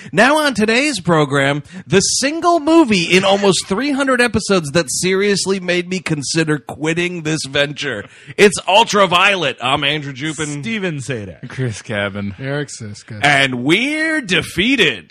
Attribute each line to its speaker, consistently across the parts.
Speaker 1: Now on today's program, the single movie in almost 300 episodes that seriously made me consider quitting this venture. It's Ultraviolet. I'm Andrew Jupin.
Speaker 2: Steven Sadak.
Speaker 3: Chris Cabin.
Speaker 4: Eric Siska.
Speaker 1: And we're defeated.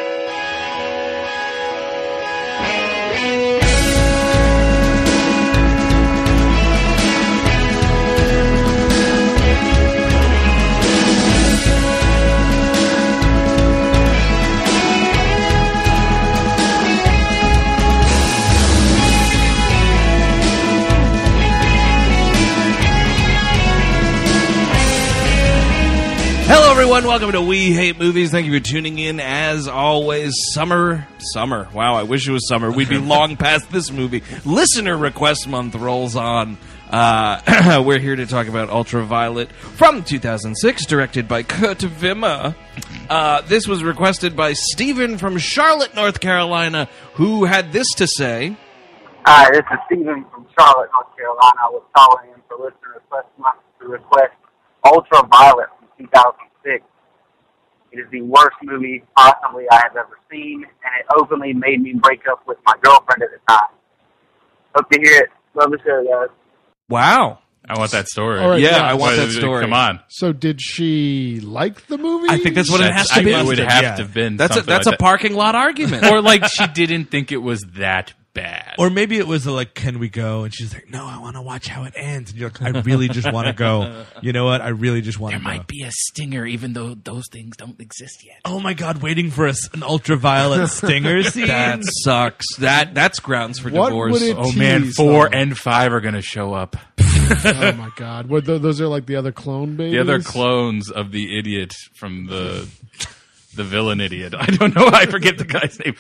Speaker 1: Hello, everyone. Welcome to We Hate Movies. Thank you for tuning in. As always, summer. Wow, I wish it was summer. We'd be long past this movie. Listener Request Month rolls on. We're here to talk about Ultraviolet from 2006, directed by Kurt Wimmer. This was requested by Stephen from Charlotte, North Carolina, who had this to say.
Speaker 5: Hi, this is Stephen from Charlotte, North Carolina. I was calling in for Listener Request Month to request Ultraviolet from 2006. It is the worst movie possibly I have ever seen, and it openly made me break up with my girlfriend at the time. Hope to hear it. Love the show, guys.
Speaker 1: Wow.
Speaker 3: I want that story.
Speaker 4: All right,
Speaker 1: Yeah,
Speaker 4: yeah.
Speaker 1: I want that story.
Speaker 3: Come on.
Speaker 4: So did she like the movie?
Speaker 1: I think that's what it has to be.
Speaker 3: It would have to have been
Speaker 1: That's
Speaker 3: something
Speaker 1: a
Speaker 3: like that.
Speaker 1: parking lot argument.
Speaker 3: Or like she didn't think it was that bad.
Speaker 2: Or maybe it was like, can we go? And she's like, no, I want to watch how it ends. And you're like, I really just want to go. You know what? I really just want to go.
Speaker 6: There might be a stinger, even though those things don't exist yet.
Speaker 2: Oh my God, waiting for an ultraviolet stinger scene.
Speaker 1: That sucks. That's grounds for
Speaker 4: What
Speaker 1: divorce.
Speaker 4: would it
Speaker 3: Oh man,
Speaker 4: tease,
Speaker 3: 4
Speaker 4: though?
Speaker 3: and 5 are going to show up.
Speaker 4: Oh my God! What, those are like the other clone babies.
Speaker 3: The other clones of the idiot from the villain idiot. I don't know. I forget the guy's name.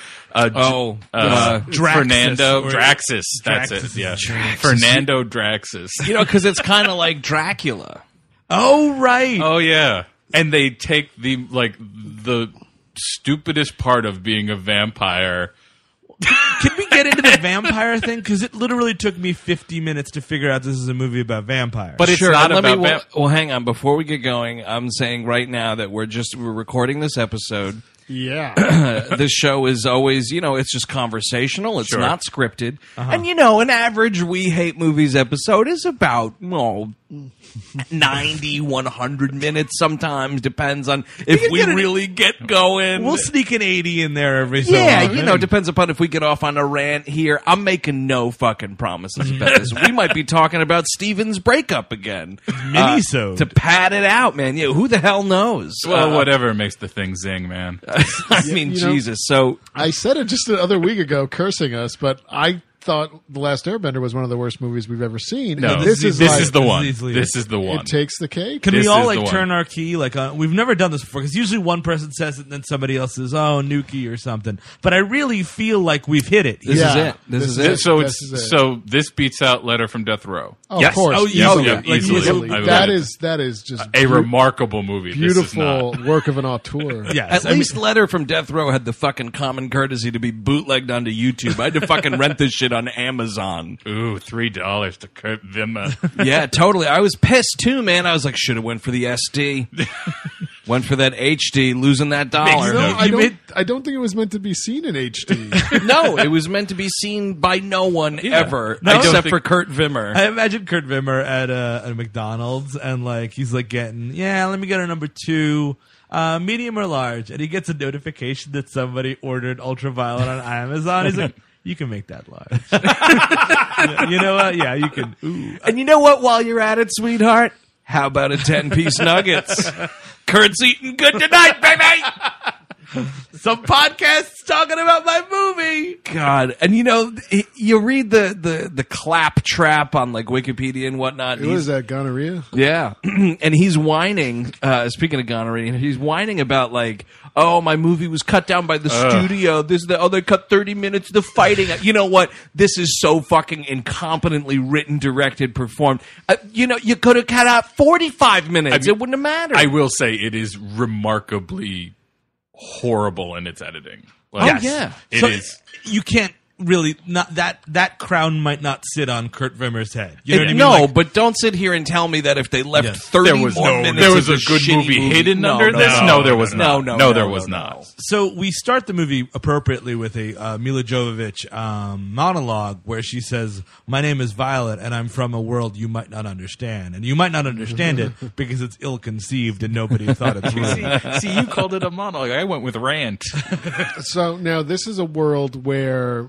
Speaker 2: Draxus.
Speaker 3: Fernando
Speaker 2: Or-
Speaker 3: Draxus. That's
Speaker 2: Draxus.
Speaker 3: it. Yeah,
Speaker 1: Draxus.
Speaker 3: Fernando Draxus.
Speaker 1: You know, because it's kind of like Dracula.
Speaker 2: Oh, right.
Speaker 3: Oh yeah, and they take the stupidest part of being a vampire.
Speaker 2: Can we get into the vampire thing? Because it literally took me 50 minutes to figure out this is a movie about vampires.
Speaker 3: But it's
Speaker 1: Sure,
Speaker 3: not
Speaker 1: let me-
Speaker 3: about
Speaker 1: well, hang on. Before we get going, I'm saying right now that we're recording this episode.
Speaker 4: Yeah.
Speaker 1: This show is always, it's just conversational. It's
Speaker 3: Sure.
Speaker 1: not scripted. And, an average We Hate Movies episode is about, 90, 100 minutes sometimes. Depends on if
Speaker 2: can
Speaker 1: we
Speaker 2: get
Speaker 1: really get going.
Speaker 2: we'll sneak an 80 in there every so
Speaker 1: Yeah,
Speaker 2: often.
Speaker 1: depends upon if we get off on a rant here. I'm making no fucking promises about this. We might be talking about Steven's breakup again.
Speaker 2: Minisode.
Speaker 1: To pad it out, man. Yeah, who the hell knows?
Speaker 3: Well, whatever makes the thing zing, man.
Speaker 1: I mean,
Speaker 4: you know-
Speaker 1: Jesus. So,
Speaker 4: I said it just the other week ago, cursing us, but I thought The Last Airbender was one of the worst movies we've ever seen.
Speaker 3: No,
Speaker 4: And
Speaker 3: this is the one.
Speaker 2: easily-
Speaker 3: This is the one.
Speaker 4: It takes the cake.
Speaker 2: Can
Speaker 3: This
Speaker 2: we all
Speaker 3: is the
Speaker 2: turn
Speaker 3: one.
Speaker 2: our key? We've never done this before because usually one person says it and then somebody else says, "Oh, Nuki" or something. But I really feel like we've hit it.
Speaker 1: this is
Speaker 4: Yeah.
Speaker 1: it. This is
Speaker 4: This
Speaker 1: it.
Speaker 4: is-
Speaker 3: So
Speaker 4: This is it.
Speaker 3: this beats out Letter from Death Row.
Speaker 4: Oh,
Speaker 1: Yes.
Speaker 4: Of course.
Speaker 2: Oh, easily.
Speaker 3: yeah,
Speaker 2: Like,
Speaker 3: easily.
Speaker 2: easily.
Speaker 3: I
Speaker 4: That
Speaker 3: would-
Speaker 4: is just
Speaker 3: a remarkable movie. This is
Speaker 4: beautiful
Speaker 3: not.
Speaker 4: work of an auteur.
Speaker 2: Yes,
Speaker 1: At least Letter from Death Row had the fucking common courtesy to be bootlegged onto YouTube. I had to fucking rent this shit on Amazon.
Speaker 3: Ooh, $3 to Kurt Wimmer.
Speaker 1: Yeah, totally. I was pissed too, man. I was like, should have went for the SD. Went for that HD, losing that dollar.
Speaker 4: You know,
Speaker 2: You
Speaker 4: I don't think it was meant to be seen in HD.
Speaker 1: No, it was meant to be seen by no one ever,
Speaker 2: No, I don't
Speaker 1: except
Speaker 3: think-
Speaker 1: for Kurt Wimmer.
Speaker 2: I imagine Kurt Wimmer at a McDonald's and he's getting, let me get a number 2, medium or large, and he gets a notification that somebody ordered Ultraviolet on Amazon. He's like, you can make that large. You know what? Yeah, you can. Ooh.
Speaker 1: And you know what? While you're at it, sweetheart, how about a 10-piece nuggets? Kurt's eating good tonight, baby.
Speaker 2: Some podcasts talking about my movie.
Speaker 1: God, and you read the clap trap on Wikipedia and whatnot. and
Speaker 4: What
Speaker 1: he's-
Speaker 4: is that, gonorrhea?
Speaker 1: Yeah, and he's whining. Speaking of gonorrhea, he's whining about oh, my movie was cut down by the studio. They cut 30 minutes of the fighting. You know what? This is so fucking incompetently written, directed, performed. You could have cut out 45 minutes. It wouldn't have mattered.
Speaker 3: I will say it is remarkably horrible in its editing.
Speaker 1: Oh, yeah.
Speaker 3: It
Speaker 2: So
Speaker 3: is.
Speaker 2: you can't really not that crown might not sit on Kurt Wimmer's head. You know what I mean?
Speaker 1: No,
Speaker 2: Like,
Speaker 1: but don't sit here and tell me that if they left
Speaker 2: Yes.
Speaker 1: 30
Speaker 3: There was
Speaker 1: more minutes
Speaker 3: there was
Speaker 1: of
Speaker 3: a
Speaker 1: this
Speaker 3: good
Speaker 1: shitty
Speaker 3: movie hidden under
Speaker 1: no,
Speaker 3: this. No, there was
Speaker 1: no,
Speaker 3: not.
Speaker 1: no,
Speaker 3: there
Speaker 1: no,
Speaker 3: was
Speaker 1: no.
Speaker 3: not.
Speaker 2: so we start the movie appropriately with a Mila Jovovich monologue where she says, "My name is Violet, and I'm from a world you might not understand, and you might not understand it because it's ill-conceived and nobody thought it through."
Speaker 3: See, you called it a monologue. I went with rant.
Speaker 4: So now this is a world where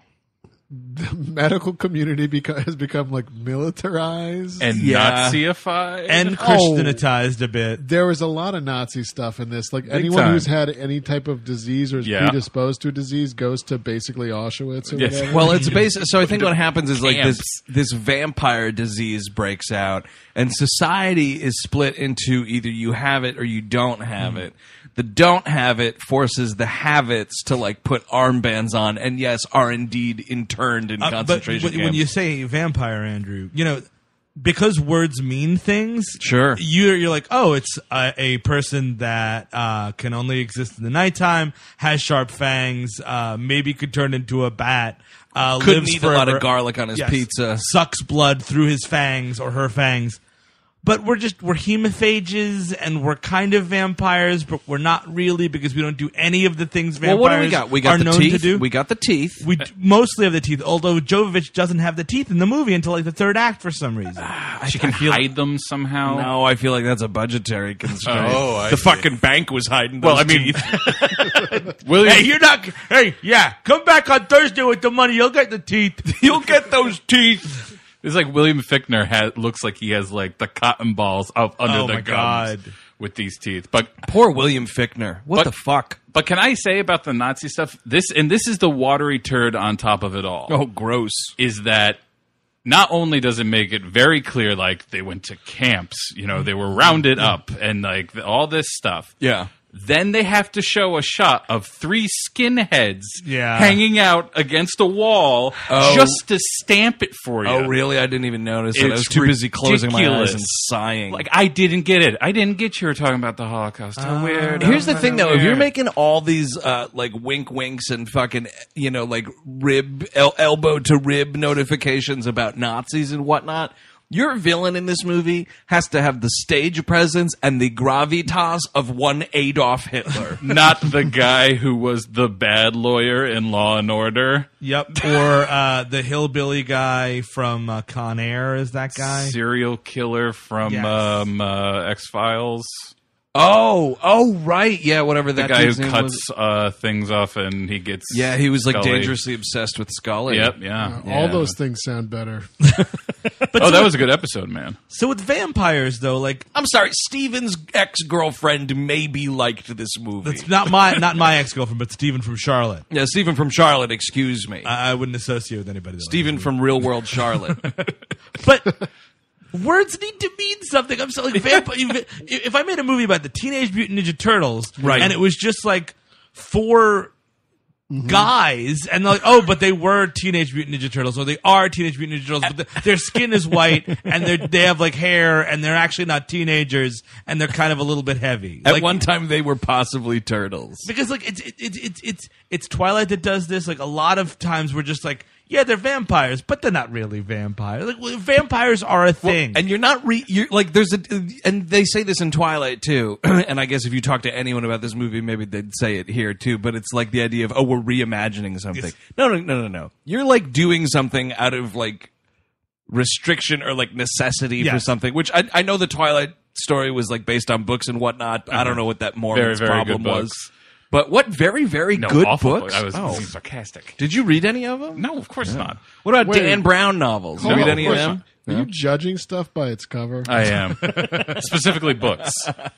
Speaker 4: the medical community has become like militarized.
Speaker 3: And
Speaker 1: Yeah.
Speaker 3: Nazified.
Speaker 2: And Christianized a bit.
Speaker 4: There was a lot of Nazi stuff in this. Like
Speaker 3: Big
Speaker 4: anyone
Speaker 3: time.
Speaker 4: who's had any type of disease or is
Speaker 3: Yeah.
Speaker 4: predisposed to a disease goes to basically Auschwitz or
Speaker 3: Yes.
Speaker 4: whatever.
Speaker 1: Well, it's basic. So I think what happens is like
Speaker 3: Camps.
Speaker 1: this vampire disease breaks out, and society is split into either you have it or you don't have it. The don't have it forces the have-its to like put armbands on, and yes, are indeed interned in
Speaker 2: But
Speaker 1: concentration camps.
Speaker 2: when you say vampire, Andrew, because words mean things.
Speaker 1: Sure.
Speaker 2: You're like, oh, it's a person that can only exist in the nighttime, has sharp fangs, maybe could turn into a bat,
Speaker 1: Couldn't
Speaker 2: lives
Speaker 1: eat a lot
Speaker 2: forever.
Speaker 1: of garlic on his
Speaker 2: Yes.
Speaker 1: pizza.
Speaker 2: Sucks blood through his fangs or her fangs. But we're hemophages and we're kind of vampires, but we're not really because we don't do any of the things
Speaker 1: Well,
Speaker 2: vampires
Speaker 1: what do we got? We got
Speaker 2: are
Speaker 1: the
Speaker 2: known
Speaker 1: teeth.
Speaker 2: to do.
Speaker 1: We got the teeth.
Speaker 2: We mostly have the teeth, although Jovovich doesn't have the teeth in the movie until like the third act for some reason.
Speaker 3: She can hide them somehow.
Speaker 1: No, I feel like that's a budgetary constraint.
Speaker 3: Oh, I
Speaker 1: the
Speaker 3: see.
Speaker 1: fucking bank was hiding those
Speaker 3: Well, I mean,
Speaker 1: teeth.
Speaker 3: William,
Speaker 2: Hey, you're not. Hey, yeah, come back on Thursday with the money. You'll get the teeth.
Speaker 1: You'll get those teeth.
Speaker 3: it's like William Fichtner looks like he has like the cotton balls up under
Speaker 2: Oh,
Speaker 3: the
Speaker 2: my
Speaker 3: gums
Speaker 2: God.
Speaker 3: with these teeth. But
Speaker 1: Poor William Fichtner. What
Speaker 3: But-
Speaker 1: the fuck?
Speaker 3: but can I say about the Nazi stuff? This is the watery turd on top of it all.
Speaker 1: Oh, gross.
Speaker 3: Is that not only does it make it very clear, like they went to camps, they were rounded up and like all this stuff.
Speaker 1: Yeah.
Speaker 3: Then they have to show a shot of 3 skinheads
Speaker 2: Yeah.
Speaker 3: hanging out against a wall
Speaker 1: Oh.
Speaker 3: just to stamp it for you.
Speaker 1: Oh, really? I didn't even notice that. I was
Speaker 3: It's
Speaker 1: too busy closing my eyes
Speaker 3: ridiculous.
Speaker 1: and sighing.
Speaker 3: Like, I didn't get it. I didn't get you were talking about the Holocaust. How weird.
Speaker 1: Here's the
Speaker 3: Oh,
Speaker 1: thing, though.
Speaker 3: weird.
Speaker 1: If you're making all these like wink winks and fucking like rib elbow to rib notifications about Nazis and whatnot, your villain in this movie has to have the stage presence and the gravitas of one Adolf Hitler.
Speaker 3: Not the guy who was the bad lawyer in Law and Order.
Speaker 2: Yep. Or the hillbilly guy from Con Air is that guy?
Speaker 3: Serial killer from
Speaker 2: Yes.
Speaker 3: X-Files.
Speaker 1: Oh, right. Yeah, whatever
Speaker 3: The
Speaker 1: that
Speaker 3: guy who
Speaker 1: dude's name was.
Speaker 3: cuts things off and he gets...
Speaker 1: Yeah, he was like
Speaker 3: Scully.
Speaker 1: dangerously obsessed with Scully.
Speaker 3: Yep, yeah.
Speaker 4: all those things sound better.
Speaker 3: Oh, that was a good episode, man.
Speaker 2: So with vampires, though, like
Speaker 1: I'm sorry, Steven's ex-girlfriend maybe liked this movie.
Speaker 2: it's not my ex girlfriend, but Steven from Charlotte.
Speaker 1: Yeah, Steven from Charlotte, excuse me.
Speaker 2: I wouldn't associate with anybody. That
Speaker 1: Steven from Real World Charlotte.
Speaker 2: But words need to mean something. I'm so like if I made a movie about the Teenage Mutant Ninja Turtles,
Speaker 1: Right.
Speaker 2: and it was just like 4 guys, and they're like, oh, but they were Teenage Mutant Ninja Turtles, or they are Teenage Mutant Ninja Turtles, but their skin is white, and they have like hair, and they're actually not teenagers, and they're kind of a little bit heavy.
Speaker 1: At
Speaker 2: Like,
Speaker 1: one time, they were possibly turtles.
Speaker 2: because like it's Twilight that does this. Like a lot of times we're just like, yeah, they're vampires, but they're not really vampires. Like vampires are a thing.
Speaker 1: And you're not you're like there's a and they say this in Twilight too. And I guess if you talk to anyone about this movie, maybe they'd say it here too. But it's like the idea of we're reimagining something.
Speaker 2: Yes.
Speaker 1: No. You're like doing something out of like restriction or like necessity for
Speaker 2: Yes.
Speaker 1: something. Which I know the Twilight story was like based on books and whatnot. I don't know what that Mormon's
Speaker 3: Very, very
Speaker 1: problem
Speaker 3: good
Speaker 1: was.
Speaker 3: books.
Speaker 1: But what very, very
Speaker 3: No,
Speaker 1: good
Speaker 3: awful
Speaker 1: books.
Speaker 3: I was
Speaker 1: Oh.
Speaker 3: being sarcastic.
Speaker 1: Did you read any of them?
Speaker 3: No, of course not.
Speaker 1: What about
Speaker 4: Wait.
Speaker 1: Dan Brown novels? Did you
Speaker 4: Hold
Speaker 1: read
Speaker 4: on,
Speaker 1: any of
Speaker 4: of course
Speaker 1: them?
Speaker 4: not. Are you judging stuff by its cover?
Speaker 3: I am. Specifically books.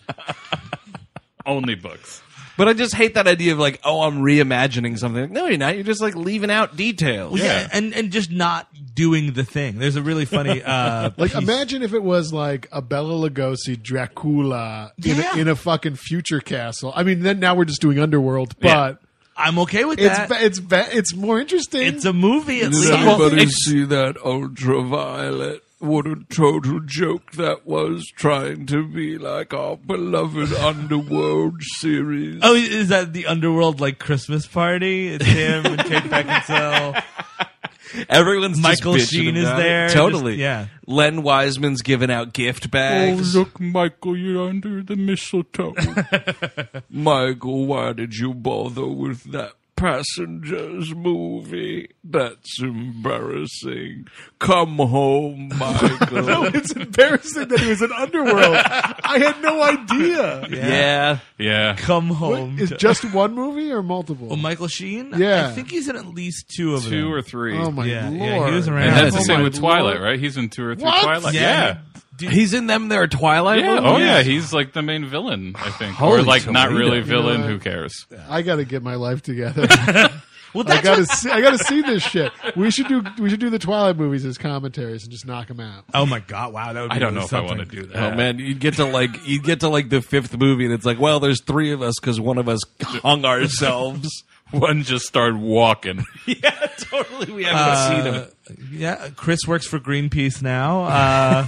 Speaker 3: Only books.
Speaker 1: But I just hate that idea of like, I'm reimagining something. Like, no, you're not. You're just like leaving out details.
Speaker 2: Well, yeah, and just not doing the thing. There's a really funny
Speaker 4: Like,
Speaker 2: piece.
Speaker 4: imagine if it was like a Bela Lugosi Dracula
Speaker 2: Yeah.
Speaker 4: in a fucking future castle. I mean, then now we're just doing Underworld, but
Speaker 2: I'm okay with that.
Speaker 4: it's more interesting.
Speaker 2: It's a movie at
Speaker 1: Did
Speaker 2: least.
Speaker 1: anybody
Speaker 3: it's-
Speaker 1: see that ultraviolet? what a total joke that was, trying to be like our beloved Underworld series.
Speaker 2: Oh, is that the Underworld like Christmas party? It's him and Kate Beckinsale.
Speaker 1: Everyone's
Speaker 2: Michael
Speaker 1: just bitching
Speaker 2: Sheen is
Speaker 1: about it.
Speaker 2: there.
Speaker 1: Totally.
Speaker 2: Just- yeah.
Speaker 1: Len Wiseman's giving out gift bags.
Speaker 3: look, Michael, you're under the mistletoe.
Speaker 1: Michael, why did you bother with that Passengers movie? That's embarrassing. Come home, Michael.
Speaker 4: No, it's embarrassing that he was in Underworld. I had no idea.
Speaker 1: Yeah.
Speaker 3: Yeah.
Speaker 2: Come home.
Speaker 4: Is just one movie or multiple?
Speaker 2: Oh, Michael Sheen?
Speaker 4: Yeah.
Speaker 2: I think he's in at least two of them.
Speaker 3: 2 or 3.
Speaker 4: Oh my
Speaker 2: Yeah,
Speaker 4: lord!
Speaker 2: yeah, he was around.
Speaker 3: And that's the
Speaker 4: Oh
Speaker 3: same
Speaker 4: my
Speaker 3: with Twilight,
Speaker 4: Lord.
Speaker 3: right? He's in 2 or 3
Speaker 4: What?
Speaker 3: Twilight.
Speaker 2: Yeah.
Speaker 1: He's in them there Twilight
Speaker 3: Yeah.
Speaker 1: movies?
Speaker 3: Oh, yeah. He's like the main villain, I think.
Speaker 1: Holy
Speaker 3: or like not
Speaker 1: Toledo.
Speaker 3: really villain.
Speaker 4: You know,
Speaker 3: Who cares?
Speaker 4: I got to get my life together.
Speaker 2: Well,
Speaker 4: I
Speaker 2: that's
Speaker 4: got to see this shit. We should do the Twilight movies as commentaries and just knock them out.
Speaker 2: Oh my god! Wow, that would be
Speaker 3: I don't know if I
Speaker 2: something.
Speaker 3: want to do that.
Speaker 1: Oh man, you'd get to like the 5th movie, and it's like, well, there's 3 of us because one of us hung ourselves.
Speaker 3: One just started walking.
Speaker 1: Yeah, totally. We haven't seen him.
Speaker 2: Yeah, Chris works for Greenpeace now.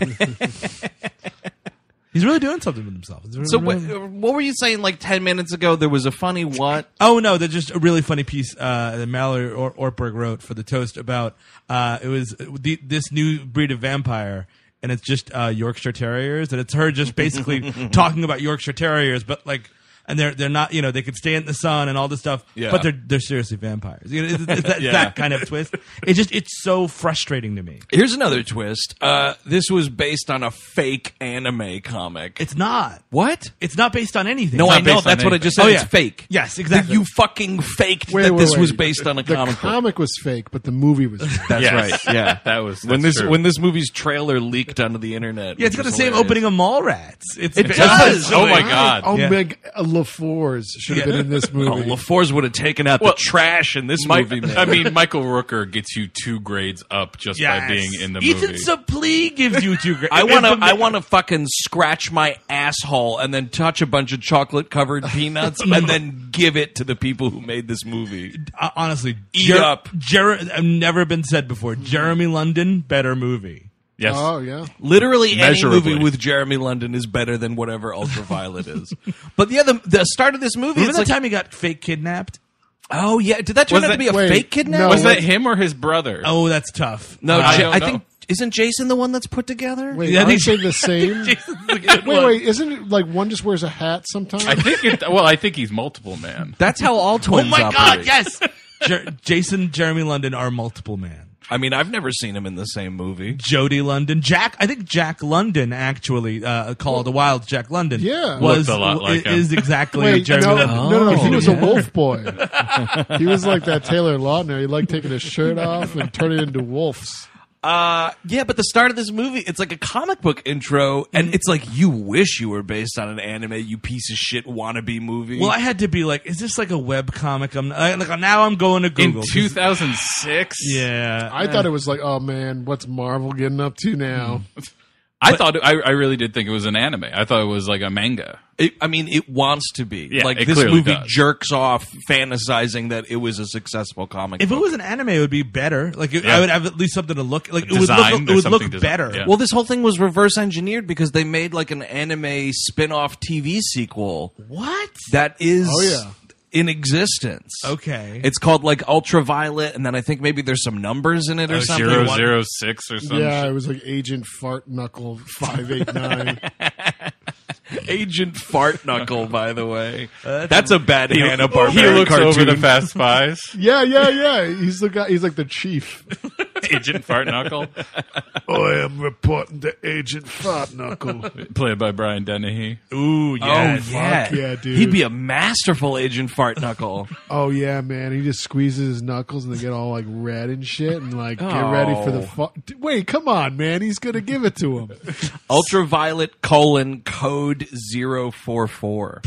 Speaker 2: He's really doing something with himself. It's
Speaker 1: So
Speaker 2: really-
Speaker 1: what were you saying? Like 10 minutes ago, there was a funny what?
Speaker 2: Oh no, they're just a really funny piece that Mallory Ortberg wrote for the Toast about it was this new breed of vampire, and it's just Yorkshire Terriers, and it's her just basically talking about Yorkshire Terriers, but like. And they're not, you know, they could stay in the sun and all this stuff,
Speaker 1: Yeah.
Speaker 2: but they're seriously vampires. You know, it's that,
Speaker 1: Yeah.
Speaker 2: that kind of twist. It's so frustrating to me.
Speaker 1: Here's another twist. This was based on a fake anime comic.
Speaker 2: It's not.
Speaker 1: What?
Speaker 2: It's not based on anything.
Speaker 1: No,
Speaker 2: It's
Speaker 1: I
Speaker 2: not
Speaker 1: know.
Speaker 2: based on
Speaker 1: That's what I
Speaker 2: anything.
Speaker 1: just said.
Speaker 2: Oh,
Speaker 1: It's
Speaker 2: yeah.
Speaker 1: fake.
Speaker 2: Yes, exactly.
Speaker 1: You fucking faked
Speaker 4: Wait,
Speaker 1: that
Speaker 4: wait,
Speaker 1: this
Speaker 4: wait.
Speaker 1: was based on a
Speaker 4: The
Speaker 1: comic book.
Speaker 4: comic was fake, but the movie was fake.
Speaker 1: That's
Speaker 3: Yes.
Speaker 1: right. Yeah,
Speaker 3: That's
Speaker 1: when
Speaker 3: true.
Speaker 1: this movie's trailer leaked onto the internet.
Speaker 2: Yeah, it's
Speaker 1: which
Speaker 2: got the
Speaker 1: was
Speaker 2: same
Speaker 1: hilarious.
Speaker 2: opening of Mallrats. It
Speaker 1: does.
Speaker 3: Oh my god.
Speaker 4: Oh,
Speaker 2: Yeah.
Speaker 4: Meg LaFours should have been in this movie.
Speaker 1: Oh, LaFours would have taken out
Speaker 3: Well,
Speaker 1: the trash in this movie, man.
Speaker 3: I mean, Michael Rooker gets you 2 grades up just by being in the
Speaker 2: Ethan
Speaker 3: movie.
Speaker 2: Suplee gives you 2 grades.
Speaker 1: I want to fucking scratch my asshole and then touch a bunch of chocolate covered peanuts and then give it to the people who made this movie.
Speaker 2: honestly,
Speaker 1: Eat up.
Speaker 2: I've never been said before. Jeremy London, better movie.
Speaker 3: Yes.
Speaker 4: Oh yeah.
Speaker 1: Literally any
Speaker 3: Measurably.
Speaker 1: movie with Jeremy London is better than whatever Ultraviolet is. But yeah, the start of this movie,
Speaker 2: Remember
Speaker 1: it's
Speaker 2: the
Speaker 1: like,
Speaker 2: time he got fake kidnapped?
Speaker 1: oh yeah, did that turn
Speaker 3: Was
Speaker 1: out to
Speaker 3: that-
Speaker 1: be a
Speaker 4: wait,
Speaker 1: fake kidnap?
Speaker 4: no.
Speaker 3: Was
Speaker 4: what-
Speaker 3: that him or his brother?
Speaker 2: Oh, that's tough.
Speaker 1: No,
Speaker 3: I
Speaker 1: Ja-
Speaker 3: don't
Speaker 1: I
Speaker 3: know.
Speaker 1: think isn't Jason the one that's put together?
Speaker 4: Wait,
Speaker 2: Yeah, I
Speaker 4: aren't
Speaker 2: think-
Speaker 4: they the same?
Speaker 2: Jason's the good
Speaker 4: Wait,
Speaker 2: one.
Speaker 4: wait, isn't it like one just wears a hat sometimes?
Speaker 3: I think it. Well, I think he's multiple man.
Speaker 1: That's how all
Speaker 2: Oh
Speaker 1: twins
Speaker 2: my
Speaker 1: operate.
Speaker 2: God, yes! Jason, Jeremy London are multiple man.
Speaker 1: I mean, I've never seen him in the same movie.
Speaker 2: Jodie London, I think Jack London actually, Call of the Wild Jack London,
Speaker 4: Yeah.
Speaker 2: was
Speaker 3: Looked a lot like him.
Speaker 2: is exactly
Speaker 4: Wait,
Speaker 2: Jeremy
Speaker 4: no,
Speaker 2: London.
Speaker 4: no, he was a
Speaker 2: yeah.
Speaker 4: wolf boy. He was like that Taylor Lautner. He liked taking his shirt off and turning into wolves.
Speaker 1: Yeah, but the start of this movie, it's like a comic book intro, and it's like you wish you were based on an anime, you piece of shit wannabe movie.
Speaker 2: Well, I had to be like, is this like a web comic? Now I'm going to
Speaker 3: In
Speaker 2: Google.
Speaker 3: 2006.
Speaker 2: Yeah.
Speaker 4: I thought it was like, oh man, what's Marvel getting up to now?
Speaker 3: I thought I really did think it was an anime. I thought it was like a manga.
Speaker 1: it wants to be.
Speaker 3: Yeah,
Speaker 1: like
Speaker 3: it
Speaker 1: this
Speaker 3: clearly
Speaker 1: movie
Speaker 3: does.
Speaker 1: jerks off fantasizing that it was a successful comic
Speaker 2: If it
Speaker 1: book.
Speaker 2: was an anime, it would be better. Like
Speaker 3: Yeah.
Speaker 2: I would have at least something to look like.
Speaker 3: Design,
Speaker 2: It
Speaker 3: there's
Speaker 2: would look
Speaker 3: something
Speaker 2: better.
Speaker 3: yeah.
Speaker 1: Well, this whole thing was reverse engineered because they made like an anime spin-off TV sequel
Speaker 2: What?
Speaker 1: that is
Speaker 4: Oh, yeah.
Speaker 1: in existence.
Speaker 2: Okay.
Speaker 1: It's called like Ultraviolet, and then I think maybe there's some numbers in it or something.
Speaker 3: 006 or something.
Speaker 4: Yeah, it was like Agent Fart Knuckle 589.
Speaker 1: Agent Fart Knuckle, by the way. That's a bad Hanna Barbera
Speaker 3: He looks
Speaker 1: cartoon.
Speaker 3: over the Fast Spies.
Speaker 4: yeah. He's the guy. He's like the chief.
Speaker 3: Agent Fart Knuckle,
Speaker 4: I am reporting to Agent Fart Knuckle.
Speaker 3: played by Brian Dennehy.
Speaker 2: Ooh,
Speaker 1: Oh
Speaker 2: yeah.
Speaker 1: yeah.
Speaker 4: yeah, dude.
Speaker 1: He'd be a masterful Agent Fart Knuckle.
Speaker 4: Oh yeah, man. He just squeezes his knuckles and they get all like red and shit, and like get ready for the. Wait, come on, man. He's gonna give it to him.
Speaker 1: Ultraviolet code 044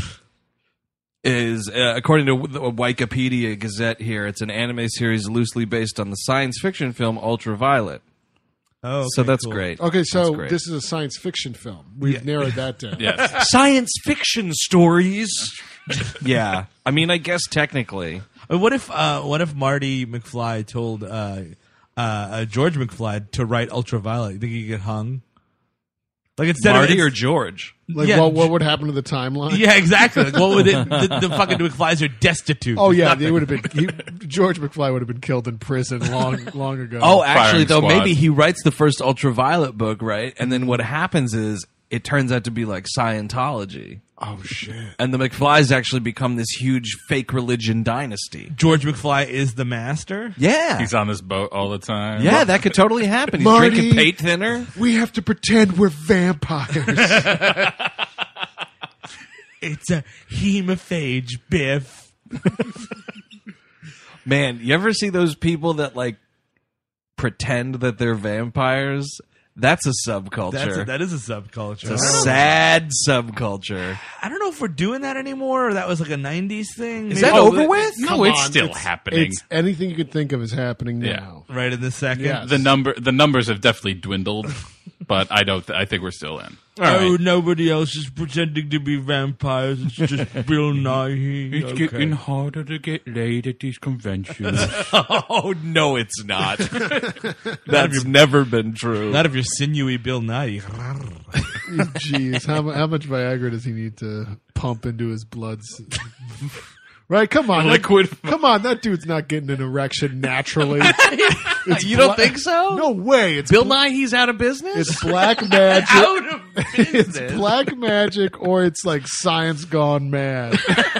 Speaker 1: is according to the Wikipedia Gazette here. It's an anime series loosely based on the science fiction film Ultraviolet.
Speaker 2: Oh, okay,
Speaker 1: So that's
Speaker 2: cool.
Speaker 1: great.
Speaker 4: Okay,
Speaker 1: That's
Speaker 4: so
Speaker 1: great.
Speaker 4: this is a science fiction film. We've narrowed that down.
Speaker 3: Yes.
Speaker 1: Science fiction stories. Yeah, I mean, I guess technically.
Speaker 2: What if Marty McFly told George McFly to write Ultraviolet, you think he could get hung? Like instead
Speaker 1: Marty
Speaker 2: of
Speaker 1: or George?
Speaker 4: Like,
Speaker 2: Yeah.
Speaker 4: what would happen to the timeline?
Speaker 2: Yeah, exactly. Like, what would it? The fucking McFlys are destitute.
Speaker 4: Oh
Speaker 2: There's
Speaker 4: yeah,
Speaker 2: nothing.
Speaker 4: they would have been. George McFly would have been killed in prison long ago.
Speaker 1: Oh, actually,
Speaker 3: Firing
Speaker 1: though,
Speaker 3: squad.
Speaker 1: maybe he writes the first Ultraviolet book, right? And then what happens is it turns out to be like Scientology.
Speaker 4: oh shit.
Speaker 1: And the McFlys actually become this huge fake religion dynasty.
Speaker 2: George McFly is the master.
Speaker 1: Yeah.
Speaker 3: He's on this boat all the time.
Speaker 1: Yeah, that could totally happen. He's
Speaker 4: Marty.
Speaker 1: drinking paint thinner.
Speaker 4: We have to pretend we're vampires.
Speaker 2: It's a hemophage, Biff.
Speaker 1: Man, you ever see those people that like pretend that they're vampires? That's a subculture.
Speaker 2: That is a subculture.
Speaker 1: It's a sad subculture.
Speaker 2: I don't know if we're doing that anymore, or that was like a 90s thing.
Speaker 1: Is
Speaker 2: Maybe-
Speaker 1: that over with?
Speaker 3: No,
Speaker 4: Come
Speaker 3: it's
Speaker 4: on,
Speaker 3: still happening.
Speaker 4: It's anything you could think of is happening
Speaker 3: Yeah.
Speaker 4: now.
Speaker 2: right in this second?
Speaker 4: Yes.
Speaker 3: The numbers have definitely dwindled, but I think we're still in.
Speaker 2: Oh, nobody else is pretending to be vampires. It's just Bill Nighy. Okay.
Speaker 3: harder to get laid at these conventions.
Speaker 1: Oh, no, it's not. That's never been true.
Speaker 2: Not if you're sinewy Bill Nighy.
Speaker 4: Jeez, how much Viagra does he need to pump into his blood? Right? Come on,
Speaker 3: Liquid.
Speaker 4: Come on, that dude's not getting an erection naturally.
Speaker 1: You don't think so?
Speaker 4: No way. It's
Speaker 1: Bill Nighy's out of business?
Speaker 4: It's black magic.
Speaker 2: Out of
Speaker 4: It's
Speaker 2: business.
Speaker 4: black magic, or it's like science gone mad.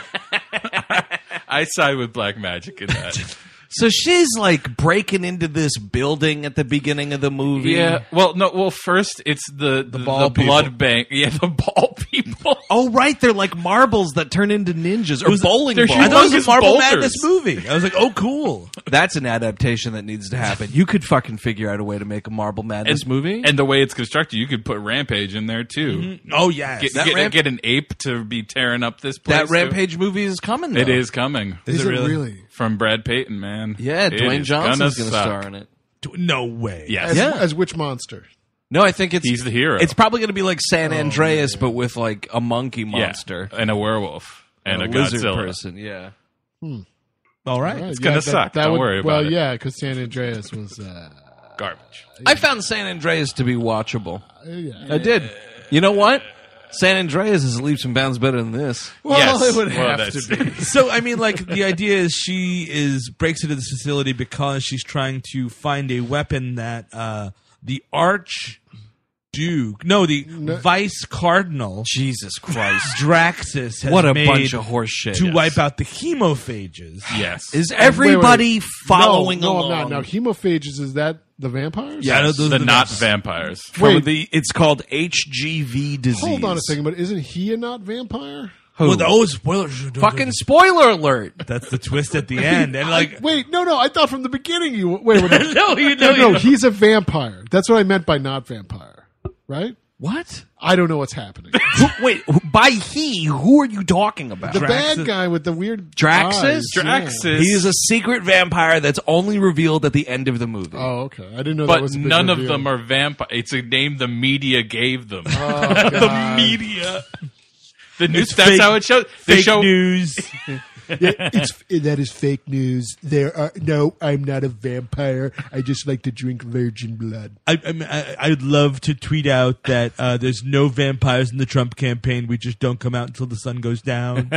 Speaker 3: I side with Black Magic in that.
Speaker 1: So she's like breaking into this building at the beginning of the movie.
Speaker 3: Yeah. Well, first it's the
Speaker 2: ball
Speaker 3: blood bank. Yeah, the ball people.
Speaker 1: Oh, right. They're like marbles that turn into ninjas or bowling
Speaker 3: they're
Speaker 1: balls.
Speaker 2: I thought it was
Speaker 3: Humongous
Speaker 2: a Marble
Speaker 3: boulders.
Speaker 2: Madness movie. I was like, oh, cool.
Speaker 1: That's an adaptation that needs to happen. You could fucking figure out a way to make a Marble Madness movie.
Speaker 3: And the way it's constructed, you could put Rampage in there too.
Speaker 2: Oh, yes.
Speaker 3: Get an ape to be tearing up this place.
Speaker 1: that
Speaker 3: too.
Speaker 1: Rampage movie is coming, though.
Speaker 3: It is coming.
Speaker 2: Is
Speaker 4: Is
Speaker 2: it
Speaker 4: it
Speaker 2: really?
Speaker 4: really?
Speaker 3: From Brad Payton, man.
Speaker 1: Yeah,
Speaker 3: It
Speaker 1: Dwayne
Speaker 3: is
Speaker 1: Johnson's going to
Speaker 3: suck.
Speaker 1: star in it.
Speaker 2: No way.
Speaker 3: Yes.
Speaker 1: Yeah.
Speaker 4: As which monster?
Speaker 1: No, I think it's
Speaker 3: He's the hero.
Speaker 1: It's probably going to be like San Andreas, but with like a monkey
Speaker 3: Yeah.
Speaker 1: monster
Speaker 3: And a werewolf. And a
Speaker 1: lizard
Speaker 3: Godzilla.
Speaker 1: person. Yeah.
Speaker 2: All right.
Speaker 4: Right,
Speaker 3: gonna suck. Don't worry about
Speaker 4: well,
Speaker 3: it.
Speaker 4: yeah, because San Andreas was.
Speaker 3: Garbage.
Speaker 1: I found San Andreas to be watchable.
Speaker 4: Yeah.
Speaker 1: I did. You know what? San Andreas is leaps and bounds better than this.
Speaker 4: Well,
Speaker 3: Yes.
Speaker 4: it would
Speaker 3: Well,
Speaker 4: have
Speaker 3: that's-
Speaker 4: to be.
Speaker 2: So I mean, like the idea is she breaks into this facility because she's trying to find a weapon that the Vice Cardinal
Speaker 1: Jesus Christ.
Speaker 2: Draxus has
Speaker 1: What a
Speaker 2: made
Speaker 1: bunch of horse shit.
Speaker 2: to wipe out the hemophages.
Speaker 3: Yes.
Speaker 1: Is everybody following
Speaker 4: no,
Speaker 1: along?
Speaker 4: I'm not. Now, hemophages, is that the vampires?
Speaker 2: Yeah, those
Speaker 3: the
Speaker 2: are
Speaker 3: not
Speaker 2: best.
Speaker 3: vampires.
Speaker 1: From it's called HGV disease.
Speaker 4: Hold on a second, but isn't he a not vampire?
Speaker 1: Who?
Speaker 2: Well, oh, spoilers!
Speaker 1: Fucking spoiler alert.
Speaker 2: That's the twist at the end, and like,
Speaker 4: Wait, no, I thought from the beginning you. Wait,
Speaker 2: no, you know,
Speaker 4: no, he's a vampire. That's what I meant by not vampire, right?
Speaker 1: What?
Speaker 4: I don't know what's happening.
Speaker 1: Wait, by he, who are you talking about?
Speaker 4: The
Speaker 2: Draxus.
Speaker 4: bad guy with the weird
Speaker 1: Draxus?
Speaker 4: eyes, yeah.
Speaker 3: Draxus.
Speaker 1: He is a secret vampire that's only revealed at the end of the movie.
Speaker 4: Oh, okay. I didn't know that
Speaker 3: But
Speaker 4: was a big
Speaker 3: none of
Speaker 4: reveal.
Speaker 3: them are vampire. It's a name the media gave them.
Speaker 4: Oh, God.
Speaker 2: media,
Speaker 3: The news.
Speaker 2: It's
Speaker 3: That's
Speaker 2: fake-
Speaker 3: how it shows. They
Speaker 2: fake
Speaker 3: show.
Speaker 2: news.
Speaker 4: That is fake news. I'm not a vampire. I just like to drink virgin blood.
Speaker 2: I'd love to tweet out that there's no vampires in the Trump campaign. We just don't come out until the sun goes down.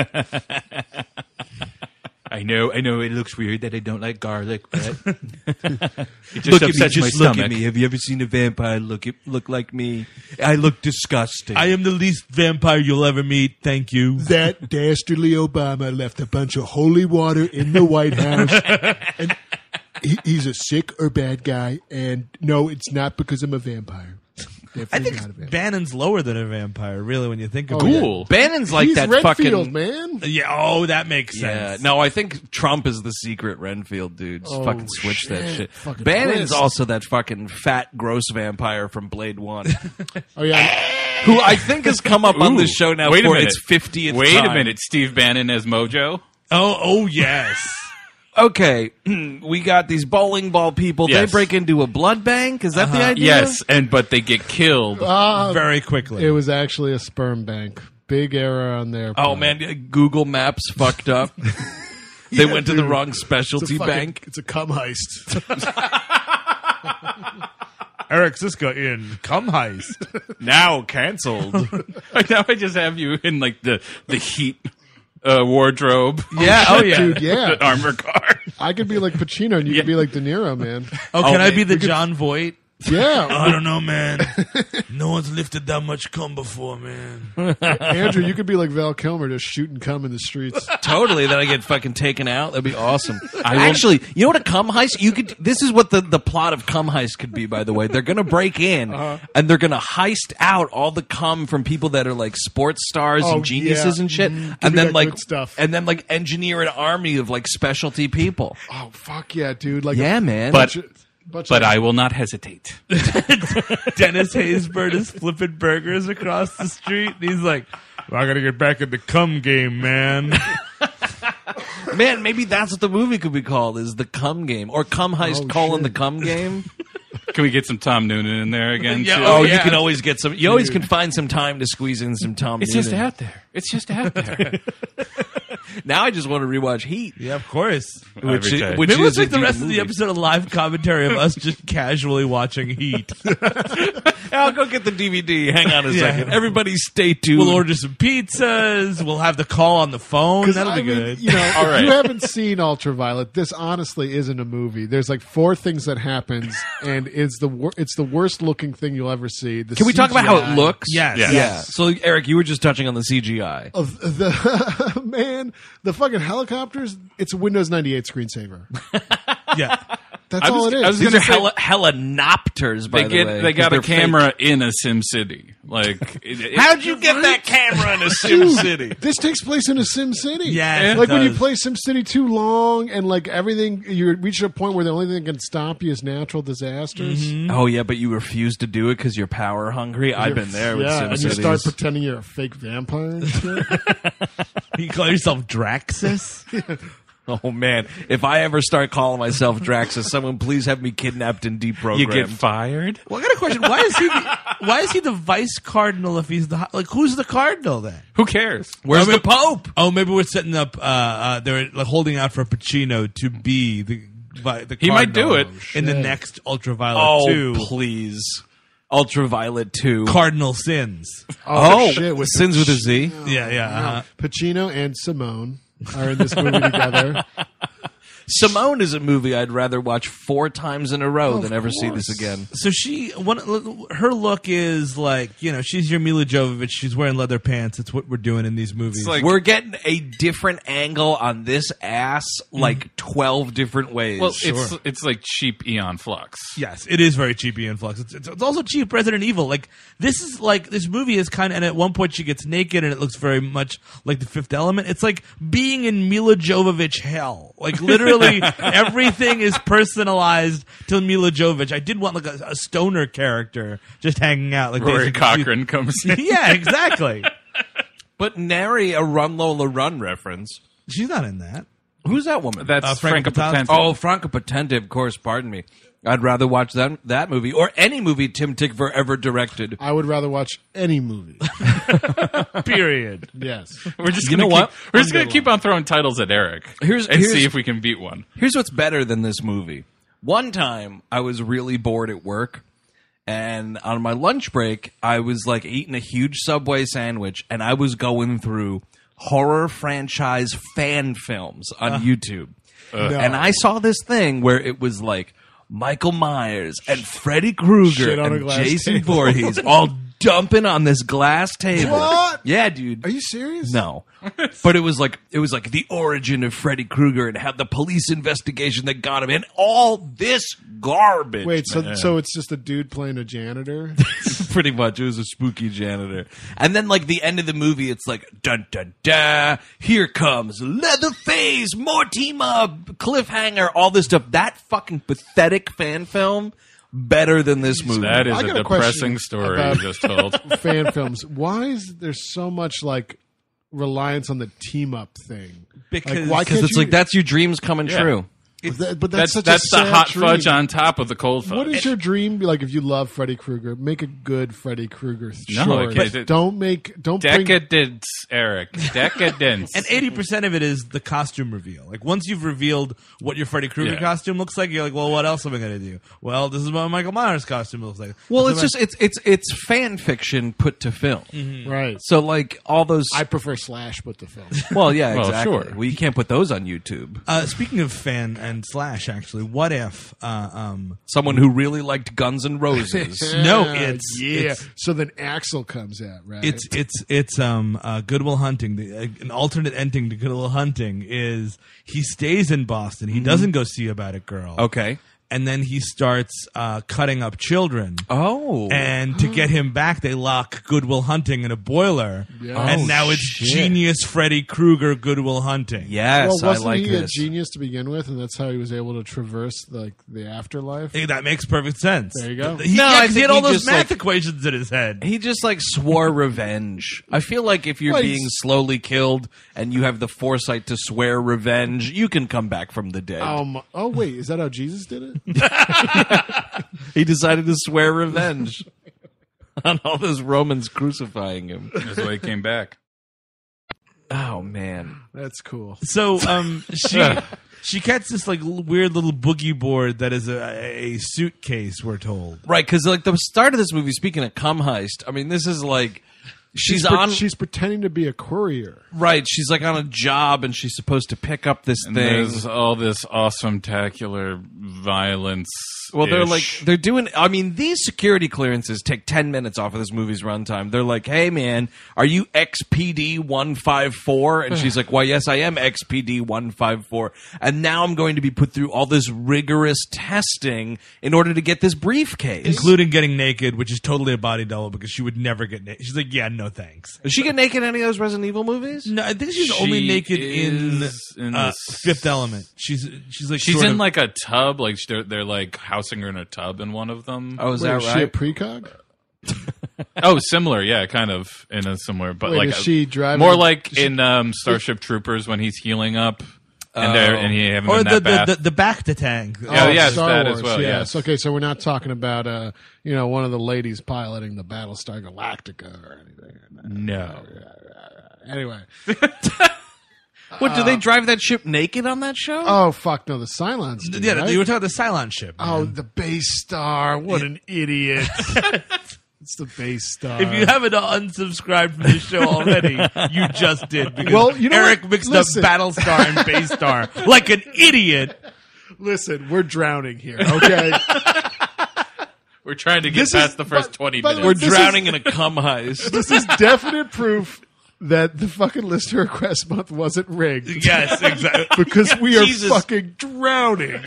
Speaker 3: I know. It looks weird that I don't like garlic, but it just
Speaker 1: Look at me,
Speaker 3: upsets my
Speaker 1: just look
Speaker 3: stomach.
Speaker 1: at me. Have you ever seen a vampire look like me? I look disgusting.
Speaker 2: I am the least vampire you'll ever meet. Thank you.
Speaker 4: That dastardly Obama left a bunch of holy water in the White House. And he's a sick or bad guy. And no, it's not because I'm a vampire.
Speaker 2: I
Speaker 4: Definitely
Speaker 2: think
Speaker 4: not a vampire.
Speaker 2: Bannon's lower than a vampire, really, when you think of
Speaker 4: Oh,
Speaker 2: it.
Speaker 4: yeah.
Speaker 3: Cool.
Speaker 1: Bannon's like
Speaker 4: He's
Speaker 1: that
Speaker 4: Redfield,
Speaker 1: fucking
Speaker 4: man.
Speaker 2: Yeah, oh, that makes
Speaker 1: Yeah,
Speaker 2: sense.
Speaker 1: no, I think Trump is the secret Renfield dude. Just
Speaker 4: Oh,
Speaker 1: fucking switch that
Speaker 4: shit.
Speaker 1: shit.
Speaker 4: Fucking
Speaker 1: Bannon's
Speaker 4: twist.
Speaker 1: also that fucking fat, gross vampire from Blade 1,
Speaker 4: Oh, yeah.
Speaker 1: who I think has come up on this show now
Speaker 3: Wait a
Speaker 1: for
Speaker 3: minute.
Speaker 1: its 50th
Speaker 3: Wait
Speaker 1: time.
Speaker 3: a minute. Steve Bannon as Mojo.
Speaker 2: Oh, yes.
Speaker 1: Okay, we got these bowling ball people.
Speaker 3: Yes.
Speaker 1: They break into a blood bank. Is that the idea?
Speaker 3: Yes, but they get killed.
Speaker 2: Very quickly.
Speaker 4: It was actually a sperm bank. Big error on their
Speaker 1: Oh
Speaker 4: part.
Speaker 1: man, Google Maps fucked up. They went to the wrong
Speaker 4: It's a
Speaker 1: specialty
Speaker 4: fucking-
Speaker 1: bank.
Speaker 4: It's a cum heist.
Speaker 2: Eric Siska in Cum Heist.
Speaker 1: Now canceled.
Speaker 3: Now I just have you in like the heat wardrobe.
Speaker 2: Yeah, oh yeah.
Speaker 4: Dude, yeah.
Speaker 3: The armor car.
Speaker 4: I could be like Pacino and you could be like De Niro, man.
Speaker 2: Oh, can I
Speaker 1: man,
Speaker 2: be the John Voight?
Speaker 4: Yeah.
Speaker 2: I don't know, man. No one's lifted that much cum before, man.
Speaker 4: Andrew, you could be like Val Kilmer just shooting cum in the streets.
Speaker 1: Totally. Then I get fucking taken out. That'd be awesome. Actually, you know what a cum heist? You could. This is what the plot of cum heist could be. By the way, they're gonna break in and they're gonna heist out all the cum from people that are like sports stars
Speaker 4: Oh,
Speaker 1: and geniuses
Speaker 4: yeah.
Speaker 1: and shit,
Speaker 4: Give
Speaker 1: and
Speaker 4: me
Speaker 1: then
Speaker 4: that
Speaker 1: like
Speaker 4: good stuff.
Speaker 1: and then like engineer an army of like specialty people.
Speaker 4: Oh, fuck yeah, dude. Like
Speaker 1: Yeah, man.
Speaker 3: But I will not hesitate.
Speaker 2: Dennis Haysbert is flipping burgers across the street, and he's like, I gotta get back in the cum game, man.
Speaker 1: Man, maybe that's what the movie could be called: is the cum game or cum heist:
Speaker 4: shit.
Speaker 1: the cum game.
Speaker 3: Can we get some Tom Noonan in there again?
Speaker 2: Yeah,
Speaker 3: too?
Speaker 1: Oh,
Speaker 2: yeah.
Speaker 1: you can always get some. You always can find some time to squeeze in some Tom.
Speaker 3: It's just
Speaker 1: Noonan.
Speaker 3: out there. It's just out there.
Speaker 1: Now I just want to rewatch Heat.
Speaker 2: Yeah, of course.
Speaker 1: Which
Speaker 3: Every day.
Speaker 1: which
Speaker 2: Maybe
Speaker 1: is
Speaker 2: let's make
Speaker 1: a
Speaker 2: the
Speaker 1: deep
Speaker 2: rest of the
Speaker 1: movie.
Speaker 2: episode a live commentary of us just casually watching Heat.
Speaker 1: I'll go get the DVD. Hang on a
Speaker 2: Yeah.
Speaker 1: second. Everybody stay tuned.
Speaker 2: We'll order some pizzas. We'll have the call on the phone. That'll be
Speaker 4: I mean,
Speaker 2: good.
Speaker 4: You know,
Speaker 3: All
Speaker 4: if
Speaker 3: right.
Speaker 4: you haven't seen Ultraviolet, this honestly isn't a movie. There's like 4 things that happens, and it's the worst looking thing you'll ever see. The
Speaker 1: Can we talk about how it
Speaker 4: CGI
Speaker 1: looks?
Speaker 2: Yes.
Speaker 3: Yeah.
Speaker 1: Yeah. So, Eric, you were just touching on the CGI.
Speaker 4: of the man, the fucking helicopters. It's a Windows 98 screensaver.
Speaker 2: Yeah.
Speaker 4: That's
Speaker 3: I
Speaker 4: all
Speaker 3: was-
Speaker 4: it is.
Speaker 3: I was
Speaker 1: These
Speaker 3: gonna
Speaker 1: are
Speaker 3: say-
Speaker 1: helinopters, by the way.
Speaker 3: They got a
Speaker 1: 'cause they're
Speaker 3: camera in a Sim City. Like,
Speaker 1: How'd you get that camera in a Sim City?
Speaker 4: This takes place in a Sim City.
Speaker 2: Yes, it
Speaker 4: like when you
Speaker 2: does.
Speaker 4: play Sim City too long, and like everything, you reach a point where the only thing that can stop you is natural disasters.
Speaker 1: Oh, yeah, but you refuse to do it because you're power hungry? I've been there with
Speaker 4: Yeah,
Speaker 1: Sim
Speaker 4: and you
Speaker 1: Cities.
Speaker 4: start pretending you're a fake vampire and shit.
Speaker 2: You call yourself Draxus?
Speaker 1: Oh, man. If I ever start calling myself Draxus, someone please have me kidnapped and deprogrammed.
Speaker 3: you get fired.
Speaker 2: Well, I got a question. Why is he the vice cardinal if he's the like? Who's the cardinal then?
Speaker 3: Who cares?
Speaker 1: Where's the Pope?
Speaker 2: Oh, maybe we're setting up. They're like holding out for Pacino to be the
Speaker 3: He might do
Speaker 2: cardinal
Speaker 3: it.
Speaker 2: in the
Speaker 4: shit.
Speaker 2: next Ultraviolet
Speaker 1: Oh,
Speaker 2: 2.
Speaker 1: please. Ultraviolet 2.
Speaker 2: Cardinal Sins.
Speaker 1: Oh,
Speaker 4: shit! With
Speaker 1: Sins with a Z.
Speaker 2: Yeah, yeah. Uh-huh.
Speaker 4: Pacino and Simone are in this movie together.
Speaker 1: Simone is a movie I'd rather watch 4 times in a row than ever see this again.
Speaker 2: So her look is like, she's your Mila Jovovich. She's wearing leather pants. It's what we're doing in these movies.
Speaker 3: like-
Speaker 1: We're getting a different angle on this ass like 12 different ways.
Speaker 3: Well, it's like cheap Eon Flux.
Speaker 2: Yes, it is very cheap Ian Flux. It's also cheap Resident Evil. Like this movie is kind of, and at one point she gets naked and it looks very much like The Fifth Element. It's like being in Mila Jovovich hell. Like literally everything is personalized to Mila Jovovich. I did want like a stoner character just hanging out like
Speaker 3: Rory
Speaker 2: Daisy-
Speaker 3: Cochran comes in.
Speaker 2: Yeah, exactly.
Speaker 1: but nary a Run Lola Run reference.
Speaker 2: She's not in that.
Speaker 1: Who's that woman?
Speaker 3: That's
Speaker 2: Franca
Speaker 3: Franca
Speaker 2: Potente.
Speaker 3: Potente.
Speaker 1: Oh, Franca Potente, of course, pardon me. I'd rather watch that movie or any movie Tim Tykwer ever directed.
Speaker 4: I would rather watch any movie.
Speaker 2: Period.
Speaker 4: Yes.
Speaker 3: We're just
Speaker 1: You
Speaker 3: gonna
Speaker 1: know what?
Speaker 3: We're just gonna keep on throwing titles at Eric
Speaker 1: Here's-
Speaker 3: and
Speaker 1: here's-
Speaker 3: see if we can beat one.
Speaker 1: Here's what's better than this movie. One time I was really bored at work, and on my lunch break, I was like eating a huge Subway sandwich, and I was going through horror franchise fan films on YouTube.
Speaker 4: No.
Speaker 1: And I saw this thing where it was like Michael Myers and Freddy Krueger
Speaker 4: Shit on a
Speaker 1: and
Speaker 4: glass
Speaker 1: Jason
Speaker 4: table.
Speaker 1: Voorhees all dumping on this glass table.
Speaker 4: What?
Speaker 1: Yeah, dude.
Speaker 4: Are you serious?
Speaker 1: No. But it was like the origin of Freddy Krueger and how the police investigation that got him and all this garbage.
Speaker 4: Wait,
Speaker 1: man.
Speaker 4: so it's just a dude playing a janitor?
Speaker 1: Pretty much it was a spooky janitor. And then like the end of the movie it's like dun dun dun, here comes Leatherface, more team up, cliffhanger, all this stuff. That fucking pathetic fan film better than this movie.
Speaker 3: That is
Speaker 4: I
Speaker 3: a
Speaker 4: got a question
Speaker 3: depressing story
Speaker 4: about-
Speaker 3: you just told.
Speaker 4: Fan films. Why is there so much like reliance on the team up thing?
Speaker 2: Because-
Speaker 4: why
Speaker 1: Because
Speaker 4: can't
Speaker 1: it's
Speaker 4: you-
Speaker 1: like that's your dreams coming
Speaker 3: Yeah.
Speaker 1: true.
Speaker 4: But that's such
Speaker 3: That's
Speaker 4: a
Speaker 3: the
Speaker 4: sad
Speaker 3: hot
Speaker 4: dream.
Speaker 3: fudge on top of the cold fudge.
Speaker 4: What is your dream? Like, if you love Freddy Krueger, make a good Freddy Krueger
Speaker 3: No,
Speaker 4: short.
Speaker 3: okay,
Speaker 4: Don't bring.
Speaker 3: Decadence, Eric. Decadence.
Speaker 2: And 80% of it is the costume reveal. Like, once you've revealed what your Freddy Krueger
Speaker 3: Yeah.
Speaker 2: costume looks like, you're like, well, what else am I going to do? Well, this is what Michael Myers' costume looks like.
Speaker 1: Well,
Speaker 2: This
Speaker 1: it's
Speaker 2: is
Speaker 1: just it's fan fiction put to film.
Speaker 4: Right.
Speaker 1: So like all those.
Speaker 4: I prefer Slash, but the film.
Speaker 1: well, yeah,
Speaker 3: Well,
Speaker 1: exactly.
Speaker 3: sure.
Speaker 1: Well, you can't put those on YouTube.
Speaker 2: Speaking of fan and slash, actually, what if
Speaker 1: Someone who really liked Guns N' Roses.
Speaker 2: no, it's
Speaker 4: yeah.
Speaker 2: it's
Speaker 4: So then Axel comes out, right?
Speaker 2: it's Goodwill Hunting. An alternate ending to Goodwill Hunting is he stays in Boston. He doesn't go see About It Girl.
Speaker 1: Okay.
Speaker 2: And then he starts cutting up children.
Speaker 1: Oh.
Speaker 2: And to get him back, they lock Goodwill Hunting in a boiler.
Speaker 4: Yeah.
Speaker 2: And
Speaker 1: Oh,
Speaker 2: now it's
Speaker 1: shit.
Speaker 2: genius Freddy Krueger Goodwill Hunting.
Speaker 1: Yes,
Speaker 4: well, wasn't
Speaker 1: I like
Speaker 4: he
Speaker 1: this.
Speaker 4: a genius to begin with, and that's how he was able to traverse the afterlife?
Speaker 2: Hey, that makes perfect sense.
Speaker 4: There you go.
Speaker 2: He,
Speaker 1: No,
Speaker 2: yeah,
Speaker 1: I
Speaker 2: 'cause he
Speaker 1: think
Speaker 2: had all
Speaker 1: he
Speaker 2: those
Speaker 1: just,
Speaker 2: math
Speaker 1: like-
Speaker 2: equations in his head.
Speaker 1: He just like swore revenge. I feel like if you're
Speaker 4: Well,
Speaker 1: being
Speaker 4: he's-
Speaker 1: slowly killed and you have the foresight to swear revenge, you can come back from the dead.
Speaker 4: Oh wait, is that how Jesus did it?
Speaker 1: He decided to swear revenge on all those Romans crucifying him.
Speaker 3: That's why he came back.
Speaker 1: Oh man.
Speaker 4: That's cool.
Speaker 2: So she gets this like weird little boogie board that is a suitcase, we're told.
Speaker 1: Right, because like the start of this movie, speaking of cum heist, I mean, this is like she's on.
Speaker 4: She's pretending to be a courier.
Speaker 1: Right, she's like on a job and she's supposed to pick up this
Speaker 3: And
Speaker 1: thing.
Speaker 3: there's all this awesome-tacular violence.
Speaker 1: Well, they're doing. I mean, these security clearances take 10 minutes off of this movie's runtime. They're like, "Hey, man, are you XPD 154?" And she's like, "Why, yes, I am XPD 154." And now I'm going to be put through all this rigorous testing in order to get this briefcase.
Speaker 2: Including getting naked, which is totally a body double because she would never get naked. She's like, yeah, no thanks.
Speaker 1: Does she get naked in any of those Resident Evil movies?
Speaker 2: No, I think she's
Speaker 3: She
Speaker 2: only naked in
Speaker 3: is in this-
Speaker 2: Fifth Element. She's like
Speaker 3: She's
Speaker 2: sort
Speaker 3: in
Speaker 2: of-
Speaker 3: like a tub. Like they're like housing her in a tub in one of them.
Speaker 1: Oh, is
Speaker 4: Wait,
Speaker 1: that
Speaker 4: is she a
Speaker 1: right?
Speaker 4: precog?
Speaker 3: Oh, similar, yeah, kind of in a similar, but
Speaker 4: Wait,
Speaker 3: like
Speaker 4: is she driving?
Speaker 3: more like in Starship Troopers when he's healing up and he having
Speaker 2: or
Speaker 3: in that bath.
Speaker 2: the back to tank.
Speaker 3: Yeah, yes,
Speaker 4: Star
Speaker 3: that
Speaker 4: Wars,
Speaker 3: as well,
Speaker 4: Yes.
Speaker 3: yes.
Speaker 4: Okay, so we're not talking about one of the ladies piloting the Battlestar Galactica or anything.
Speaker 3: No,
Speaker 4: Anyway.
Speaker 1: What, do they drive that ship naked on that show?
Speaker 4: Oh fuck no, the Cylons. Did,
Speaker 2: Yeah,
Speaker 4: right?
Speaker 2: you were talking about the Cylon ship.
Speaker 4: Oh,
Speaker 2: man.
Speaker 4: the base star. What an idiot. It's the base star.
Speaker 2: If you haven't unsubscribed from the show already, you just did. Because
Speaker 4: Well, you know
Speaker 2: Eric
Speaker 4: what?
Speaker 2: mixed
Speaker 4: Listen.
Speaker 2: up Battlestar and Base Star like an idiot.
Speaker 4: Listen, we're drowning here, okay?
Speaker 3: we're trying to get
Speaker 4: This
Speaker 3: past
Speaker 4: is-
Speaker 3: the first
Speaker 4: by-
Speaker 3: 20
Speaker 4: by the way,
Speaker 3: minutes.
Speaker 1: We're
Speaker 4: this
Speaker 1: drowning in a cum heist.
Speaker 4: This is definite proof that the fucking listener request month wasn't rigged.
Speaker 2: Yes, exactly.
Speaker 4: Because we are
Speaker 1: Jesus.
Speaker 4: fucking drowning.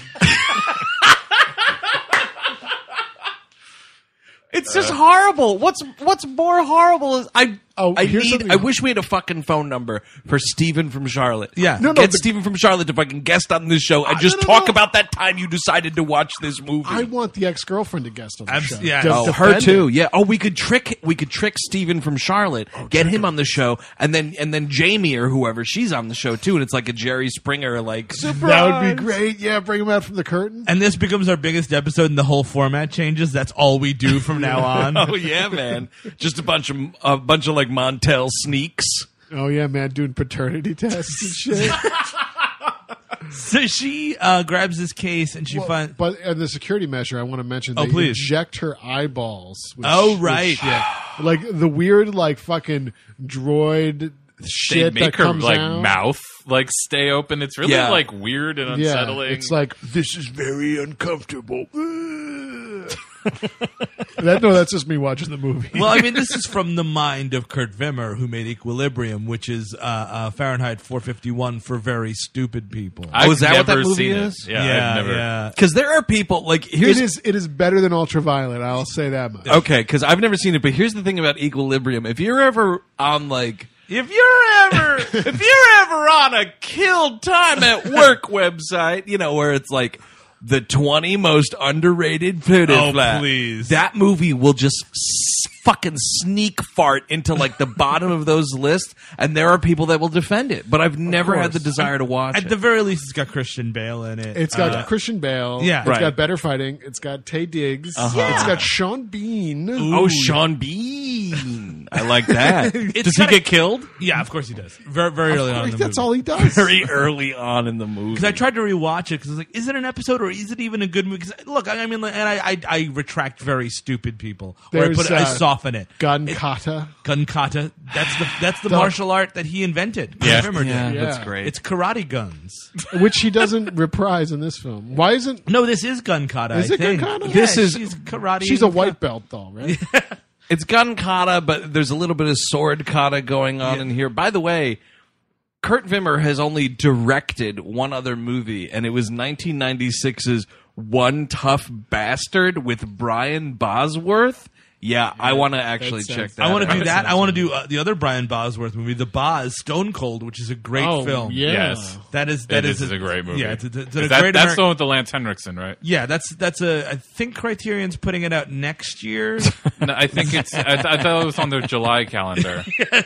Speaker 1: It's just horrible. What's more horrible is
Speaker 4: here's something
Speaker 1: I
Speaker 4: else.
Speaker 1: wish we had a fucking phone number for Steven from Charlotte.
Speaker 2: Yeah.
Speaker 4: No,
Speaker 1: Get
Speaker 4: the-
Speaker 1: Steven from Charlotte to fucking guest on this show and just
Speaker 4: no,
Speaker 1: talk
Speaker 4: no.
Speaker 1: about that time you decided to watch this movie.
Speaker 4: I want the ex-girlfriend to guest on the show.
Speaker 2: yeah.
Speaker 4: To
Speaker 2: Oh,
Speaker 1: her
Speaker 4: defend
Speaker 1: too.
Speaker 4: it.
Speaker 1: Yeah. Oh, we could trick Steven from Charlotte, get him on the show, and then Jamie or whoever, she's on the show too, and it's like a Jerry Springer like
Speaker 4: That would be great. Yeah, bring him out from the curtain.
Speaker 2: And this becomes our biggest episode, and the whole format changes. That's all we do from now on.
Speaker 1: Oh yeah, man! Just a bunch of like Montel sneaks.
Speaker 4: Oh yeah, man, doing paternity tests and shit.
Speaker 2: So she grabs this case, and she finds.
Speaker 4: But and the security measure, I want to mention.
Speaker 2: Oh,
Speaker 4: They
Speaker 2: please.
Speaker 4: inject her eyeballs. With
Speaker 2: Oh,
Speaker 4: with
Speaker 2: right.
Speaker 4: shit. Like the weird, like fucking droid
Speaker 3: They
Speaker 4: shit
Speaker 3: make
Speaker 4: that
Speaker 3: her
Speaker 4: comes
Speaker 3: like
Speaker 4: out.
Speaker 3: mouth like stay open. It's really
Speaker 1: Yeah.
Speaker 3: like weird and
Speaker 4: Yeah,
Speaker 3: unsettling.
Speaker 4: it's like this is very uncomfortable. That's just me watching the movie.
Speaker 2: Well, I mean, this is from the mind of Kurt Wimmer, who made Equilibrium, which is Fahrenheit 451 for very stupid people.
Speaker 3: I've
Speaker 1: is that what that
Speaker 3: never
Speaker 1: movie
Speaker 3: seen
Speaker 1: is?
Speaker 3: It. Yeah, I've never.
Speaker 2: yeah.
Speaker 1: Because there are people like here's
Speaker 4: it is better than Ultraviolet. I'll say that much.
Speaker 1: okay. Because I've never seen it, but here's the thing about Equilibrium: if you're ever on like
Speaker 2: If you're ever
Speaker 1: on a killed time at work website, you know, where it's like The 20 most underrated Pooter
Speaker 2: Oh,
Speaker 1: Flat.
Speaker 2: please.
Speaker 1: That movie will just fucking sneak fart into like the bottom of those lists, and there are people that will defend it. But I've never had the desire to watch
Speaker 2: At
Speaker 1: it.
Speaker 2: the very least, it's got Christian Bale in it.
Speaker 4: It's got Christian Bale.
Speaker 2: yeah.
Speaker 4: It's
Speaker 1: Right.
Speaker 4: got Better Fighting. It's got Taye Diggs.
Speaker 1: Uh-huh.
Speaker 4: It's got Sean Bean.
Speaker 1: Oh, Sean Bean. I like that.
Speaker 3: Does he get killed?
Speaker 2: Yeah, of course he does. Very, very early on in the
Speaker 4: That's
Speaker 2: movie.
Speaker 4: all he does.
Speaker 1: Very early on in the movie.
Speaker 2: Because I tried to rewatch it because I was like, is it an episode or is it even a good movie? Because look, I mean, and I retract very stupid people. Or
Speaker 4: There's,
Speaker 2: I soften it.
Speaker 4: Gun kata.
Speaker 2: Gun kata. That's the martial art that he invented.
Speaker 3: Yeah.
Speaker 2: Rimmer did.
Speaker 1: yeah,
Speaker 4: Yeah.
Speaker 1: that's great.
Speaker 2: It's karate guns.
Speaker 4: Which he doesn't reprise in this film. Why isn't...
Speaker 2: No, this is gun kata.
Speaker 4: Is
Speaker 2: I
Speaker 4: it gun
Speaker 2: think.
Speaker 4: kata?
Speaker 2: Yeah,
Speaker 1: This is-
Speaker 2: she's karate.
Speaker 4: She's a white belt, though, right?
Speaker 1: It's gun kata, but there's a little bit of sword kata going on in here. By the way, Kurt Wimmer has only directed one other movie, and it was 1996's One Tough Bastard with Brian Bosworth. Yeah, I want to actually
Speaker 4: that
Speaker 1: check
Speaker 4: sounds-
Speaker 1: that
Speaker 2: I want to
Speaker 1: out.
Speaker 2: do that. I want to do the other Brian Bosworth movie, The Boz, Stone Cold, which is a great film.
Speaker 4: Yeah.
Speaker 3: Yes.
Speaker 2: That is
Speaker 3: It is a great movie.
Speaker 2: Yeah, it's a
Speaker 3: Is
Speaker 2: great.
Speaker 3: that's the one with the Lance Henriksen, right?
Speaker 2: Yeah, that's a. I think Criterion's putting it out next year.
Speaker 3: No, I think it's. I thought it was on their July calendar.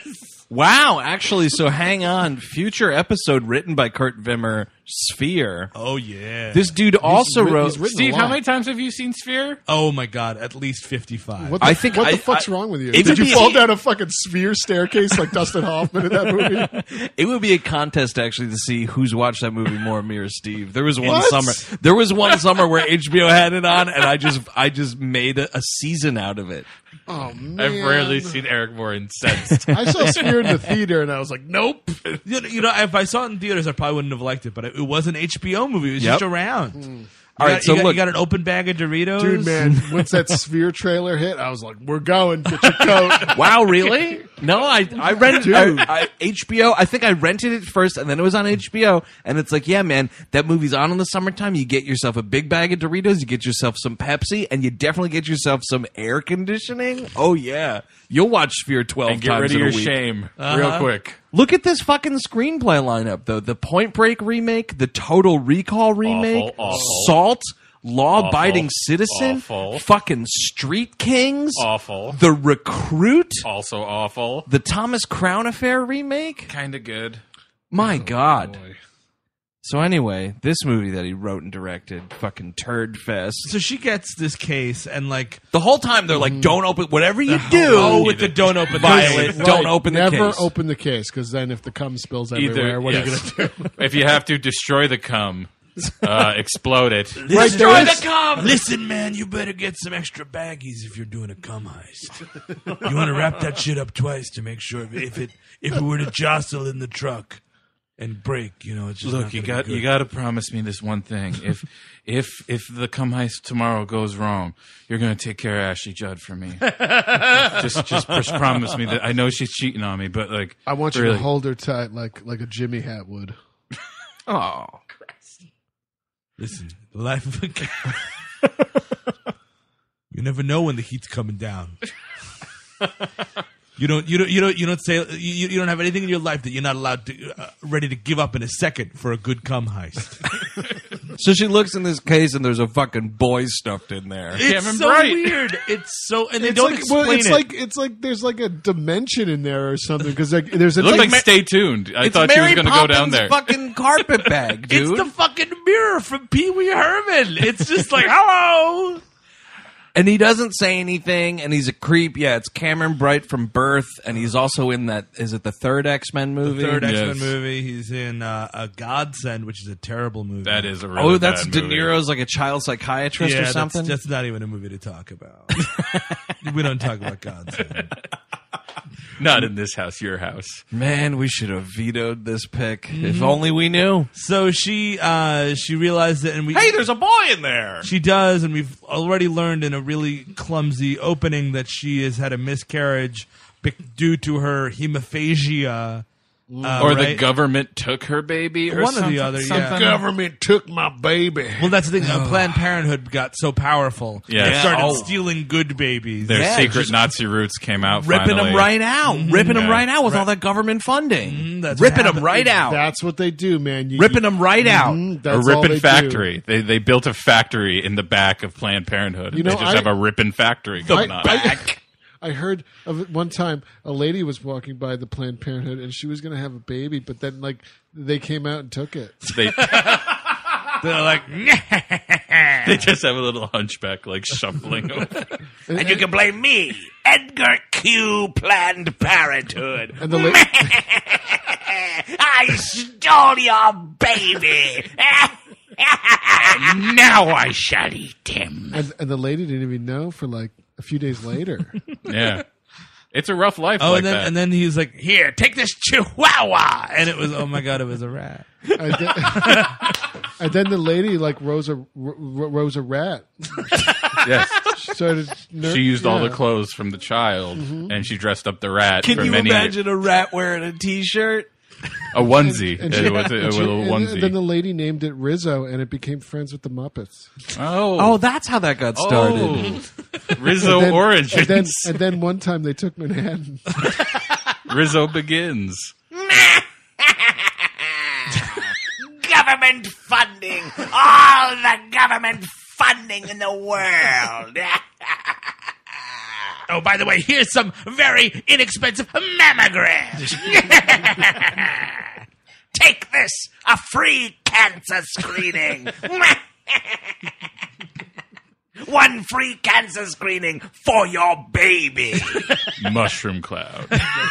Speaker 1: Wow, actually, so hang on. Future episode written by Kurt Wimmer, Sphere.
Speaker 2: Oh yeah.
Speaker 1: This dude also
Speaker 4: writ-
Speaker 1: wrote...
Speaker 4: he's written
Speaker 3: Steve,
Speaker 4: a
Speaker 3: how
Speaker 4: lot.
Speaker 3: many times have you seen Sphere?
Speaker 2: Oh my god, at least 55.
Speaker 4: What the,
Speaker 1: I think
Speaker 4: what
Speaker 1: I-
Speaker 4: the fuck's
Speaker 1: I-
Speaker 4: wrong with you?
Speaker 1: it
Speaker 4: Did
Speaker 1: would
Speaker 4: you
Speaker 1: be-
Speaker 4: fall down a fucking sphere staircase like Dustin Hoffman in that movie?
Speaker 1: It would be a contest actually to see who's watched that movie more, me or Steve. There was one
Speaker 4: What?
Speaker 1: summer. There was one summer where HBO had it on, and I just made a season out of it.
Speaker 4: Oh man!
Speaker 3: I've rarely seen Eric more incensed.
Speaker 4: I saw Sphere in the theater and I was like, nope.
Speaker 2: You know, if I saw it in theaters, I probably wouldn't have liked it. But it was an HBO movie. It was
Speaker 1: Yep.
Speaker 2: just around.
Speaker 1: All right, so
Speaker 2: you
Speaker 1: look,
Speaker 2: got an open bag of Doritos,
Speaker 4: Dude, man, once that Sphere trailer hit, I was like, we're going. Get your coat.
Speaker 1: wow, really? No, I rented
Speaker 4: Dude.
Speaker 1: HBO. I think I rented it first, and then it was on HBO. And it's like, yeah, man, that movie's on in the summertime. You get yourself a big bag of Doritos, you get yourself some Pepsi, and you definitely get yourself some air conditioning. Oh yeah, you'll watch Sphere 12
Speaker 3: And get
Speaker 1: times
Speaker 3: rid of
Speaker 1: in a
Speaker 3: your
Speaker 1: week.
Speaker 3: shame real quick.
Speaker 1: Look at this fucking screenplay lineup, though. The Point Break remake, the Total Recall remake,
Speaker 3: Awful.
Speaker 1: Salt, Law Abiding
Speaker 3: Awful.
Speaker 1: Citizen,
Speaker 3: Awful.
Speaker 1: fucking Street Kings,
Speaker 3: Awful.
Speaker 1: The Recruit,
Speaker 3: Also awful.
Speaker 1: the Thomas Crown Affair remake.
Speaker 3: Kind of good.
Speaker 1: My God. So anyway, this movie that he wrote and directed, fucking Turd Fest.
Speaker 2: So she gets this case, and like,
Speaker 1: The whole time they're like, don't open, whatever you do.
Speaker 2: oh, with the don't open the
Speaker 1: Violet.
Speaker 2: case.
Speaker 1: Don't open the
Speaker 4: Never
Speaker 1: case.
Speaker 4: open the case, because then if the cum spills everywhere, what are you
Speaker 3: yes.
Speaker 4: going to do?
Speaker 3: If you have to destroy the cum, explode it.
Speaker 4: Right,
Speaker 1: Destroy
Speaker 4: there
Speaker 1: the
Speaker 4: is-
Speaker 1: cum!
Speaker 2: Listen, man, you better get some extra baggies if you're doing a cum heist. You want to wrap that shit up twice to make sure if it were to jostle in the truck and break, you know, it's just
Speaker 3: Look,
Speaker 2: not
Speaker 3: you
Speaker 2: gonna
Speaker 3: got
Speaker 2: be good.
Speaker 3: you got to promise me this one thing. If the cum heist tomorrow goes wrong, you're going to take care of Ashley Judd for me. just promise me that. I know she's cheating on me, but like
Speaker 4: I want you
Speaker 3: really.
Speaker 4: to hold her tight like a Jimmy Hat would.
Speaker 1: Oh.
Speaker 2: Listen, the life of a guy. You never know when the heat's coming down. You don't say you don't have anything in your life that you're not allowed to ready to give up in a second for a good cum heist.
Speaker 1: So she looks in this case and there's a fucking boy stuffed in there.
Speaker 2: It's
Speaker 3: Cameron
Speaker 2: so
Speaker 3: Bright.
Speaker 2: weird. It's so and they
Speaker 4: It's
Speaker 2: don't
Speaker 4: like,
Speaker 2: explain
Speaker 4: well, it's
Speaker 2: it.
Speaker 4: like there's like a dimension in there or something because like, there's a
Speaker 3: It looked like
Speaker 1: Ma-
Speaker 3: Stay Tuned. I
Speaker 1: It's
Speaker 3: thought she was
Speaker 1: Mary
Speaker 3: going to go down
Speaker 1: Poppins'
Speaker 3: there.
Speaker 1: fucking carpet bag, dude.
Speaker 2: It's the fucking mirror from Pee Wee Herman. It's just like, hello.
Speaker 1: And he doesn't say anything, and he's a creep. Yeah, it's Cameron Bright from Birth, and he's also in that. Is it the third X-Men movie?
Speaker 2: Third X-Men
Speaker 3: Yes.
Speaker 2: movie. He's in a Godsend, which is a terrible movie.
Speaker 3: That is a really
Speaker 1: Oh, that's
Speaker 3: bad
Speaker 1: De
Speaker 3: movie.
Speaker 1: Niro's like a child psychiatrist
Speaker 2: yeah,
Speaker 1: or something.
Speaker 2: That's not even a movie to talk about. We don't talk about Godsend.
Speaker 3: Not in this house, your house.
Speaker 1: Man, we should have vetoed this pick.
Speaker 2: Mm-hmm.
Speaker 1: If only we knew.
Speaker 2: So she realized it, and we
Speaker 1: Hey, there's a boy in there.
Speaker 2: she does, and we've already learned in a really clumsy opening that she has had a miscarriage due to her hemophagia,
Speaker 3: Or the
Speaker 2: right?
Speaker 3: government took her baby, or
Speaker 2: One or
Speaker 3: something.
Speaker 2: the other, yeah.
Speaker 3: something.
Speaker 4: Government took my baby.
Speaker 2: Well, that's the thing. Planned Parenthood got so powerful.
Speaker 3: Yeah.
Speaker 2: They started
Speaker 1: Oh.
Speaker 2: stealing good babies.
Speaker 3: Their
Speaker 1: Yeah,
Speaker 3: secret
Speaker 1: just
Speaker 3: Nazi roots came out.
Speaker 1: ripping
Speaker 3: finally.
Speaker 1: them right out, ripping them
Speaker 3: Yeah.
Speaker 1: right out with all that government funding,
Speaker 2: that's what
Speaker 1: ripping them
Speaker 2: happened.
Speaker 1: right out,
Speaker 4: That's what they do, man.
Speaker 1: ripping them right out.
Speaker 4: That's
Speaker 3: A
Speaker 4: all they
Speaker 3: ripping
Speaker 4: do.
Speaker 3: factory. They built a factory in the back of Planned Parenthood.
Speaker 4: You know,
Speaker 3: they just have a ripping factory going on.
Speaker 4: I heard of it one time. A lady was walking by the Planned Parenthood, and she was going to have a baby, but then like they came out and took it.
Speaker 3: They
Speaker 2: They're like,
Speaker 3: they just have a little hunchback like shuffling over.
Speaker 1: And you can blame me, Edgar Q. Planned Parenthood.
Speaker 4: And the
Speaker 1: I stole your baby.
Speaker 6: Now I shall eat him.
Speaker 4: and the lady didn't even know for like a few days later.
Speaker 3: Yeah, it's a rough life.
Speaker 2: oh,
Speaker 3: like
Speaker 2: and then
Speaker 3: that.
Speaker 2: and then he's like, here, take this Chihuahua, and it was, oh my god, it was a rat.
Speaker 4: and, then, and then the lady like rose a rat.
Speaker 3: yes,
Speaker 4: She started.
Speaker 3: she used all the
Speaker 4: yeah.
Speaker 3: clothes from the child, and she dressed up the rat.
Speaker 1: Can
Speaker 3: for
Speaker 1: you
Speaker 3: many
Speaker 1: imagine a rat wearing a T-shirt?
Speaker 3: a onesie?
Speaker 4: And
Speaker 3: It was a
Speaker 4: and
Speaker 3: little
Speaker 4: and
Speaker 3: onesie.
Speaker 4: then the lady named it Rizzo, and it became friends with the Muppets.
Speaker 3: oh,
Speaker 1: that's how that got started.
Speaker 3: Oh. Rizzo
Speaker 4: Then-
Speaker 3: Origins.
Speaker 4: and then one time they took Manhattan.
Speaker 3: Rizzo Begins.
Speaker 6: Government funding. All the government funding in the world.
Speaker 2: Oh, by the way, here's some very inexpensive mammograms.
Speaker 6: Take this, a free cancer screening. One free cancer screening for your baby.
Speaker 3: Mushroom Cloud.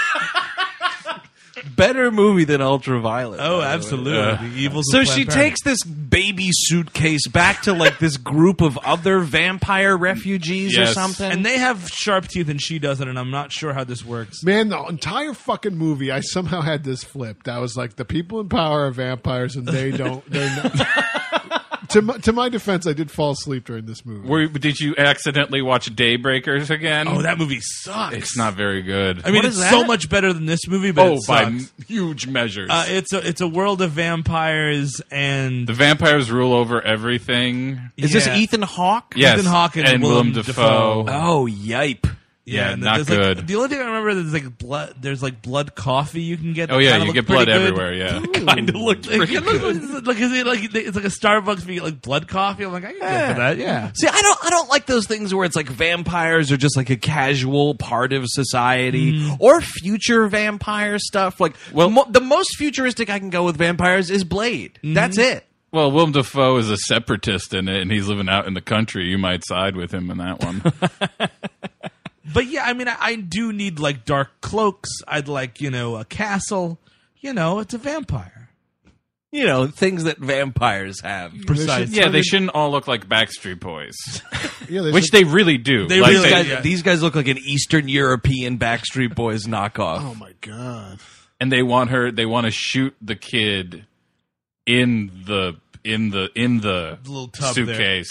Speaker 1: Better movie than Ultraviolet.
Speaker 2: Oh,
Speaker 1: by the way.
Speaker 2: absolutely. The evils
Speaker 1: So
Speaker 2: of
Speaker 1: she
Speaker 2: Planned
Speaker 1: takes this baby suitcase back to like this group of other vampire refugees or
Speaker 3: Yes.
Speaker 1: something.
Speaker 2: And they have sharp teeth and she doesn't, and I'm not sure how this works.
Speaker 4: Man, the entire fucking movie, I somehow had this flipped. I was like, the people in power are vampires, and they don't. They're not. To my defense, I did fall asleep during this movie.
Speaker 3: Did you accidentally watch Daybreakers again?
Speaker 2: Oh, that movie sucks.
Speaker 3: It's not very good.
Speaker 2: I mean,
Speaker 1: What
Speaker 2: it's
Speaker 1: is
Speaker 2: so
Speaker 1: that?
Speaker 2: much better than this movie, but it
Speaker 3: by
Speaker 2: sucks.
Speaker 3: huge measures.
Speaker 2: It's a world of vampires and
Speaker 3: the vampires rule over everything.
Speaker 1: Is this
Speaker 2: Yeah.
Speaker 1: Ethan Hawke?
Speaker 3: Yes,
Speaker 2: Ethan Hawke and
Speaker 3: Willem
Speaker 2: Willem
Speaker 3: Dafoe.
Speaker 2: Dafoe.
Speaker 1: Oh, yipe.
Speaker 3: Yeah,
Speaker 2: and
Speaker 3: not
Speaker 2: there's, like,
Speaker 3: good.
Speaker 2: the only thing I remember is like blood. There's like blood coffee you can get.
Speaker 3: Oh yeah,
Speaker 2: Kinda
Speaker 3: you
Speaker 2: look
Speaker 3: get
Speaker 2: pretty
Speaker 3: blood
Speaker 2: good.
Speaker 3: everywhere. Yeah,
Speaker 1: Kind of looked
Speaker 2: Like,
Speaker 1: pretty
Speaker 2: it looks
Speaker 1: good.
Speaker 2: like, is it like it's like a Starbucks, but you get like blood coffee. I'm like, I can go for that. Yeah.
Speaker 1: See, I don't like those things where it's like vampires are just like a casual part of society or future vampire stuff. Like, well, the most futuristic I can go with vampires is Blade. That's it.
Speaker 3: Well, Willem Dafoe is a separatist in it, and he's living out in the country. You might side with him in that one.
Speaker 2: But yeah, I mean, I do need like dark cloaks. I'd like, a castle. It's a vampire.
Speaker 1: You know, things that vampires have.
Speaker 2: Precisely.
Speaker 3: Yeah, they shouldn't all look like Backstreet Boys,
Speaker 4: Yeah, they
Speaker 3: which
Speaker 4: should-
Speaker 3: they really do.
Speaker 2: They
Speaker 3: Like,
Speaker 2: really-
Speaker 1: These guys, these guys look like an Eastern European Backstreet Boys knockoff.
Speaker 4: Oh my god!
Speaker 3: and they want to shoot the kid in the
Speaker 2: Little tub
Speaker 3: suitcase.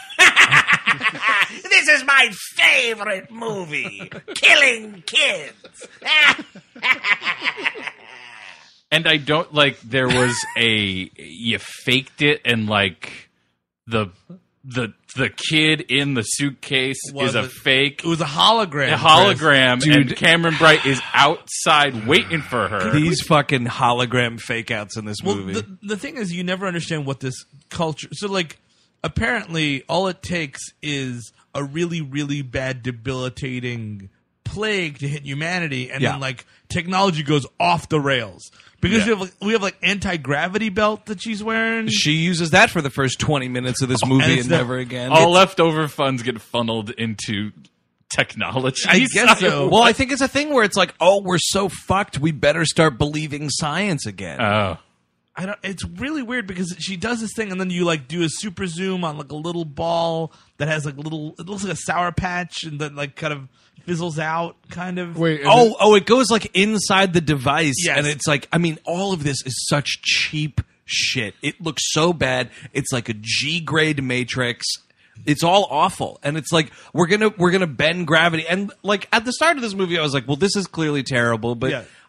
Speaker 6: This is my favorite movie, Killing Kids.
Speaker 3: And I don't like there was you faked it and like the kid in the suitcase is a
Speaker 2: Wasn't-
Speaker 3: fake
Speaker 2: It was a hologram.
Speaker 3: a hologram,
Speaker 1: Dude.
Speaker 3: and Cameron Bright is outside waiting for her.
Speaker 1: These fucking hologram fake outs in this
Speaker 2: Well,
Speaker 1: movie.
Speaker 2: the thing is, you never understand what this culture. So, like, apparently, all it takes is a really, really bad, debilitating plague to hit humanity, and
Speaker 1: Yeah.
Speaker 2: then like technology goes off the rails because
Speaker 3: Yeah.
Speaker 2: we have like anti-gravity belt that she's wearing.
Speaker 1: She uses that for the first 20 minutes of this movie
Speaker 2: and
Speaker 1: and,
Speaker 2: it's the-
Speaker 1: never again.
Speaker 3: All leftover funds get funned into technology.
Speaker 2: I guess so.
Speaker 1: Well, I think it's a thing where it's like, oh, we're so fucked, we better start believing science again.
Speaker 3: Oh.
Speaker 2: I don't. It's really weird because she does this thing, and then you like do a super zoom on like a little ball that has like little. It looks like a Sour Patch, and then like kind of fizzles out, kind of.
Speaker 4: Wait, and
Speaker 1: Oh, it goes like inside the device,
Speaker 2: Yes.
Speaker 1: and it's like, I mean, all of this is such cheap shit. It looks so bad. It's like a G grade Matrix. It's all awful, and it's like we're gonna bend gravity. And like at the start of this movie, I was like, well, this is clearly terrible, but
Speaker 2: Yeah.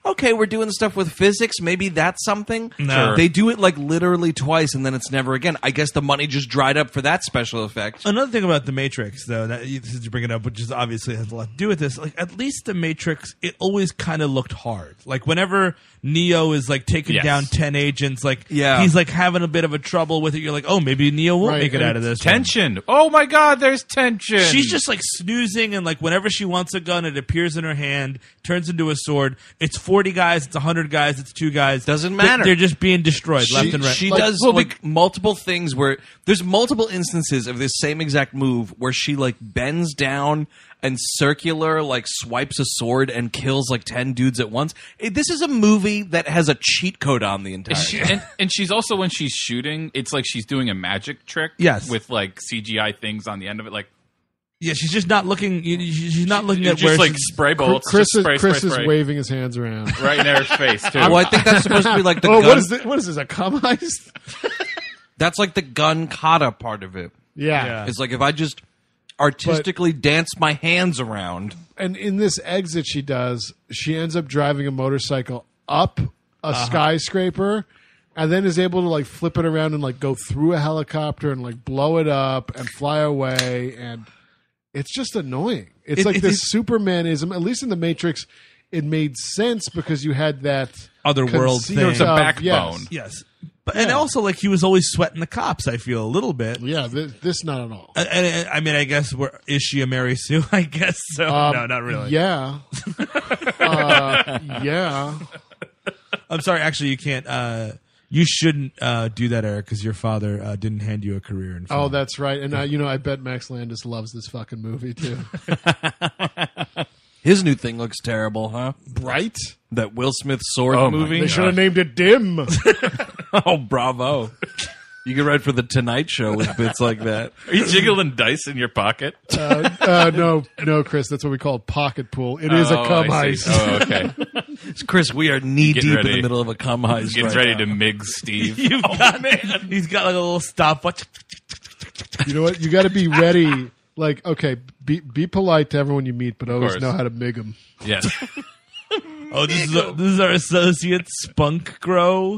Speaker 1: okay, we're doing stuff with physics. Maybe that's something.
Speaker 2: No. Sure.
Speaker 1: They do it like literally twice, and then it's never again. I guess the money just dried up for that special effect.
Speaker 2: Another thing about the Matrix, though, that since you bring it up, which is obviously has a lot to do with this, like at least the Matrix, it always kind of looked hard. Like whenever Neo is like taking down 10 agents, like he's like having a bit of a trouble with it. You're like, oh, maybe Neo won't make it out of this.
Speaker 3: Tension. Oh my God, there's tension.
Speaker 2: She's just like snoozing, and like whenever she wants a gun, it appears in her hand, turns into a sword. It's 40 guys, it's 100 guys, it's 2 guys.
Speaker 1: Doesn't matter.
Speaker 2: They're just being destroyed left and right.
Speaker 1: She does like multiple things where there's multiple instances of this same exact move where she like bends down and circular like swipes a sword and kills like 10 dudes at once. This is a movie that has a cheat code on the entire time.
Speaker 3: And she's also, when she's shooting, it's like she's doing a magic trick with like CGI things on the end of it, like
Speaker 2: yeah, she's just not looking. She's not looking at
Speaker 3: just
Speaker 2: where
Speaker 3: like spray bullets.
Speaker 4: Chris
Speaker 3: Chris
Speaker 4: is waving his hands around
Speaker 3: right in her face too.
Speaker 1: Well, I think that's supposed to be like the
Speaker 4: gun.
Speaker 1: gun.
Speaker 4: What is this? A cum heist?
Speaker 1: That's like the gun kata part of it.
Speaker 4: Yeah.
Speaker 1: It's like if I just artistically dance my hands around.
Speaker 4: And in this exit she does, she ends up driving a motorcycle up a skyscraper and then is able to like flip it around and like go through a helicopter and like blow it up and fly away, and it's just annoying. It's like this Supermanism. At least in the Matrix it made sense because you had that
Speaker 2: other world thing.
Speaker 3: There was a backbone.
Speaker 2: Yes. But, and also, like, he was always sweating the cops, I feel, a little bit.
Speaker 4: Yeah, this not at all.
Speaker 2: And I mean, I guess, is she a Mary Sue? I guess so. No, not really.
Speaker 4: Yeah. Yeah.
Speaker 2: I'm sorry, actually, you can't, you shouldn't do that, Eric, because your father didn't hand you a career in film.
Speaker 4: Oh, that's right. And, I bet Max Landis loves this fucking movie, too.
Speaker 1: His new thing looks terrible, huh?
Speaker 4: Right?
Speaker 1: That Will Smith sword movie.
Speaker 4: They should have named it Dim.
Speaker 1: Oh, bravo. You could write for The Tonight Show with bits like that.
Speaker 3: Are you jiggling dice in your pocket?
Speaker 4: No, Chris. That's what we call pocket pool. It is a cum heist.
Speaker 3: Oh, okay.
Speaker 1: Chris, we are knee deep in the middle of a cum heist.
Speaker 3: He's ready to mig Steve.
Speaker 2: He's got like a little stopwatch.
Speaker 4: You know what? You got to be ready. Like, okay, be polite to everyone you meet, but always know how to mig them.
Speaker 3: Yes.
Speaker 2: Oh, this is our associate Spunk Grow.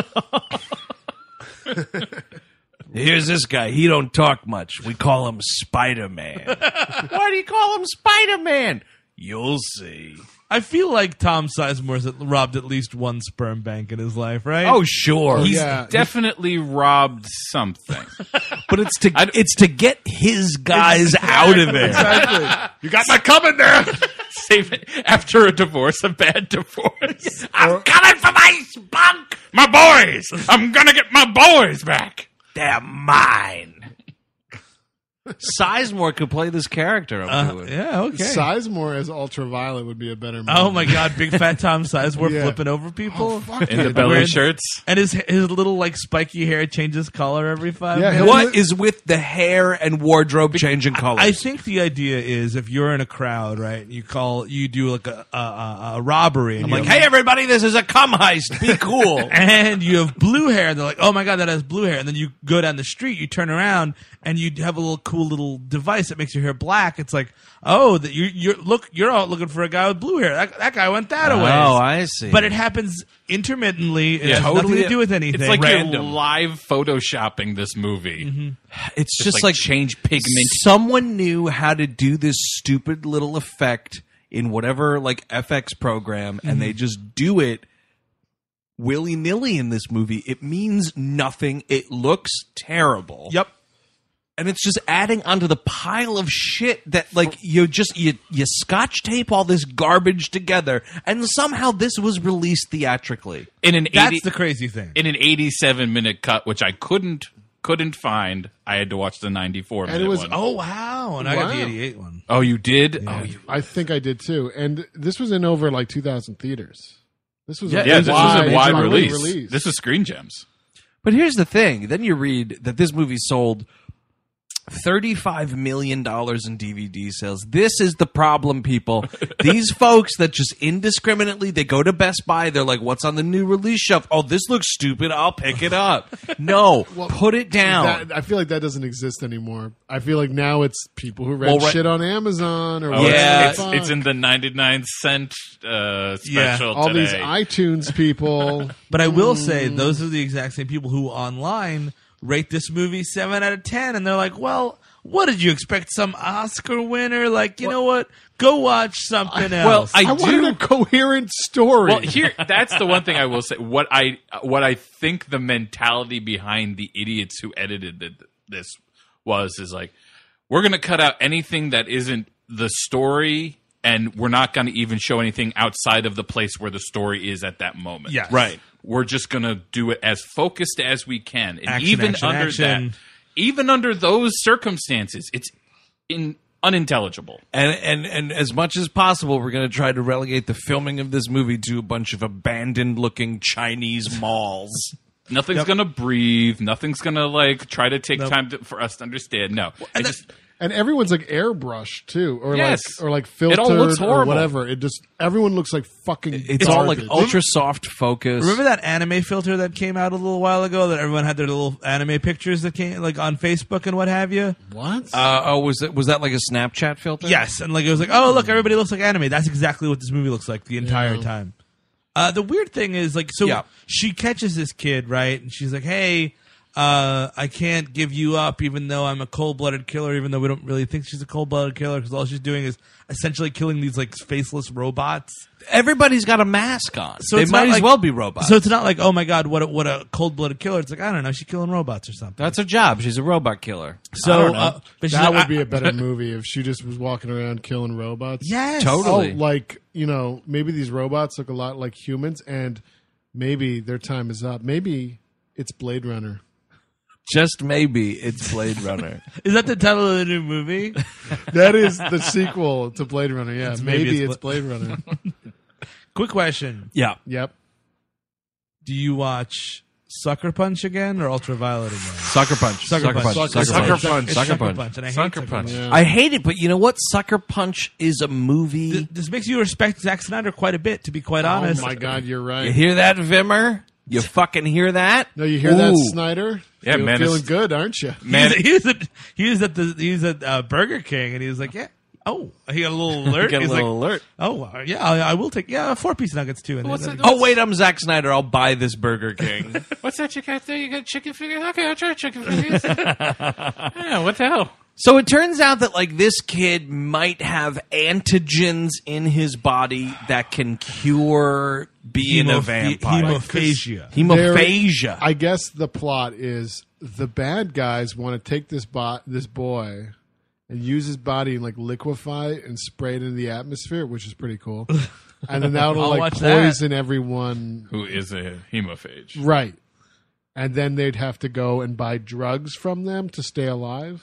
Speaker 1: Here's this guy. He don't talk much. We call him Spider-Man. Why do you call him Spider-Man? You'll see.
Speaker 2: I feel like Tom Sizemore's robbed at least one sperm bank in his life, right?
Speaker 1: Oh, sure.
Speaker 3: He's definitely robbed something.
Speaker 1: But it's to get his guys out of there.
Speaker 4: Exactly. You got my cum in there.
Speaker 3: Save it after a divorce, a bad divorce.
Speaker 6: I'm coming for my spunk.
Speaker 3: My boys! I'm gonna get my boys back.
Speaker 6: They're mine.
Speaker 1: Sizemore could play this character.
Speaker 2: Yeah, okay.
Speaker 4: Sizemore as Ultraviolet would be a better movie.
Speaker 2: Oh my God, big fat Tom Sizemore flipping over people
Speaker 3: in the belly shirts,
Speaker 2: and his little like spiky hair changes color every 5 minutes.
Speaker 1: What is with the hair and wardrobe changing colors?
Speaker 2: I think the idea is if you're in a crowd, right, you do like a robbery. And
Speaker 1: I'm like, hey everybody, this is a cum heist. Be cool.
Speaker 2: And you have blue hair, and they're like, oh my God, that has blue hair. And then you go down the street, you turn around, and you have a little cool little device that makes your hair black. It's like, oh, that you're out looking for a guy with blue hair. That guy went that way.
Speaker 1: Oh, I see.
Speaker 2: But it happens intermittently. It has nothing to do with anything.
Speaker 3: It's like
Speaker 2: random.
Speaker 3: you're live photoshopping this movie.
Speaker 1: Mm-hmm. It's just like
Speaker 3: change pigment.
Speaker 1: Someone knew how to do this stupid little effect in whatever like FX program, and they just do it willy-nilly in this movie. It means nothing. It looks terrible.
Speaker 2: Yep.
Speaker 1: And it's just adding onto the pile of shit that, like, you scotch tape all this garbage together, and somehow this was released theatrically.
Speaker 2: That's the crazy thing.
Speaker 3: In an 87-minute cut, which I couldn't find. I had to watch the 94-minute one.
Speaker 2: Oh, wow. And I got the 88 one.
Speaker 3: Oh, you did?
Speaker 2: Yeah.
Speaker 3: Oh,
Speaker 4: I think I did too. And this was in over like 2,000 theaters. This was
Speaker 3: this was a wide release. This was Screen Gems.
Speaker 1: But here's the thing. Then you read that this movie sold $35 million in DVD sales. This is the problem, people. These folks that just indiscriminately, they go to Best Buy, they're like, what's on the new release shelf? Oh, this looks stupid. I'll pick it up. No, put it down.
Speaker 4: I feel like that doesn't exist anymore. I feel like now it's people who rent shit on Amazon or
Speaker 1: Yeah.
Speaker 3: It's in the 99-cent special
Speaker 4: all
Speaker 3: today.
Speaker 4: these iTunes people.
Speaker 2: But I will say, those are the exact same people who online rate this movie 7 out of 10, and they're like, well, what did you expect? Some Oscar winner? Like, you know what? Go watch something else.
Speaker 4: I wanted a coherent story.
Speaker 3: Well, that's the one thing I will say. What I think the mentality behind the idiots who edited this is like, we're going to cut out anything that isn't the story, and we're not going to even show anything outside of the place where the story is at that moment.
Speaker 2: Yes.
Speaker 1: Right.
Speaker 3: We're just going to do it as focused as we can. And
Speaker 2: Action,
Speaker 3: even under those circumstances, it's unintelligible.
Speaker 1: And as much as possible, we're going to try to relegate the filming of this movie to a bunch of abandoned-looking Chinese malls.
Speaker 3: Nothing's going to breathe. Nothing's going to try to take time for us to understand. No.
Speaker 4: And everyone's like airbrushed too, or
Speaker 3: Yes.
Speaker 4: like filtered,
Speaker 3: It all looks
Speaker 4: or
Speaker 3: horrible.
Speaker 4: whatever. everyone looks like fucking.
Speaker 1: It's all like
Speaker 4: garbage.
Speaker 1: ultra soft focus.
Speaker 2: Remember that anime filter that came out a little while ago that everyone had their little anime pictures that came like on Facebook and what have you?
Speaker 4: What?
Speaker 1: Was that like a Snapchat filter?
Speaker 2: Yes, and like it was like, oh look, everybody looks like anime. That's exactly what this movie looks like the entire time. The weird thing is she catches this kid, right, and she's like, hey. I can't give you up even though I'm a cold-blooded killer, even though we don't really think she's a cold-blooded killer because all she's doing is essentially killing these like faceless robots.
Speaker 1: Everybody's got a mask on, so they
Speaker 2: it's
Speaker 1: might
Speaker 2: not
Speaker 1: as
Speaker 2: like-
Speaker 1: well be robots.
Speaker 2: So it's not like, oh my god, what a cold-blooded killer. It's like, I don't know, she's killing robots or something.
Speaker 1: That's her job. She's a robot killer.
Speaker 2: So
Speaker 1: I
Speaker 2: but she's
Speaker 4: that
Speaker 2: like,
Speaker 4: would be a better movie if she just was walking around killing robots.
Speaker 2: yes,
Speaker 1: Totally.
Speaker 4: Oh, like, maybe these robots look a lot like humans, and maybe their time is up. Maybe it's Blade Runner.
Speaker 1: Just maybe it's Blade Runner.
Speaker 2: Is that the title of the new movie?
Speaker 4: That is the sequel to Blade Runner. Yeah,
Speaker 2: maybe
Speaker 4: maybe
Speaker 2: it's
Speaker 4: it's Blade Runner.
Speaker 2: Quick question:
Speaker 1: Yeah.
Speaker 4: Yep.
Speaker 2: do you watch Sucker Punch again or Ultraviolet again?
Speaker 1: Sucker Punch.
Speaker 2: Sucker Punch.
Speaker 1: Sucker
Speaker 2: It's
Speaker 1: Punch.
Speaker 2: It's
Speaker 1: Sucker
Speaker 2: Sucker
Speaker 1: Punch.
Speaker 2: Punch, and I hate
Speaker 3: Sucker
Speaker 2: Sucker
Speaker 3: Punch.
Speaker 2: Punch.
Speaker 1: I hate it, but you know what? Sucker Punch is a movie.
Speaker 2: This makes you respect Zack Snyder quite a bit, to be quite honest.
Speaker 4: Oh my God, you're
Speaker 1: You
Speaker 4: right.
Speaker 1: hear that, Vimmer? You fucking hear that?
Speaker 4: No, you hear that,
Speaker 1: Ooh.
Speaker 4: Snyder?
Speaker 3: Yeah, man,
Speaker 4: Feeling
Speaker 3: it's-
Speaker 4: good, aren't you?
Speaker 3: Man,
Speaker 2: He was at Burger King, and he was like, "Yeah, oh, he got a little alert."
Speaker 1: Get a
Speaker 2: He's
Speaker 1: little
Speaker 2: like,
Speaker 1: alert.
Speaker 2: "Oh, yeah, I will take 4-piece nuggets too." And
Speaker 3: What's
Speaker 2: then-
Speaker 3: it-
Speaker 1: Oh, wait, I'm Zack Snyder. I'll buy this Burger King.
Speaker 3: what's that you got there? You got chicken fingers? Okay, I'll try chicken fingers. Yeah, what the hell?
Speaker 1: So it turns out that like this kid might have antigens in his body that can cure being a vampire.
Speaker 2: Hemophagia.
Speaker 1: Hemophagia.
Speaker 4: I guess the plot is the bad guys want to take this boy and use his body and like liquefy it and spray it into the atmosphere, which is pretty cool. And then that'll
Speaker 2: I'll
Speaker 4: like
Speaker 2: watch that.
Speaker 4: poison everyone.
Speaker 3: Who is a hemophage?
Speaker 4: Right. And then they'd have to go and buy drugs from them to stay alive.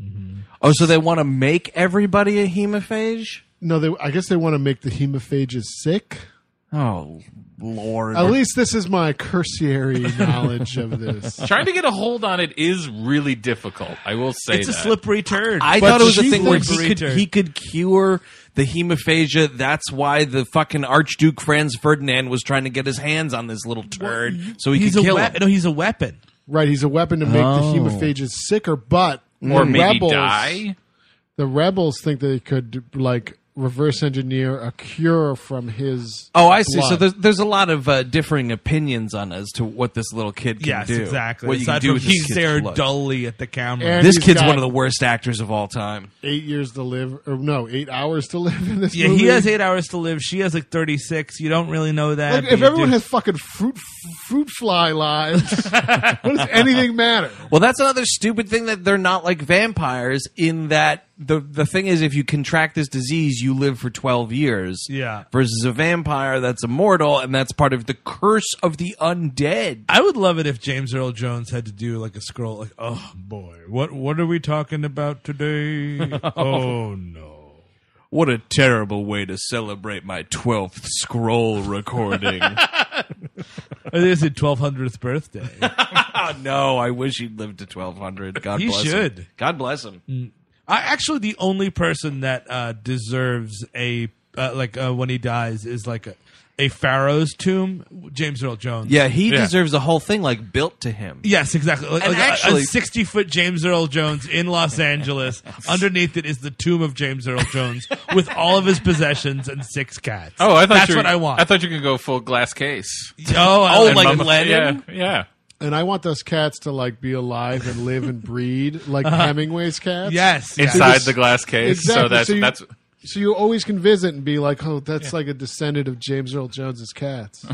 Speaker 1: Oh, so they want to make everybody a hemophage?
Speaker 4: No, I guess they want to make the hemophages sick.
Speaker 1: Oh, Lord.
Speaker 4: At least this is my cursory knowledge of this.
Speaker 3: Trying to get a hold on it is really difficult. I will say
Speaker 2: It's a
Speaker 3: that.
Speaker 2: slippery turd.
Speaker 1: I
Speaker 4: But
Speaker 1: thought it was a
Speaker 4: she
Speaker 1: thing where
Speaker 2: thinks-
Speaker 1: he could cure the hemophagia. That's why the fucking Archduke Franz Ferdinand was trying to get his hands on this little turd so he
Speaker 2: he's
Speaker 1: could
Speaker 2: a
Speaker 1: kill
Speaker 2: we-
Speaker 1: him.
Speaker 2: No, he's a weapon.
Speaker 4: Right, he's a weapon to make the hemophages sicker, but
Speaker 3: or
Speaker 4: the
Speaker 3: maybe
Speaker 4: rebels,
Speaker 3: die.
Speaker 4: The rebels think they could like reverse engineer a cure from his.
Speaker 1: Oh, I see. So
Speaker 4: blood.
Speaker 1: there's a lot of differing opinions on as to what this little kid can
Speaker 2: Yes,
Speaker 1: do.
Speaker 2: exactly.
Speaker 1: What you
Speaker 2: Aside
Speaker 1: can do
Speaker 2: from
Speaker 1: with this
Speaker 2: he
Speaker 1: kid's
Speaker 2: stared
Speaker 1: blood.
Speaker 2: dully at the camera.
Speaker 4: And
Speaker 1: This
Speaker 4: he's
Speaker 1: kid's
Speaker 4: got
Speaker 1: one of the worst actors of all time.
Speaker 4: 8 years to live, or no, 8 hours to live in this
Speaker 2: yeah,
Speaker 4: movie.
Speaker 2: he has 8 hours to live. She has like 36. You don't really know that.
Speaker 4: Like,
Speaker 2: but
Speaker 4: if
Speaker 2: you
Speaker 4: everyone
Speaker 2: do-
Speaker 4: has fucking fruit fly lives, what does anything matter?
Speaker 1: Well, that's another stupid thing that they're not like vampires in that the thing is if you contract this disease, you live for 12 years.
Speaker 2: Yeah.
Speaker 1: Versus a vampire that's immortal and that's part of the curse of the undead.
Speaker 2: I would love it if James Earl Jones had to do like a scroll, like, oh boy, what are we talking about today? Oh no.
Speaker 1: What a terrible way to celebrate my 12th scroll recording.
Speaker 2: I think it's his 1200th birthday.
Speaker 1: Oh, no, I wish he'd lived to 1200. God
Speaker 2: He
Speaker 1: bless
Speaker 2: should.
Speaker 1: him. God bless him.
Speaker 2: Actually, the only person that deserves a when he dies is like a pharaoh's tomb. James Earl Jones.
Speaker 1: Yeah, he deserves a whole thing like built to him.
Speaker 2: Yes, exactly. Like,
Speaker 1: And
Speaker 2: like
Speaker 1: actually-
Speaker 2: a 60-foot James Earl Jones in Los Angeles. Underneath it is the tomb of James Earl Jones with all of his possessions and 6 cats.
Speaker 3: Oh, I thought
Speaker 2: that's
Speaker 3: you were-
Speaker 2: what I want.
Speaker 3: I thought you could go full glass case.
Speaker 2: Oh,
Speaker 1: like
Speaker 3: Mama-
Speaker 1: Lennon?
Speaker 3: Yeah.
Speaker 4: And I want those cats to like be alive and live and breed like Hemingway's cats.
Speaker 2: yes. yes.
Speaker 3: Inside the glass case. So
Speaker 4: Exactly.
Speaker 3: that's
Speaker 4: So you always can visit and be like, oh, that's like a descendant of James Earl Jones's cats.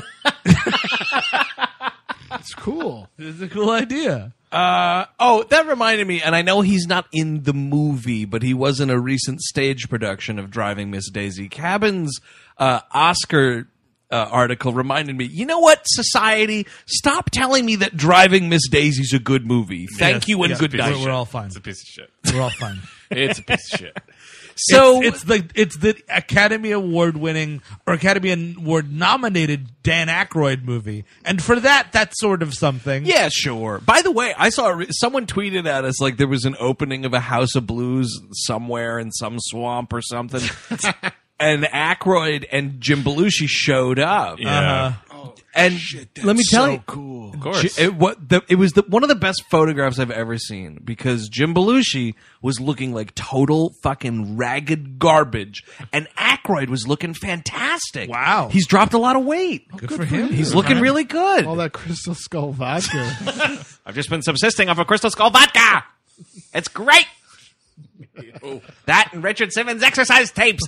Speaker 4: It's cool.
Speaker 2: It's a cool idea.
Speaker 1: That reminded me, and I know he's not in the movie, but he was in a recent stage production of Driving Miss Daisy. Cabin's Oscar article reminded me, you know what, society? Stop telling me that Driving Miss Daisy's a good movie. Thank
Speaker 2: Yes,
Speaker 1: you and
Speaker 2: yes,
Speaker 1: good night.
Speaker 2: We're all fine.
Speaker 3: it's a piece of shit.
Speaker 2: We're all fine.
Speaker 3: It's a piece of shit.
Speaker 1: So
Speaker 2: it's the Academy Award winning or Academy Award nominated Dan Aykroyd movie, and for that's sort of something.
Speaker 1: yeah, sure. By the way, I saw someone tweeted at us like there was an opening of a House of Blues somewhere in some swamp or something, and Aykroyd and Jim Belushi showed up.
Speaker 3: Yeah.
Speaker 1: And let me tell you,
Speaker 4: cool.
Speaker 3: Of course.
Speaker 1: It was one of the best photographs I've ever seen because Jim Belushi was looking like total fucking ragged garbage, and Aykroyd was looking fantastic.
Speaker 2: Wow.
Speaker 1: He's dropped a lot of weight.
Speaker 2: Good for him.
Speaker 1: He's looking really good.
Speaker 4: All that Crystal Skull vodka.
Speaker 1: I've just been subsisting off of Crystal Skull vodka. It's great. That and Richard Simmons exercise tapes.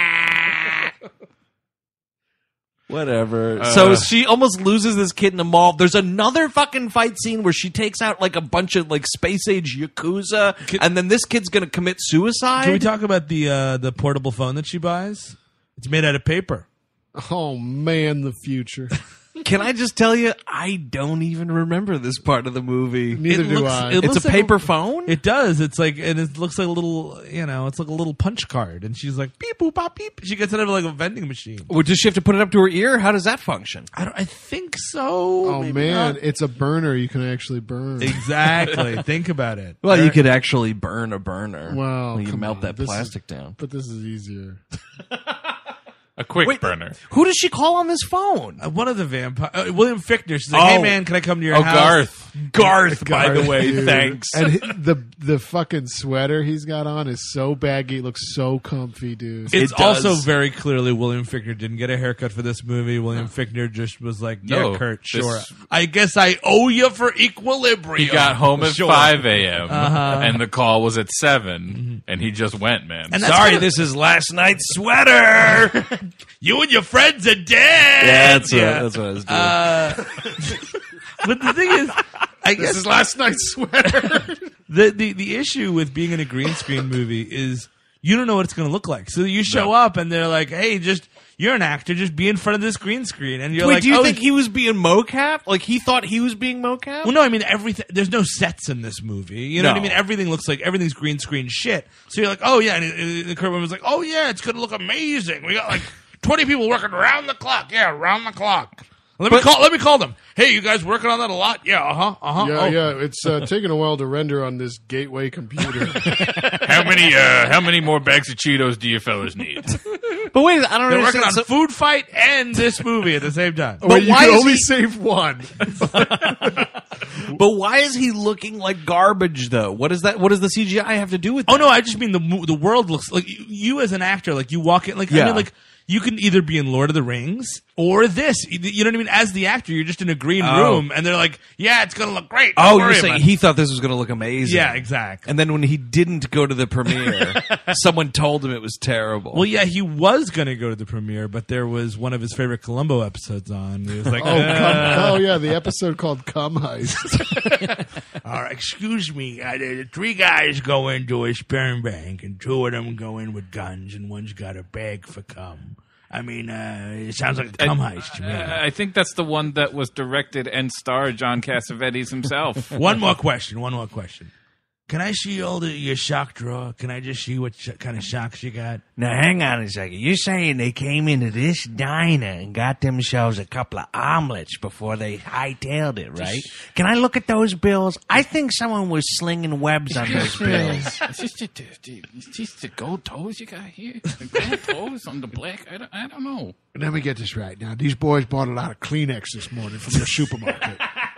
Speaker 1: Whatever. So she almost loses this kid in the mall. There's another fucking fight scene where she takes out like a bunch of like space age yakuza, and then this kid's gonna commit suicide.
Speaker 2: Can we talk about the portable phone that she buys? It's made out of paper.
Speaker 4: Oh man, the future.
Speaker 1: Can I just tell you, I don't even remember this part of the movie.
Speaker 4: Neither
Speaker 2: It
Speaker 4: do
Speaker 2: looks-
Speaker 4: I.
Speaker 2: it
Speaker 1: It's
Speaker 2: looks
Speaker 1: a
Speaker 2: like
Speaker 1: paper phone?
Speaker 2: It does. It's like, and it looks like a little, it's like a little punch card. And she's like, beep, boop, bop, beep. She gets it out of like a vending machine.
Speaker 1: Well, does she have to put it up to her ear? How does that function?
Speaker 2: I think so.
Speaker 4: Oh
Speaker 2: Maybe
Speaker 4: man,
Speaker 2: not.
Speaker 4: it's a burner you can actually burn.
Speaker 2: Exactly. Think about it.
Speaker 1: Well, you could actually burn a burner.
Speaker 4: Well,
Speaker 1: you
Speaker 4: come
Speaker 1: melt
Speaker 4: on.
Speaker 1: that
Speaker 4: This is-
Speaker 1: plastic down.
Speaker 4: But this is easier.
Speaker 3: A quick
Speaker 1: Wait,
Speaker 3: burner.
Speaker 1: Who does she call on this phone?
Speaker 2: One of the vampire, William Fichtner. She's like, hey
Speaker 1: Oh.
Speaker 2: man, can I come to your
Speaker 3: Oh,
Speaker 2: house?
Speaker 3: Garth.
Speaker 1: By the way,
Speaker 4: Dude.
Speaker 1: thanks.
Speaker 4: And the fucking sweater he's got on is so baggy. It looks so comfy, dude.
Speaker 2: It's
Speaker 1: It does.
Speaker 2: also very clearly William Fichtner didn't get a haircut for this movie. William Fichtner just was like, yeah,
Speaker 3: No,
Speaker 2: Kurt,
Speaker 3: this-
Speaker 2: sure. I guess I owe you for Equilibrium.
Speaker 3: He got home at
Speaker 2: Sure.
Speaker 3: 5 a.m. and the call was at 7, and he just went, man.
Speaker 2: And that's
Speaker 1: Sorry,
Speaker 2: kinda-
Speaker 1: this is last night's sweater.
Speaker 2: You and your friends are dead.
Speaker 1: That's what I was doing.
Speaker 2: But the thing is, I guess
Speaker 4: This is last night's sweater.
Speaker 2: the issue with being in a green screen movie is you don't know what it's going to look like. So you show up and they're like, "Hey, you're an actor, just be in front of this green screen." And you're
Speaker 1: Wait,
Speaker 2: like,
Speaker 1: do you
Speaker 2: "Oh,
Speaker 1: think he was being mocap? Like he thought he was being mocap?
Speaker 2: Well, no, I mean everything. There's no sets in this movie. You know what I
Speaker 1: No.
Speaker 2: mean? Everything looks like everything's green screen shit. So you're like, "Oh yeah," and the Kurt was like, "Oh yeah, it's going to look amazing. We got like 20 people working around the clock. Yeah, around the clock." Let me call them. Hey, you guys working on that a lot? Yeah,
Speaker 4: Yeah, yeah. It's taking a while to render on this gateway computer.
Speaker 3: How many more bags of Cheetos do you fellas need?
Speaker 1: But wait, I don't
Speaker 2: They're working
Speaker 1: understand.
Speaker 2: on Food Fight and this movie at the same time.
Speaker 4: Wait, you
Speaker 1: why
Speaker 4: can
Speaker 1: is
Speaker 4: only
Speaker 1: he-
Speaker 4: save one.
Speaker 1: But why is he looking like garbage though? What is that? What does the CGI have to do with?
Speaker 2: Oh
Speaker 1: that?
Speaker 2: no, I just mean the world looks like you as an actor. Like you walk in, like I
Speaker 1: Yeah.
Speaker 2: mean, like you can either be in Lord of the Rings or this. You know what I mean? As the actor, you're just in a green room, and they're like, "Yeah, it's gonna look great." Don't
Speaker 1: Oh,
Speaker 2: worry
Speaker 1: you're saying
Speaker 2: about
Speaker 1: he thought this was going to look amazing?
Speaker 2: Yeah, exactly.
Speaker 1: And then when he didn't go to the premiere, someone told him it was terrible.
Speaker 2: Well, yeah, he was going to go to the premiere, but there was one of his favorite Columbo episodes on. He was like,
Speaker 4: Oh yeah, the episode called "Cum Heist."
Speaker 2: all right, excuse me, the 3 guys go into a sperm bank, and 2 of them go in with guns, and one's got a bag for cum. I mean, it sounds like a cum heist to me.
Speaker 3: I think that's the one that was directed and starred John Cassavetes himself.
Speaker 2: One more question. can I see your shock drawer? Can I just see what kind of shocks you got?
Speaker 6: Now, hang on a second. You're saying they came into this diner and got themselves a couple of omelets before they hightailed it, right? Can I look at those bills? I think someone was slinging webs on those bills.
Speaker 3: Is this the gold toes you got here? The gold toes on the black? I don't know.
Speaker 4: Let me get this right. Now, these boys bought a lot of Kleenex this morning from the supermarket.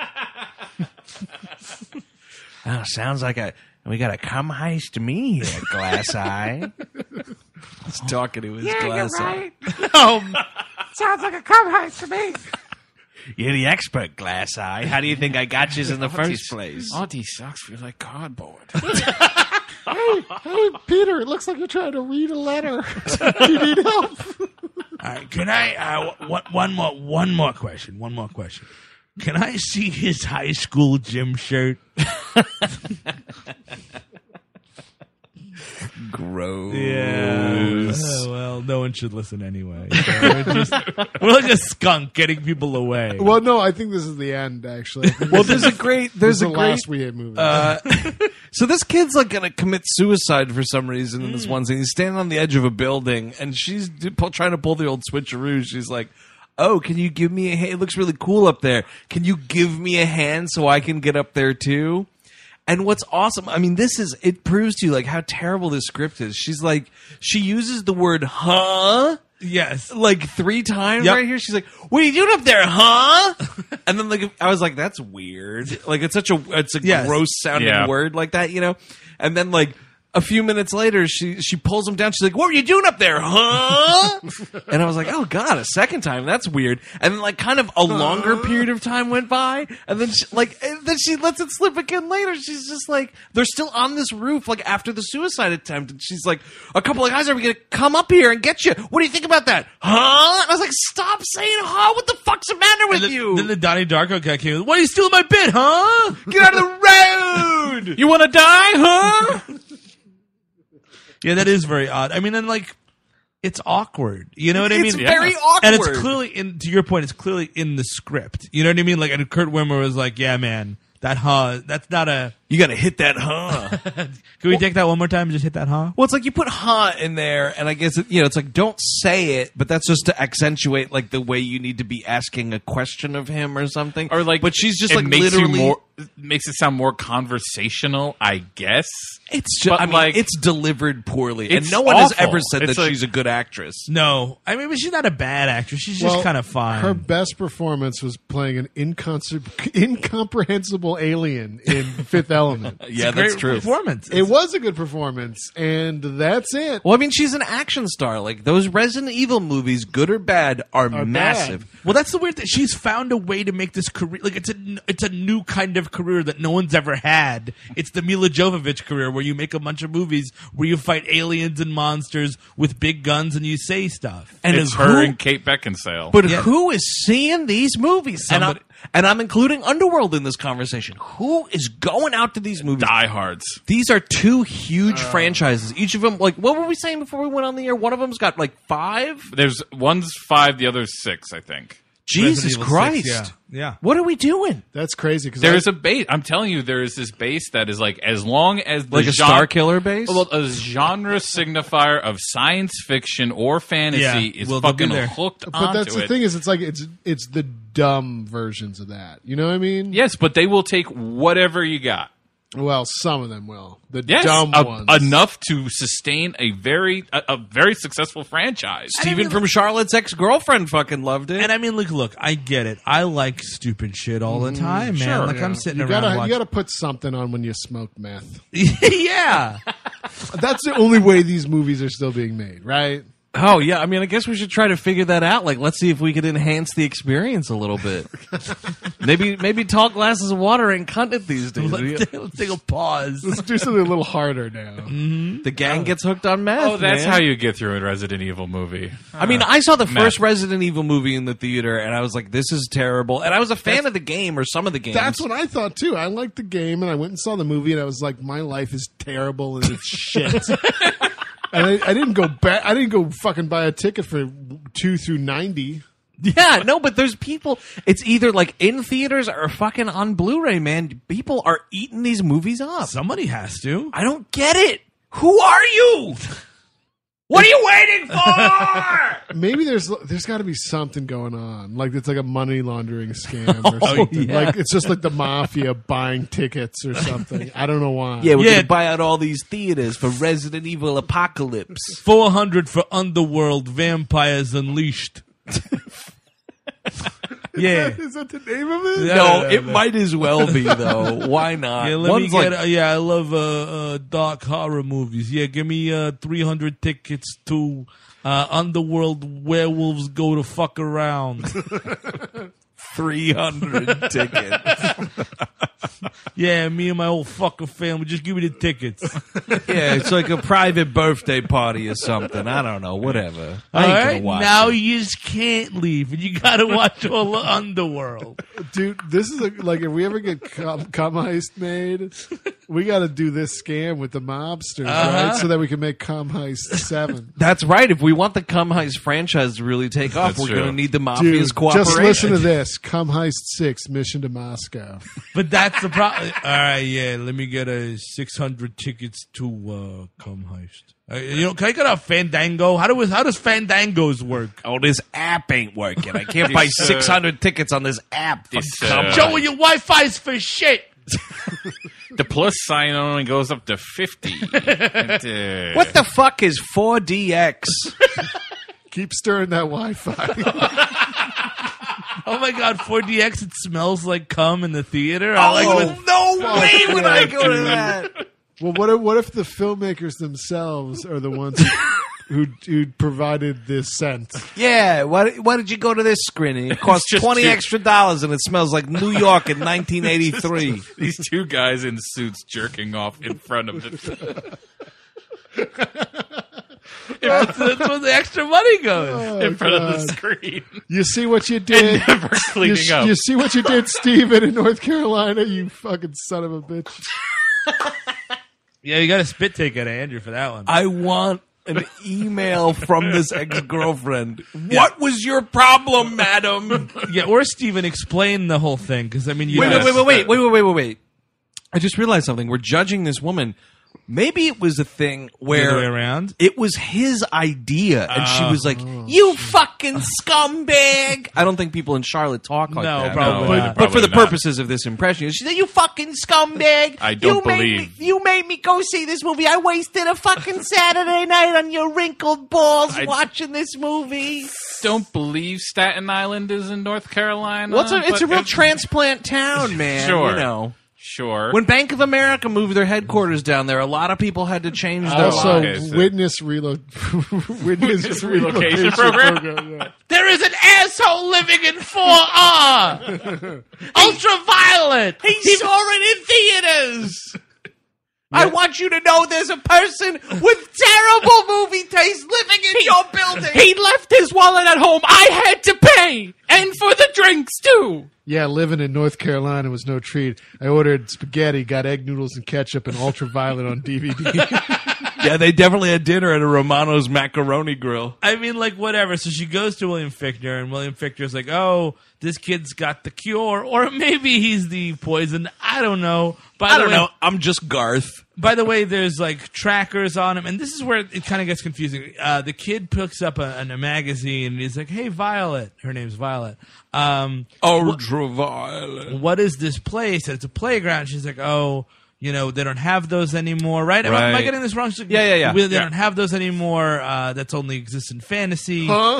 Speaker 6: Oh, sounds like we got a come heist to me here, Glass Eye.
Speaker 1: He's talking to his glass eye.
Speaker 6: Sounds like a come heist to me. You're the expert, Glass Eye. How do you think I got you in the first place?
Speaker 3: All these socks feel like cardboard.
Speaker 4: Hey, Peter, it looks like you're trying to read a letter. Do you need help?
Speaker 2: All right, can I one more question? One more question. Can I see his high school gym shirt?
Speaker 1: Gross.
Speaker 2: Yeah. Well, no one should listen anyway. So we're like a skunk getting people away.
Speaker 4: Well, no, I think this is the end, actually.
Speaker 1: Well, there's a great
Speaker 4: last We Hate Movies.
Speaker 1: So this kid's like gonna commit suicide for some reason in this one scene. He's standing on the edge of a building, and she's trying to pull the old switcheroo. She's like, "Oh, can you give me a hand? It looks really cool up there. Can you give me a hand so I can get up there too?" And what's awesome, I mean, it proves to you like how terrible this script is. She's like, she uses the word "huh."
Speaker 2: Yes.
Speaker 1: Like 3 times
Speaker 2: Yep.
Speaker 1: right here. She's like, "What are you doing up there, huh?" And then like I was like, "That's weird." Like it's a
Speaker 2: Yes.
Speaker 1: gross sounding word like that, you know. And then like a few minutes later, she pulls him down. She's like, "What were you doing up there, huh?" And I was like, "Oh God, a second time? That's weird." And then like kind of a longer period of time went by, and then she lets it slip again later. She's just like, they're still on this roof like after the suicide attempt, and she's like, "A couple of guys are gonna come up here and get you. What do you think about that, huh?" And I was like, "Stop saying huh. What the fuck's the matter with you?
Speaker 2: Then the Donnie Darko guy came. Why are you stealing my bit, huh?
Speaker 1: Get out of the road.
Speaker 3: You want to die, huh?
Speaker 2: Yeah, that is very odd. I mean, and like, it's awkward. You know what I mean?
Speaker 1: It's very awkward.
Speaker 2: And it's clearly to your point, it's clearly in the script. You know what I mean? Like, and Kurt Wimmer was like, "Yeah, man, that huh, that's not a."
Speaker 1: You got to hit that huh.
Speaker 2: Can we take that one more time and just hit that huh?
Speaker 1: Well, it's like you put huh in there, and I guess it's like don't say it, but that's just to accentuate like the way you need to be asking a question of him or something.
Speaker 3: Or like,
Speaker 1: but she's just
Speaker 3: it
Speaker 1: like
Speaker 3: makes
Speaker 1: literally
Speaker 3: makes it sound more conversational, I guess.
Speaker 1: It's just,
Speaker 3: But,
Speaker 1: I mean,
Speaker 3: like,
Speaker 1: it's delivered poorly, and
Speaker 3: it's
Speaker 1: no one has
Speaker 3: awful.
Speaker 1: ever said
Speaker 3: It's
Speaker 1: that
Speaker 3: like-
Speaker 1: she's a good actress.
Speaker 2: No, I mean, but she's not a bad actress. She's just
Speaker 4: Well,
Speaker 2: kind of fine.
Speaker 4: Her best performance was playing an incomprehensible alien in Fifth Element.
Speaker 1: Yeah,
Speaker 2: Great
Speaker 1: that's true.
Speaker 2: performance.
Speaker 4: It was a good performance, and that's it.
Speaker 1: Well, I mean, she's an action star. Like those Resident Evil movies, good or bad, are massive.
Speaker 2: Well, that's the weird thing. She's found a way to make this career like it's a new kind of career that no one's ever had. It's the Mila Jovovich career where you make a bunch of movies where you fight aliens and monsters with big guns and you say stuff.
Speaker 1: And
Speaker 3: It's her and Kate Beckinsale.
Speaker 1: But who is seeing these movies?
Speaker 3: Somebody-
Speaker 1: And I'm including Underworld in this conversation. Who is going out to these movies?
Speaker 3: diehards.
Speaker 1: These are 2 huge franchises. Each of them, like, what were we saying before we went on the air? One of them's got like 5.
Speaker 3: There's one's 5, the other's 6, I think.
Speaker 1: Jesus
Speaker 2: Resident Evil
Speaker 1: Christ!
Speaker 2: 6, yeah.
Speaker 1: What are we doing?
Speaker 4: That's crazy because
Speaker 3: There is a base. I'm telling you, there is this base that is like as long as the
Speaker 1: Like a Star Killer base?
Speaker 3: Well, a genre signifier of science fiction or fantasy
Speaker 2: Yeah,
Speaker 3: is
Speaker 2: well, they'll be
Speaker 3: fucking
Speaker 2: there.
Speaker 3: hooked
Speaker 4: But
Speaker 3: onto
Speaker 4: that's the
Speaker 3: it.
Speaker 4: thing is, it's like it's the dumb versions of that. You know what I mean?
Speaker 3: Yes, but they will take whatever you got.
Speaker 4: Well, some of them will. The
Speaker 3: Yes,
Speaker 4: dumb ones.
Speaker 3: enough to sustain a very successful franchise.
Speaker 1: Steven from Charlotte's Ex-Girlfriend fucking loved it.
Speaker 2: And I mean, look, I get it. I like stupid shit all the time, man.
Speaker 3: sure,
Speaker 2: like I'm sitting
Speaker 4: You
Speaker 2: around
Speaker 4: gotta
Speaker 2: watching.
Speaker 4: put something on when you smoke meth.
Speaker 2: Yeah.
Speaker 4: That's the only way these movies are still being made, right?
Speaker 1: Oh, yeah. I mean, I guess we should try to figure that out. Like, let's see if we could enhance the experience a little bit. maybe tall glasses of water ain't content these days.
Speaker 2: Let's take a pause.
Speaker 4: Let's do something a little harder now.
Speaker 1: The gang gets hooked on meth.
Speaker 3: Oh, that's
Speaker 1: man.
Speaker 3: how you get through a Resident Evil movie.
Speaker 1: I mean, I saw the first
Speaker 3: Meth.
Speaker 1: Resident Evil movie in the theater, and I was like, this is terrible. And I was a fan of the game, or some of the games.
Speaker 4: That's what I thought too. I liked the game, and I went and saw the movie, and I was like, my life is terrible and it's shit. And I didn't go back. I didn't go fucking buy a ticket for 2 through 90.
Speaker 1: Yeah, no, but there's people. It's either like in theaters or fucking on Blu-ray, man. People are eating these movies up.
Speaker 2: Somebody has to.
Speaker 1: I don't get it. Who are you? What are you waiting for?
Speaker 4: Maybe there's got to be something going on. Like it's like a money laundering scam or something.
Speaker 1: yeah.
Speaker 4: Like it's just like the mafia buying tickets or something. I don't know why.
Speaker 1: Yeah, we're
Speaker 2: Yeah.
Speaker 1: gonna buy out all these theaters for Resident Evil Apocalypse.
Speaker 2: 400 for Underworld Vampires Unleashed. Yeah.
Speaker 4: Is that the name of it?
Speaker 1: No, it might as well be though. Why not?
Speaker 2: Yeah, let
Speaker 1: One's
Speaker 2: me get.
Speaker 1: like,
Speaker 2: I love dark horror movies. Yeah, give me 300 tickets to Underworld Werewolves Go to Fuck Around.
Speaker 1: 300 tickets.
Speaker 2: Yeah, me and my whole fucking family. Just give me the tickets.
Speaker 1: Yeah, it's like a private birthday party or something. I don't know. Whatever. I
Speaker 2: All
Speaker 1: ain't
Speaker 2: right,
Speaker 1: gonna watch
Speaker 2: now
Speaker 1: it.
Speaker 2: you just can't leave, and you got to watch all the Underworld.
Speaker 4: Dude, this is like if we ever get Cum Heist made, we got to do this scam with the mobsters, right? So that we can make Cum Heist 7.
Speaker 1: That's right. If we want the Cum Heist franchise to really take off,
Speaker 3: That's
Speaker 1: we're
Speaker 3: true.
Speaker 1: going to need the mafia's
Speaker 4: Dude,
Speaker 1: cooperation.
Speaker 4: just listen to this: Cum Heist 6, Mission to Moscow.
Speaker 2: But that's the problem. All right, yeah. Let me get 600 tickets to Cum Heist. Can I get a Fandango? How does Fandangos work?
Speaker 1: Oh, this app ain't working. I can't buy 600 tickets on this app. For
Speaker 3: This,
Speaker 1: Cum Heist.
Speaker 2: Joey, your Wi-Fi's for shit.
Speaker 3: The plus sign only goes up to 50.
Speaker 1: What the fuck is 4DX?
Speaker 4: Keep stirring that Wi-Fi.
Speaker 2: Oh my God, 4DX! It smells like cum in the theater. I like
Speaker 1: Oh,
Speaker 2: when-
Speaker 1: no way would I go to that.
Speaker 4: Well, what if the filmmakers themselves are the ones who provided this scent?
Speaker 1: Yeah, why did you go to this screening? It costs
Speaker 3: just
Speaker 1: $20
Speaker 3: two-
Speaker 1: extra and it smells like New York in 1983.
Speaker 3: These two guys in suits jerking off in front of the
Speaker 2: that's where the extra money goes.
Speaker 3: in front of the screen.
Speaker 4: You see what you did?
Speaker 3: And never cleaning up.
Speaker 4: You see what you did, Steven, in North Carolina? You fucking son of a bitch.
Speaker 2: Yeah, you got a spit take at Andrew for that one.
Speaker 1: I want an email from this ex-girlfriend. What was your problem, madam?
Speaker 2: Yeah, or Steven, explain the whole thing because I mean, you
Speaker 1: Wait.
Speaker 2: know,
Speaker 1: I just realized something. We're judging this woman. Maybe it was a thing
Speaker 2: the other way
Speaker 1: where
Speaker 2: around.
Speaker 1: it was his idea, and she was like, "You fucking scumbag!" I don't think people in Charlotte talk like
Speaker 2: No,
Speaker 1: that.
Speaker 2: probably
Speaker 3: No,
Speaker 2: not.
Speaker 1: But for the
Speaker 3: Probably not.
Speaker 1: purposes of this impression, she said, "You fucking scumbag!
Speaker 3: I don't believe.
Speaker 1: you made me go see this movie. I wasted a fucking Saturday night on your wrinkled balls watching this movie.
Speaker 3: Don't believe Staten Island is in North Carolina.
Speaker 1: It's a
Speaker 3: but
Speaker 1: real transplant town, man.
Speaker 3: Sure.
Speaker 1: You know."
Speaker 3: Sure.
Speaker 1: When Bank of America moved their headquarters down there, a lot of people had to change their
Speaker 4: Also,
Speaker 3: okay, so-
Speaker 4: witness
Speaker 3: Witness relocation program?
Speaker 4: Yeah.
Speaker 2: There is an asshole living in 4R. Ultraviolet.
Speaker 1: He saw it in theaters. I want you to know there's a person with terrible movie taste living in your building.
Speaker 3: He left his wallet at home. I had to pay. And for the drinks, too.
Speaker 4: Yeah, living in North Carolina was no treat. I ordered spaghetti, got egg noodles and ketchup and ultraviolet on DVD.
Speaker 1: Yeah, they definitely had dinner at a Romano's Macaroni Grill.
Speaker 2: I mean, like, whatever. So she goes to William Fichtner, and William Fichtner's like, oh, this kid's got the cure, or maybe he's the poison. I don't know.
Speaker 1: I don't know. I'm just Garth.
Speaker 2: By the way, there's, like, trackers on him, and this is where it kind of gets confusing. The kid picks up a magazine, and he's like, hey, Violet. Her name's Violet.
Speaker 1: Ultraviolet.
Speaker 2: What is this place? And it's a playground. She's like, oh, you know, they don't have those anymore, right? Am I
Speaker 1: Right.
Speaker 2: getting this wrong? She's like,
Speaker 1: Yeah.
Speaker 2: They don't have those anymore. That's only exists in fantasy.
Speaker 4: Huh?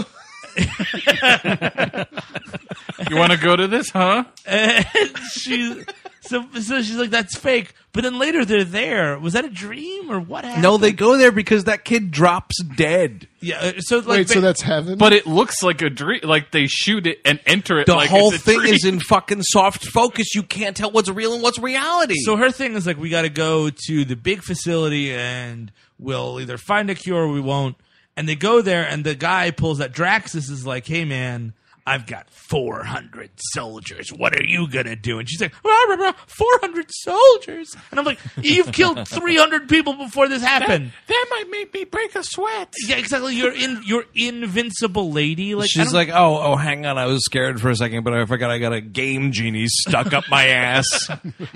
Speaker 3: You want to go to this, huh?
Speaker 2: And so she's like, that's fake. But then later they're there. Was that a dream or what happened?
Speaker 1: No, they go there because that kid drops dead.
Speaker 2: Yeah. So like,
Speaker 4: Wait, so that's heaven?
Speaker 3: But it looks like a dream. Like they shoot it and enter it
Speaker 1: The
Speaker 3: like
Speaker 1: whole
Speaker 3: it's a
Speaker 1: thing
Speaker 3: dream.
Speaker 1: is in fucking soft focus. You can't tell what's real and what's reality.
Speaker 2: so her thing is like, we got to go to the big facility and we'll either find a cure or we won't. And they go there and the guy pulls that. Draxus is like, hey man, I've got 400 soldiers. What are you going to do? And she's like, 400 soldiers? And I'm like, you've killed 300 people before this happened.
Speaker 3: That might make me break a sweat.
Speaker 2: Yeah, exactly. You're invincible lady. Like
Speaker 1: She's like, oh, hang on. I was scared for a second, but I forgot I got a game genie stuck up my ass.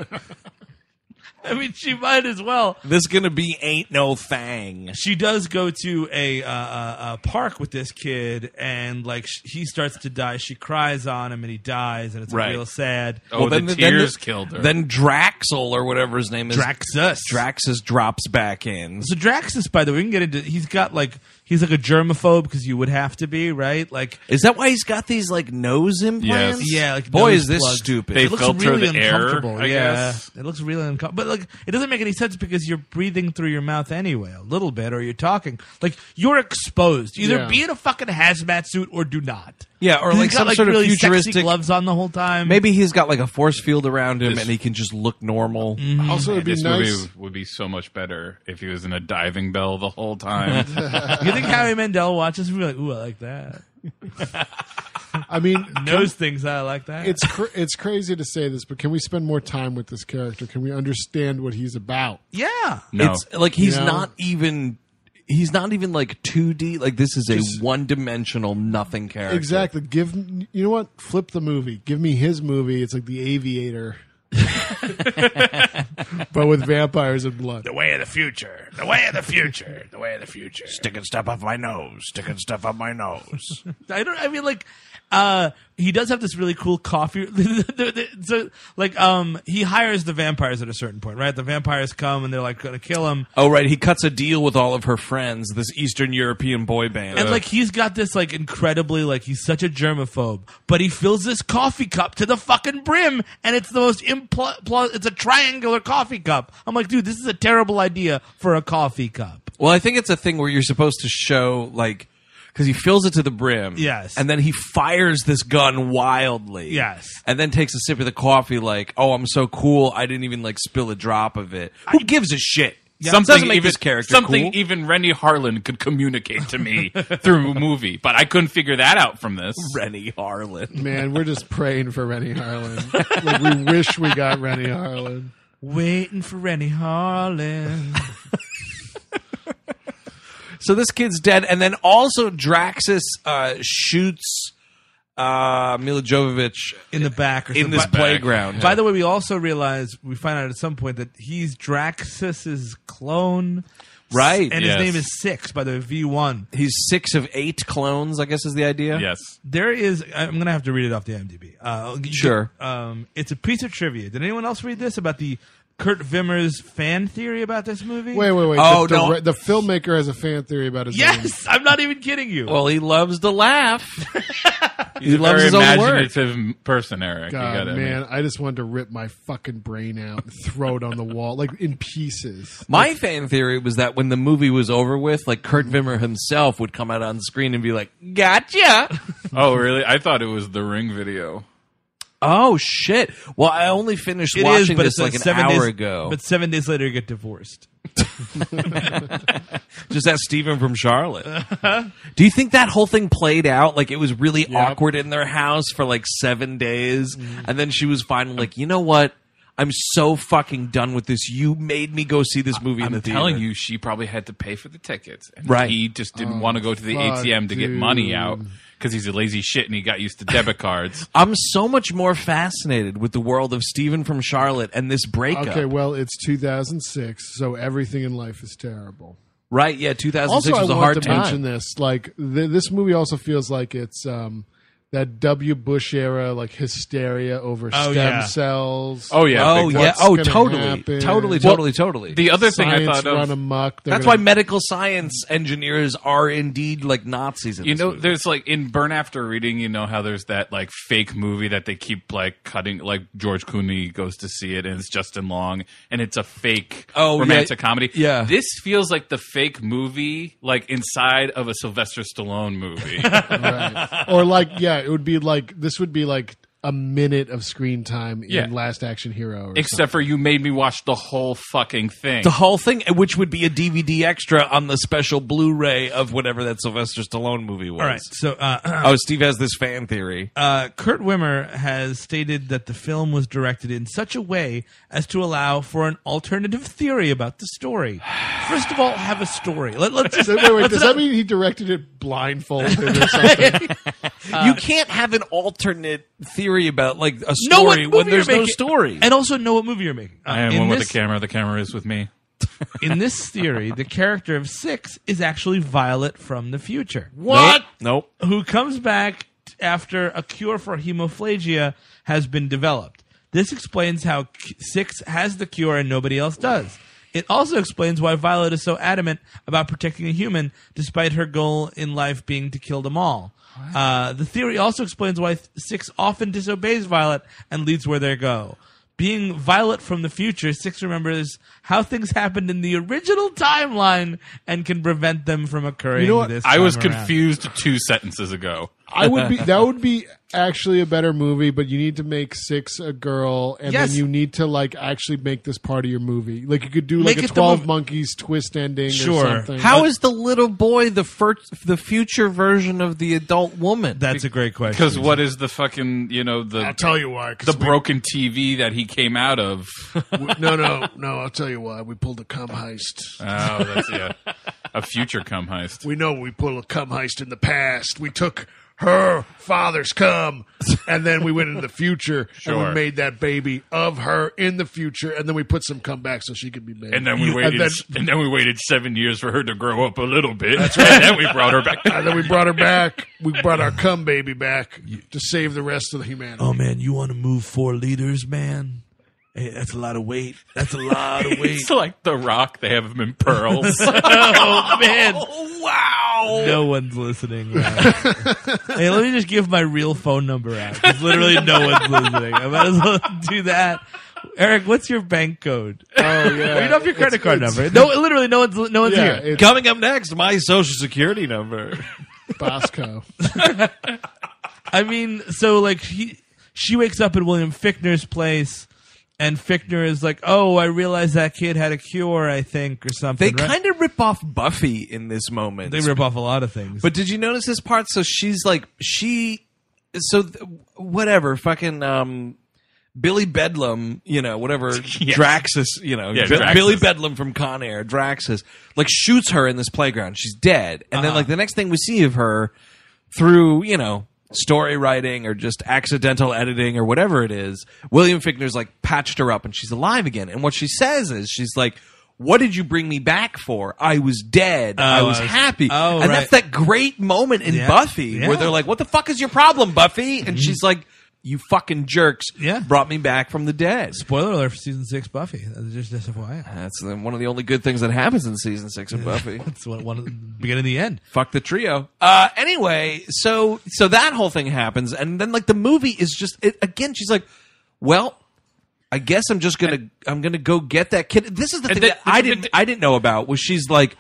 Speaker 2: I mean, she might as well.
Speaker 1: This gonna be ain't no thing.
Speaker 2: She does go to a park with this kid, and like he starts to die. She cries on him, and he dies, and it's
Speaker 1: Right.
Speaker 2: real sad.
Speaker 3: Oh, the tears killed her.
Speaker 1: Then Draxel, or whatever his name is,
Speaker 2: Draxus.
Speaker 1: drops back in.
Speaker 2: So Draxus, by the way, we can get into. He's like a germaphobe because you would have to be, right? Like,
Speaker 1: Is that why he's got these like nose implants?
Speaker 3: Yes.
Speaker 2: yeah, like
Speaker 1: Boy,
Speaker 2: nose
Speaker 1: is this
Speaker 2: plugs.
Speaker 1: stupid.
Speaker 3: They
Speaker 2: It looks
Speaker 3: filter
Speaker 2: really
Speaker 3: the air,
Speaker 2: uncomfortable.
Speaker 3: I guess.
Speaker 2: It looks really uncomfortable. But like, it doesn't make any sense because you're breathing through your mouth anyway, a little bit, or you're talking. Like, you're exposed. Either
Speaker 4: Yeah.
Speaker 2: be in a fucking hazmat suit or do not.
Speaker 1: Yeah, or
Speaker 2: He's
Speaker 1: like
Speaker 2: got,
Speaker 1: some
Speaker 2: like,
Speaker 1: sort of
Speaker 2: really sexy
Speaker 1: futuristic.
Speaker 2: gloves on the whole time.
Speaker 1: Maybe he's got like a force field around him,
Speaker 3: This-
Speaker 1: and he can just look normal.
Speaker 4: Also, it'd be
Speaker 3: This
Speaker 4: nice.
Speaker 3: movie would be so much better if he was in a diving bell the whole time.
Speaker 2: You think Howie Mandel watches and be like, ooh, I like that.
Speaker 4: I mean,
Speaker 2: Knows things I like that.
Speaker 4: it's crazy to say this, but can we spend more time with this character? Can we understand what he's about?
Speaker 2: yeah.
Speaker 3: No.
Speaker 1: It's like he's
Speaker 4: You know?
Speaker 1: not even. He's not even like 2D. Like this is a one-dimensional nothing character.
Speaker 4: Exactly. You know what? Flip the movie. Give me his movie. It's like The Aviator, but with vampires and blood.
Speaker 2: The way of the future. The way of the future. The way of the future.
Speaker 6: Sticking stuff up my nose. Sticking stuff up my nose.
Speaker 2: He does have this really cool coffee. So, like, he hires the vampires at a certain point, right? The vampires come and they're like going to kill him.
Speaker 1: Oh right, he cuts a deal with all of her friends. This Eastern European boy band.
Speaker 2: And like he's got this like incredibly like he's such a germaphobe, but he fills this coffee cup to the fucking brim, and it's the most it's a triangular coffee cup. I'm like, dude, this is a terrible idea for a coffee cup.
Speaker 1: Well, I think it's a thing where you're supposed to show like. Because he fills it to the brim.
Speaker 2: Yes.
Speaker 1: And then he fires this gun wildly.
Speaker 2: Yes.
Speaker 1: And then takes a sip of the coffee like, oh, I'm so cool. I didn't even like spill a drop of it. Who gives a shit? Doesn't make this character
Speaker 3: something
Speaker 1: cool.
Speaker 3: even Rennie Harlan could communicate to me through a movie, but I couldn't figure that out from this.
Speaker 1: Rennie Harlan.
Speaker 4: Man, we're just praying for Rennie Harlan. Like we wish we got Rennie Harlan.
Speaker 2: Waiting for Rennie Harlan.
Speaker 1: So this kid's dead. And then also Draxus shoots Mila Jovovich
Speaker 2: In the back or
Speaker 1: in
Speaker 2: something.
Speaker 1: this playground.
Speaker 2: By the way, we also we find out at some point that he's Draxus's clone.
Speaker 1: Right,
Speaker 2: And his
Speaker 3: yes.
Speaker 2: name is Six, by the way, V1.
Speaker 1: He's 6 of 8 clones, I guess is the idea.
Speaker 3: Yes.
Speaker 2: There is, I'm going to have to read it off the IMDb.
Speaker 1: Sure.
Speaker 2: It's a piece of trivia. Did anyone else read this about the Kurt Wimmer's fan theory about this movie?
Speaker 4: Wait.
Speaker 1: Oh, no.
Speaker 4: The filmmaker has a fan theory about his name.
Speaker 2: Yes! I'm not even kidding you.
Speaker 1: Well, he loves to laugh.
Speaker 3: He's
Speaker 1: He
Speaker 3: a
Speaker 1: loves
Speaker 3: very
Speaker 1: his own work.
Speaker 3: imaginative person, Eric.
Speaker 4: God,
Speaker 3: you gotta
Speaker 4: man,
Speaker 3: admit.
Speaker 4: I just wanted to rip my fucking brain out and throw it on the wall, like in pieces.
Speaker 1: My fan theory was that when the movie was over with, like Kurt Wimmer himself would come out on screen and be like, "Gotcha."
Speaker 3: Oh, really? I thought it was the Ring video.
Speaker 1: Oh shit! Well, I only finished
Speaker 2: It
Speaker 1: watching
Speaker 2: is, but
Speaker 1: this
Speaker 2: it's
Speaker 1: like an
Speaker 2: 7
Speaker 1: hour
Speaker 2: days
Speaker 1: ago.
Speaker 2: But 7 days later, you get divorced.
Speaker 1: Just ask Steven from Charlotte. Do you think that whole thing played out? Like it was really awkward in their house for like 7 days, and then she was finally like, "You know what? I'm so fucking done with this. You made me go see this movie in the
Speaker 3: I'm
Speaker 1: theater."
Speaker 3: telling you, she probably had to pay for the tickets. And
Speaker 1: Right.
Speaker 3: He just didn't want to go to the
Speaker 4: fuck,
Speaker 3: ATM to get money
Speaker 4: dude.
Speaker 3: out because he's a lazy shit and he got used to debit cards.
Speaker 1: I'm so much more fascinated with the world of Steven from Charlotte and this breakup.
Speaker 4: Okay, well, it's 2006, so everything in life is terrible.
Speaker 1: Right? Yeah, 2006
Speaker 4: Also, I
Speaker 1: was a
Speaker 4: want
Speaker 1: hard
Speaker 4: to
Speaker 1: time.
Speaker 4: mention this. Like, this movie also feels like it's that W. Bush era, like hysteria over
Speaker 2: Oh,
Speaker 4: stem
Speaker 2: yeah.
Speaker 4: cells.
Speaker 3: Oh, yeah.
Speaker 1: Oh
Speaker 3: big
Speaker 1: yeah!
Speaker 4: What's
Speaker 1: Oh,
Speaker 4: gonna
Speaker 1: totally,
Speaker 4: happen?
Speaker 1: totally.
Speaker 3: The other thing I
Speaker 4: Science
Speaker 3: thought
Speaker 4: run
Speaker 3: of,
Speaker 4: amok. They're
Speaker 1: That's
Speaker 4: gonna-
Speaker 1: why medical science engineers are indeed like Nazis. In
Speaker 3: you
Speaker 1: this
Speaker 3: know,
Speaker 1: movie.
Speaker 3: there's like in Burn After Reading, you know how there's that like fake movie that they keep like cutting, like George Clooney goes to see it and it's Justin Long and it's a fake romantic comedy.
Speaker 1: yeah.
Speaker 3: This feels like the fake movie, like inside of a Sylvester Stallone movie.
Speaker 4: Right. Or like, yeah, it would be like, this would be like a minute of screen time
Speaker 3: Yeah.
Speaker 4: in Last Action Hero. Or
Speaker 3: Except for you made me watch the whole fucking thing.
Speaker 1: The whole thing, which would be a DVD extra on the special Blu-ray of whatever that Sylvester Stallone movie was.
Speaker 2: All right. So
Speaker 1: Oh, Steve has this fan theory.
Speaker 2: Kurt Wimmer has stated that the film was directed in such a way as to allow for an alternative theory about the story. First of all, have a story. Let's just,
Speaker 4: wait, does that mean he directed it blindfolded or something?
Speaker 1: You can't have an alternate theory about like a
Speaker 2: know what
Speaker 1: story
Speaker 2: movie
Speaker 1: when there's
Speaker 2: you're
Speaker 1: no
Speaker 2: making,
Speaker 1: story.
Speaker 2: and also know what movie you're making.
Speaker 3: I am
Speaker 2: in
Speaker 3: one with
Speaker 2: this-
Speaker 3: the camera. The camera is with me.
Speaker 2: In this theory, the character of Six is actually Violet from the future.
Speaker 1: What? Nope.
Speaker 2: Who comes back after a cure for hemophagia has been developed. This explains how Six has the cure and nobody else does. It also explains why Violet is so adamant about protecting a human despite her goal in life being to kill them all. The theory also explains why Six often disobeys Violet and leads where they go. Being Violet from the future, Six remembers how things happened in the original timeline and can prevent them from occurring.
Speaker 4: You know what?
Speaker 2: This
Speaker 3: I was
Speaker 2: time around.
Speaker 3: confused 2 sentences ago.
Speaker 4: That would be actually a better movie, but you need to make Six a girl, and
Speaker 2: Yes.
Speaker 4: then you need to like actually make this part of your movie. Like you could do like
Speaker 2: Make
Speaker 4: a
Speaker 2: it the
Speaker 4: 12
Speaker 2: movie-
Speaker 4: Monkeys twist ending
Speaker 2: Sure.
Speaker 4: or something.
Speaker 1: How is the little boy the future version of the adult woman?
Speaker 2: That's a great question.
Speaker 3: Because what is the fucking,
Speaker 4: I'll
Speaker 3: the
Speaker 4: tell you why. 'cause
Speaker 3: the broken TV that he came out of?
Speaker 4: no. I'll tell you why. We pulled a cum heist.
Speaker 3: Oh, that's a future cum heist.
Speaker 4: We know we pulled a cum heist in the past. We took her father's cum, and then we went into the future, and
Speaker 3: Sure.
Speaker 4: we made that baby of her in the future, and then we put some cum back so she could be made.
Speaker 3: And then we waited.
Speaker 4: And
Speaker 3: And then we waited 7 years for her to grow up a little bit. That's right. And then we brought her back.
Speaker 4: then we brought her back. We brought our cum baby back to save the rest of the humanity.
Speaker 2: Oh man, you want to move 4 liters, man? Hey, that's a lot of weight. That's a lot of weight.
Speaker 3: It's like The Rock. They have him in pearls.
Speaker 2: Oh man,
Speaker 1: Wow.
Speaker 2: no one's listening. Man. Hey, let me just give my real phone number out. 'Cause literally no one's listening. I might as well do that. Eric, what's your bank code?
Speaker 4: Oh yeah,
Speaker 2: Read off your credit card number. No, literally, no one's
Speaker 4: Yeah,
Speaker 2: here.
Speaker 4: it's
Speaker 1: Coming up next, my social security number.
Speaker 4: Bosco.
Speaker 2: I mean, so like she wakes up at William Fichtner's place, and Fichtner is like, "Oh, I realized that kid had a cure, I think, or something."
Speaker 1: They
Speaker 2: right?
Speaker 1: kind of rip off Buffy in this moment.
Speaker 2: They rip off a lot of things.
Speaker 1: But did you notice this part? So she's like, whatever, fucking Billy Bedlam, whatever, Draxus,
Speaker 3: Draxus.
Speaker 1: Billy Bedlam from Con Air, Draxus, like shoots her in this playground. She's dead. And then like the next thing we see of her through, story writing or just accidental editing or whatever it is, William Fichtner's like patched her up and she's alive again. And what she says is she's like, what did you bring me back for? I was dead. I was happy.
Speaker 2: Oh,
Speaker 1: and
Speaker 2: right.
Speaker 1: that's that great moment in
Speaker 2: Yeah.
Speaker 1: Buffy
Speaker 2: Yeah.
Speaker 1: where they're like, what the fuck is your problem, Buffy? And she's like, you fucking jerks
Speaker 2: Yeah.
Speaker 1: brought me back from the dead.
Speaker 2: Spoiler alert for season 6 Buffy. That's just FYI.
Speaker 1: That's one of the only good things that happens in season 6 of Buffy.
Speaker 2: It's one of the beginning of the end.
Speaker 1: Fuck the trio. Anyway, so that whole thing happens, and then like the movie is just again. She's like, "Well, I guess I'm gonna go get that kid." This is the thing that I didn't know about. Was she's like,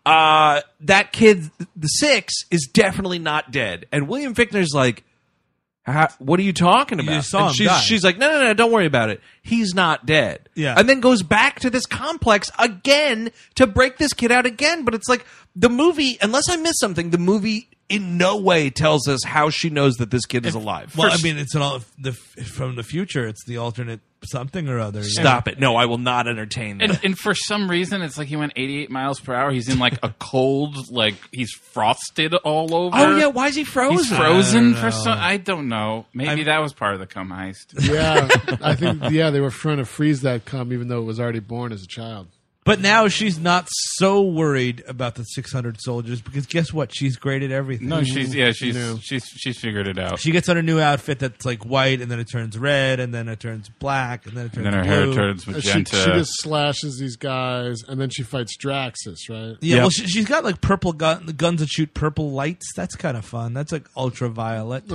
Speaker 1: that kid, the 6, is definitely not dead, and William Fichtner's like, what are you talking about?
Speaker 2: just saw
Speaker 1: And
Speaker 2: him die.
Speaker 1: she's like, no, don't worry about it. He's not dead.
Speaker 2: Yeah.
Speaker 1: And then goes back to this complex again to break this kid out again. But it's like the movie, unless I missed something, the movie in no way tells us how she knows that this kid is alive.
Speaker 2: Well, I mean, it's from the future. It's the alternate something or other.
Speaker 1: Stop it. No, I will not entertain that.
Speaker 3: And for some reason, it's like he went 88 miles per hour. He's in like a cold, like he's frosted all over.
Speaker 1: Oh, yeah. Why is he frozen?
Speaker 3: He's frozen
Speaker 2: I
Speaker 3: for
Speaker 2: don't
Speaker 3: some. I don't know. Maybe that was part of the cum heist.
Speaker 4: Yeah, I think they were trying to freeze that cum even though it was already born as a child.
Speaker 2: But now she's not so worried about the 600 soldiers because guess what? She's great at everything.
Speaker 3: No, she's figured it out.
Speaker 2: She gets on a new outfit that's like white, and then it turns red, and then it turns black, and then it turns
Speaker 3: And then her
Speaker 2: blue.
Speaker 3: hair turns
Speaker 4: She
Speaker 3: magenta.
Speaker 4: just slashes these guys, and then she fights Draxus, right?
Speaker 2: Yeah,
Speaker 1: Yep.
Speaker 2: well, she's got like purple guns that shoot purple lights. That's kind of fun. That's like ultraviolet.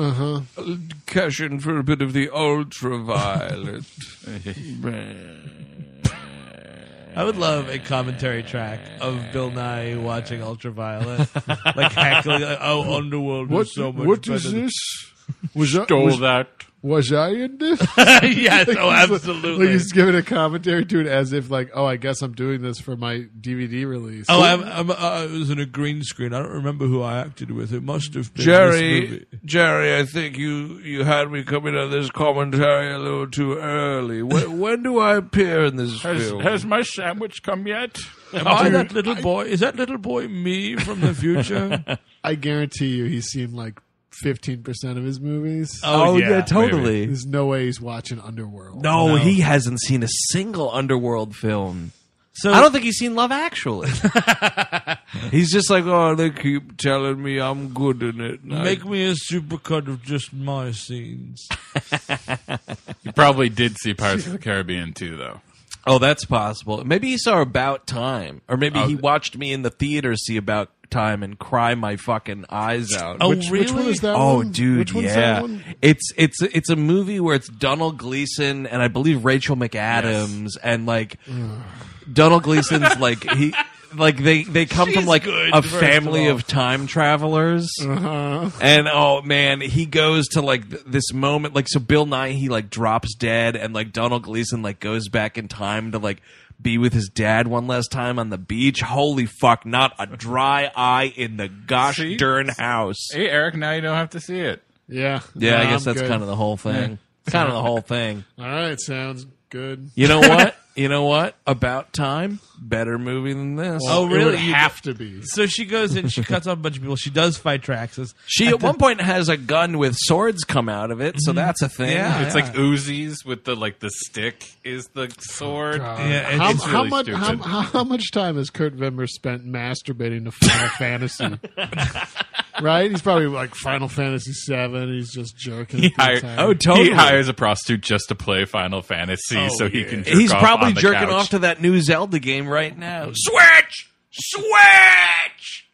Speaker 1: Cash in for a bit of the ultraviolet.
Speaker 2: I would love a commentary track of Bill Nye watching Ultraviolet, like heckling, like, "Oh, Underworld
Speaker 4: What?
Speaker 2: is so much
Speaker 4: What
Speaker 2: better
Speaker 4: is
Speaker 2: than-"
Speaker 4: this? Was that?
Speaker 3: Stole
Speaker 4: Was,
Speaker 3: that.
Speaker 4: Was I in this?
Speaker 2: Yes, oh,
Speaker 4: Like
Speaker 2: absolutely.
Speaker 4: he's giving a commentary to it as if like, oh, I guess I'm doing this for my DVD release.
Speaker 2: Oh, it was in a green screen. I don't remember who I acted with. It must have been this
Speaker 1: Jerry,
Speaker 2: movie.
Speaker 1: Jerry, I think you had me coming on this commentary a little too early. When do I appear in this film?
Speaker 3: Has my sandwich come yet?
Speaker 2: Am I that little boy? Is that little boy me from the future?
Speaker 4: I guarantee you, he's seen like 15% of his movies.
Speaker 1: Oh, yeah, totally.
Speaker 4: There's no way he's watching Underworld.
Speaker 1: No, he hasn't seen a single Underworld film.
Speaker 2: So
Speaker 1: I don't think he's seen Love Actually. He's just like, oh, they keep telling me I'm good in it.
Speaker 2: make me a supercut of just my scenes.
Speaker 3: You probably did see Pirates of the Caribbean too, though.
Speaker 1: Oh, that's possible. Maybe he saw About Time. Or maybe he watched me in the theater see About Time and cry my fucking eyes out.
Speaker 2: Oh,
Speaker 4: Which
Speaker 2: really?
Speaker 4: one is that
Speaker 1: Oh,
Speaker 4: one?
Speaker 1: dude,
Speaker 4: Which one's
Speaker 1: yeah.
Speaker 4: that one?
Speaker 1: It's a movie where it's Donald Gleason and I believe Rachel McAdams and like Donald Gleason's like he like they come from like
Speaker 2: good,
Speaker 1: a
Speaker 2: first
Speaker 1: family
Speaker 2: of all.
Speaker 1: of time travelers. And oh man, he goes to like this moment like so Bill Nye he like drops dead and like Donald Gleason like goes back in time to like be with his dad one last time on the beach. Holy fuck, not a dry eye in the gosh
Speaker 3: See?
Speaker 1: darn house.
Speaker 3: Hey, Eric, now you don't have to see it.
Speaker 4: Yeah.
Speaker 1: Yeah, I
Speaker 4: No,
Speaker 1: guess
Speaker 4: I'm
Speaker 1: that's
Speaker 4: good.
Speaker 1: kind of the whole thing. Kind of the whole thing.
Speaker 4: All right, sounds good.
Speaker 1: You know what? You know what? About Time, better movie than this.
Speaker 2: Oh,
Speaker 4: It
Speaker 2: really?
Speaker 4: would
Speaker 2: You-
Speaker 4: have to be.
Speaker 2: So she goes in, she cuts off a bunch of people. She does fight Traxxas.
Speaker 1: She at one point has a gun with swords come out of it, so that's a thing.
Speaker 2: Yeah.
Speaker 3: It's like Uzis with the the stick is the sword.
Speaker 2: Yeah, and
Speaker 4: How,
Speaker 2: it's
Speaker 4: how
Speaker 3: really
Speaker 4: much?
Speaker 3: stupid.
Speaker 4: How much time has Kurt Wimmer spent masturbating to Final Fantasy? Right? He's probably like Final Fantasy VII. He's just jerking. it the
Speaker 3: hired-
Speaker 4: entire-
Speaker 1: Oh, totally.
Speaker 3: He hires a prostitute just to play Final Fantasy so he can jerk
Speaker 1: He's
Speaker 3: off
Speaker 1: probably
Speaker 3: on the
Speaker 1: jerking
Speaker 3: couch.
Speaker 1: off to that new Zelda game right now. Switch! Switch!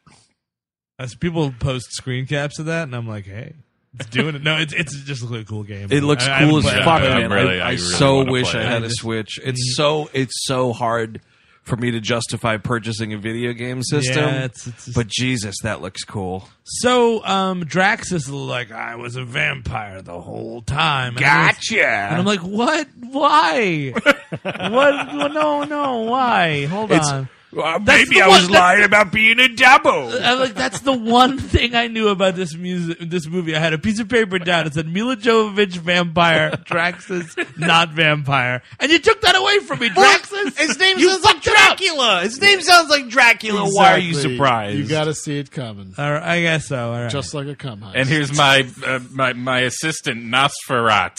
Speaker 2: As people post screen caps of that, and I'm like, hey, it's doing it. No, it's just a really cool game.
Speaker 1: It looks
Speaker 2: I
Speaker 1: cool
Speaker 2: haven't
Speaker 1: as
Speaker 2: played it.
Speaker 1: fuck,
Speaker 3: I'm
Speaker 1: man.
Speaker 3: really-
Speaker 1: I
Speaker 3: I really
Speaker 1: so
Speaker 3: wanna
Speaker 1: wish
Speaker 3: play
Speaker 1: I
Speaker 3: it.
Speaker 1: had a Switch. It's so hard for me to justify purchasing a video game system.
Speaker 2: Yeah, it's just-
Speaker 1: but Jesus, that looks cool.
Speaker 2: So, Draxus is like, I was a vampire the whole time. And And I'm like, what? Why? what? No, why? Hold on.
Speaker 1: Maybe
Speaker 2: the
Speaker 1: I
Speaker 2: one
Speaker 1: was
Speaker 2: that-
Speaker 1: lying about being a double.
Speaker 2: I'm like, that's the one thing I knew about this movie. I had a piece of paper down. It said Mila Jovovich, vampire. Draxus, not vampire. And you took that away from me, Draxus.
Speaker 1: His name
Speaker 2: You
Speaker 1: sounds like
Speaker 2: fucked it up.
Speaker 1: Dracula. His name sounds like Dracula. Why are you
Speaker 4: Exactly.
Speaker 1: surprised?
Speaker 4: You got to see it coming.
Speaker 2: All right, I guess so. All right.
Speaker 4: Just like a cum heist.
Speaker 3: And here's my assistant Nosferat.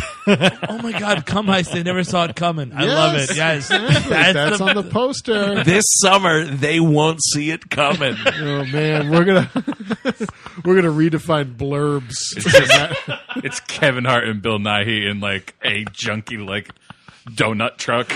Speaker 2: Oh my God, Cum Heist. They never saw it coming. I love it. Yes.
Speaker 4: That's on the poster.
Speaker 1: This summer, they won't see it coming.
Speaker 4: Oh man, we're gonna redefine blurbs.
Speaker 3: It's Kevin Hart and Bill Nighy in like a junky like donut truck.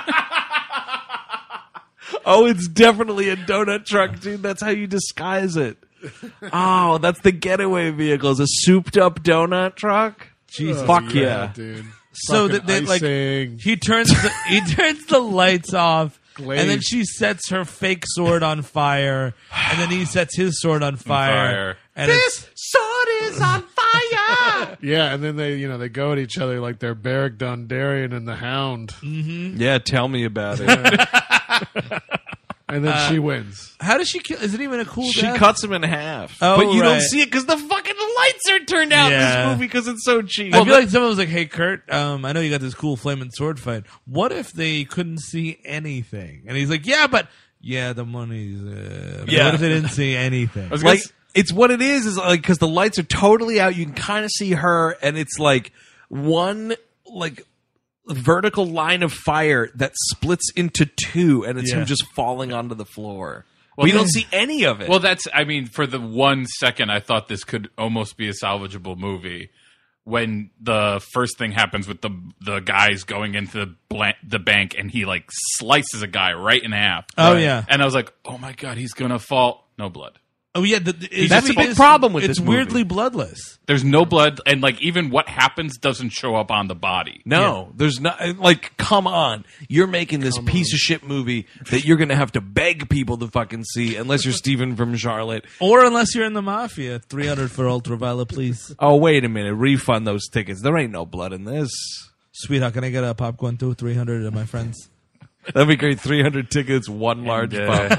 Speaker 1: Oh, it's definitely a donut truck, dude. That's how you disguise it. Oh, that's the getaway vehicle. It's a souped-up donut truck.
Speaker 2: Jesus.
Speaker 1: Fuck yeah.
Speaker 4: dude.
Speaker 2: So
Speaker 4: Fucking
Speaker 2: that like
Speaker 4: icing.
Speaker 2: he turns the lights off,
Speaker 4: Glaive.
Speaker 2: and then she sets her fake sword on fire, and then he sets his sword on fire. And it's
Speaker 1: sword is on fire.
Speaker 4: Yeah, and then they go at each other like they're Beric Dondarrion and the Hound,
Speaker 1: Yeah, tell me about it.
Speaker 4: and then she wins.
Speaker 2: how does she kill? Is it even a cool
Speaker 1: She
Speaker 2: death?
Speaker 1: cuts him in half.
Speaker 2: Oh,
Speaker 1: but you
Speaker 2: right.
Speaker 1: don't see it because the fucking lights are turned out in
Speaker 2: Yeah.
Speaker 1: this movie because it's so cheap.
Speaker 2: I feel like someone was like, "Hey, Kurt, I know you got this cool flaming sword fight. What if they couldn't see anything?" And he's like, "Yeah, but the money's
Speaker 1: Yeah.
Speaker 2: What if they didn't see anything?"
Speaker 1: like it's what it is like because the lights are totally out. You can kind of see her, and it's like one like vertical line of fire that splits into two, and it's
Speaker 2: Yeah.
Speaker 1: him just falling onto the floor. We don't see any of it.
Speaker 3: Well, for the 1 second, I thought this could almost be a salvageable movie. When the first thing happens with the guys going into the bank and he like slices a guy right in half.
Speaker 2: Oh, yeah.
Speaker 3: And I was like, oh my God, he's going to fall. No blood.
Speaker 2: Oh yeah,
Speaker 1: That's a big problem with
Speaker 2: it's
Speaker 1: this movie.
Speaker 2: weirdly bloodless.
Speaker 3: There's no blood, and like even what happens doesn't show up on the body.
Speaker 1: No, there's not. Like, come on, you're making this piece of shit movie that you're gonna have to beg people to fucking see, unless you're Stephen from Charlotte.
Speaker 2: Or unless you're in the mafia, 300 for Ultraviolet, please.
Speaker 1: Oh, wait a minute, refund those tickets. There ain't no blood in this.
Speaker 2: Sweetheart, can I get a popcorn too? 300 of my friends.
Speaker 1: That'd be great. 300 tickets, one large popcorn.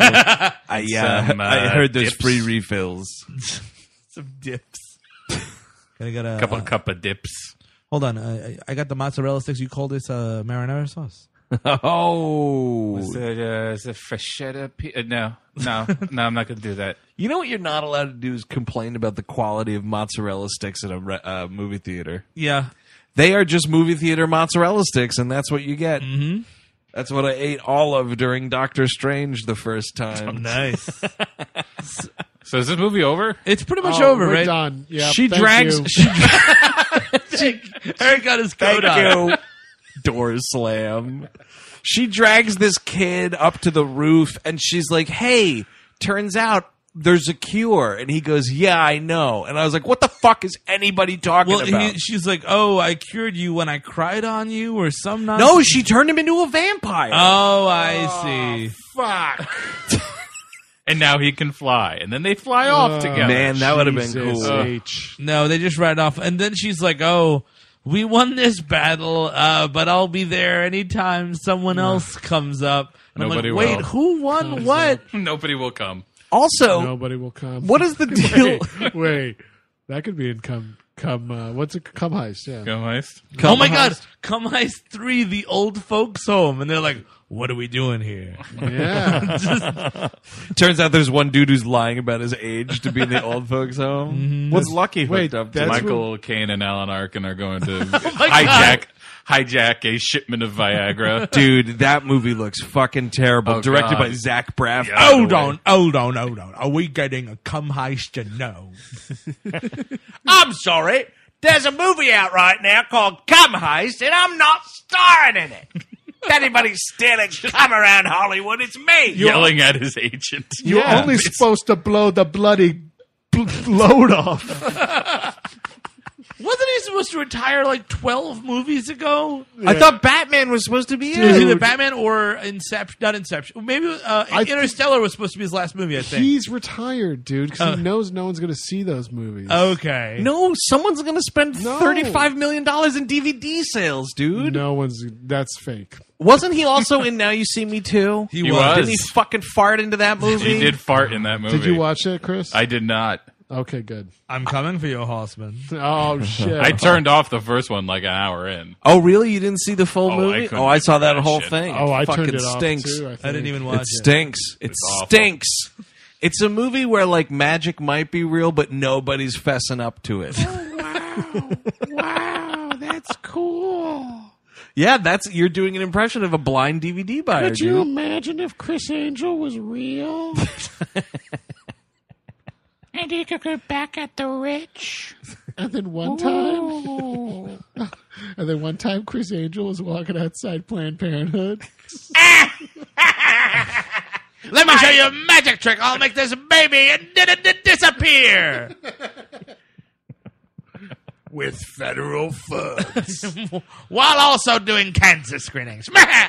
Speaker 1: I heard there's
Speaker 3: dips.
Speaker 1: free refills.
Speaker 2: Some dips. Can I get a
Speaker 3: Cup of dips.
Speaker 2: Hold on, I got the mozzarella sticks. You call this marinara sauce?
Speaker 1: Oh,
Speaker 3: Is it fashetta? No, I'm not going to do that.
Speaker 1: you know what you're not allowed to do is complain about the quality of mozzarella sticks at a movie theater.
Speaker 2: Yeah.
Speaker 1: They are just movie theater mozzarella sticks, and that's what you get. Mm-hmm. That's what I ate all of during Doctor Strange the first time.
Speaker 2: Nice.
Speaker 3: So is this movie over?
Speaker 2: It's pretty much
Speaker 4: Oh,
Speaker 2: over,
Speaker 4: we're
Speaker 2: right?
Speaker 4: done. Yeah,
Speaker 1: She
Speaker 4: thank
Speaker 1: drags.
Speaker 4: you.
Speaker 2: Eric got his coat
Speaker 1: Thank
Speaker 2: on.
Speaker 1: you. Door slam. She drags this kid up to the roof, and she's like, "Hey, turns out there's a cure." And he goes, "Yeah, I know." And I was like, "What the fuck is anybody talking
Speaker 2: Well,
Speaker 1: about?"
Speaker 2: she's like, "Oh, I cured you when I cried on you," or some nonsense.
Speaker 1: No, she turned him into a vampire.
Speaker 2: Oh, I see.
Speaker 4: Fuck.
Speaker 3: And now he can fly. And then they fly off together.
Speaker 1: Man, that would have been
Speaker 4: Jesus
Speaker 1: cool.
Speaker 4: H.
Speaker 2: No, they just ride off, and then she's like, "Oh, we won this battle, but I'll be there anytime someone else comes up." And
Speaker 3: Nobody
Speaker 2: I'm like, "Wait,
Speaker 3: will.
Speaker 2: who won what?"
Speaker 3: Nobody will come.
Speaker 1: Also,
Speaker 4: Nobody will come.
Speaker 1: what is the deal?
Speaker 4: Wait. That could be in come what's it? Come Heist, yeah.
Speaker 3: Go heist.
Speaker 2: Oh my God, Come Heist 3, the old folks home, and they're like, "What are we doing here?"
Speaker 4: Yeah.
Speaker 1: Turns out there's one dude who's lying about his age to be in the old folks' home. What's Lucky
Speaker 4: Wait,
Speaker 1: hooked up to?
Speaker 4: that's
Speaker 3: Michael Caine and Alan Arkin are going to
Speaker 2: God.
Speaker 3: hijack a shipment of Viagra.
Speaker 1: Dude, that movie looks fucking terrible.
Speaker 3: Oh,
Speaker 1: Directed
Speaker 3: God.
Speaker 1: by Zach Braff.
Speaker 3: Yeah.
Speaker 2: Hold on. Are we getting a Come Heist to know?
Speaker 6: I'm sorry. There's a movie out right now called Come Heist, and I'm not starring in it. If anybody's stealing cum around Hollywood, it's me.
Speaker 3: Yelling at his agent.
Speaker 4: You're only supposed to blow the bloody load off.
Speaker 2: Wasn't he supposed to retire like 12 movies ago?
Speaker 1: I thought Batman was supposed to be
Speaker 2: It was
Speaker 1: in.
Speaker 2: either Batman or Inception. Not Inception. Maybe Interstellar was supposed to be his last movie, I think.
Speaker 4: He's retired, dude, because he knows no one's going to see those movies.
Speaker 2: Okay.
Speaker 1: No, someone's going to spend
Speaker 4: No.
Speaker 1: $35 million in DVD sales, dude.
Speaker 4: No one's. That's fake.
Speaker 1: Wasn't he also in Now You See Me Too?
Speaker 2: He
Speaker 3: He
Speaker 2: was.
Speaker 3: was.
Speaker 1: Didn't he fucking fart into that movie?
Speaker 3: He did fart in that movie.
Speaker 4: Did you watch it, Chris?
Speaker 3: I did not.
Speaker 4: Okay, good.
Speaker 2: I'm coming for you, Horseman.
Speaker 4: Oh shit!
Speaker 3: I turned off the first one like an hour in.
Speaker 1: Oh, really? You didn't see the full
Speaker 3: Oh, I
Speaker 1: movie?
Speaker 3: couldn't
Speaker 1: Oh, I saw that
Speaker 3: do that
Speaker 1: whole
Speaker 3: shit.
Speaker 1: thing.
Speaker 4: Oh, I
Speaker 1: fucking
Speaker 4: turned it off
Speaker 1: stinks.
Speaker 4: too.
Speaker 2: I didn't even watch
Speaker 1: It stinks. It
Speaker 3: awful.
Speaker 1: stinks. It's a movie where like magic might be real, but nobody's fessing up to it.
Speaker 4: Wow, that's cool.
Speaker 1: Yeah, you're doing an impression of a blind DVD buyer.
Speaker 4: Could you
Speaker 1: dude.
Speaker 4: imagine if Chris Angel was real?
Speaker 7: And he could go back at the rich.
Speaker 4: And then one time, Chris Angel was walking outside Planned Parenthood.
Speaker 2: Let me show you a magic trick. I'll make this baby disappear.
Speaker 4: With federal funds.
Speaker 2: While also doing cancer screenings.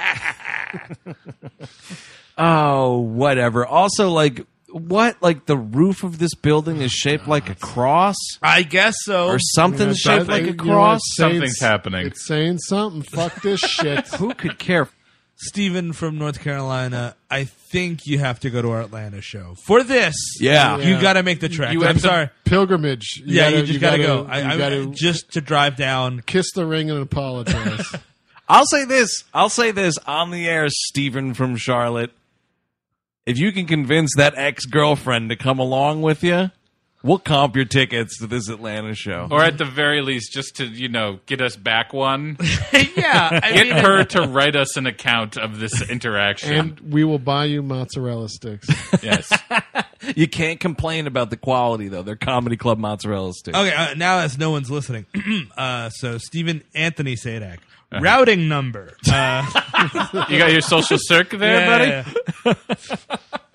Speaker 1: Oh, whatever. Also, like, what? Like, the roof of this building is shaped like a cross?
Speaker 2: I guess so.
Speaker 1: Or something's shaped like a cross?
Speaker 3: Something's happening.
Speaker 4: It's saying something. Fuck this shit.
Speaker 1: Who could care?
Speaker 2: Stephen from North Carolina, I think you have to go to our Atlanta show. For this,
Speaker 1: Yeah.
Speaker 2: you got to make the trek.
Speaker 3: You
Speaker 2: I'm
Speaker 3: have to-
Speaker 2: sorry.
Speaker 4: Pilgrimage.
Speaker 2: You just got to go. I
Speaker 4: gotta
Speaker 2: just to drive down.
Speaker 4: kiss the ring and apologize.
Speaker 1: I'll say this on the air, Stephen from Charlotte. If you can convince that ex-girlfriend to come along with you, we'll comp your tickets to this Atlanta show.
Speaker 3: Or at the very least, just to, get us back one.
Speaker 2: Yeah. I
Speaker 3: Get
Speaker 2: mean,
Speaker 3: her to write us an account of this interaction.
Speaker 4: and we will buy you mozzarella sticks.
Speaker 3: Yes.
Speaker 1: You can't complain about the quality, though. They're Comedy Club mozzarella sticks.
Speaker 2: Okay, now as no one's listening. So Stephen Anthony Sadak. Routing number.
Speaker 3: You got your social circ there, buddy?
Speaker 2: Yeah.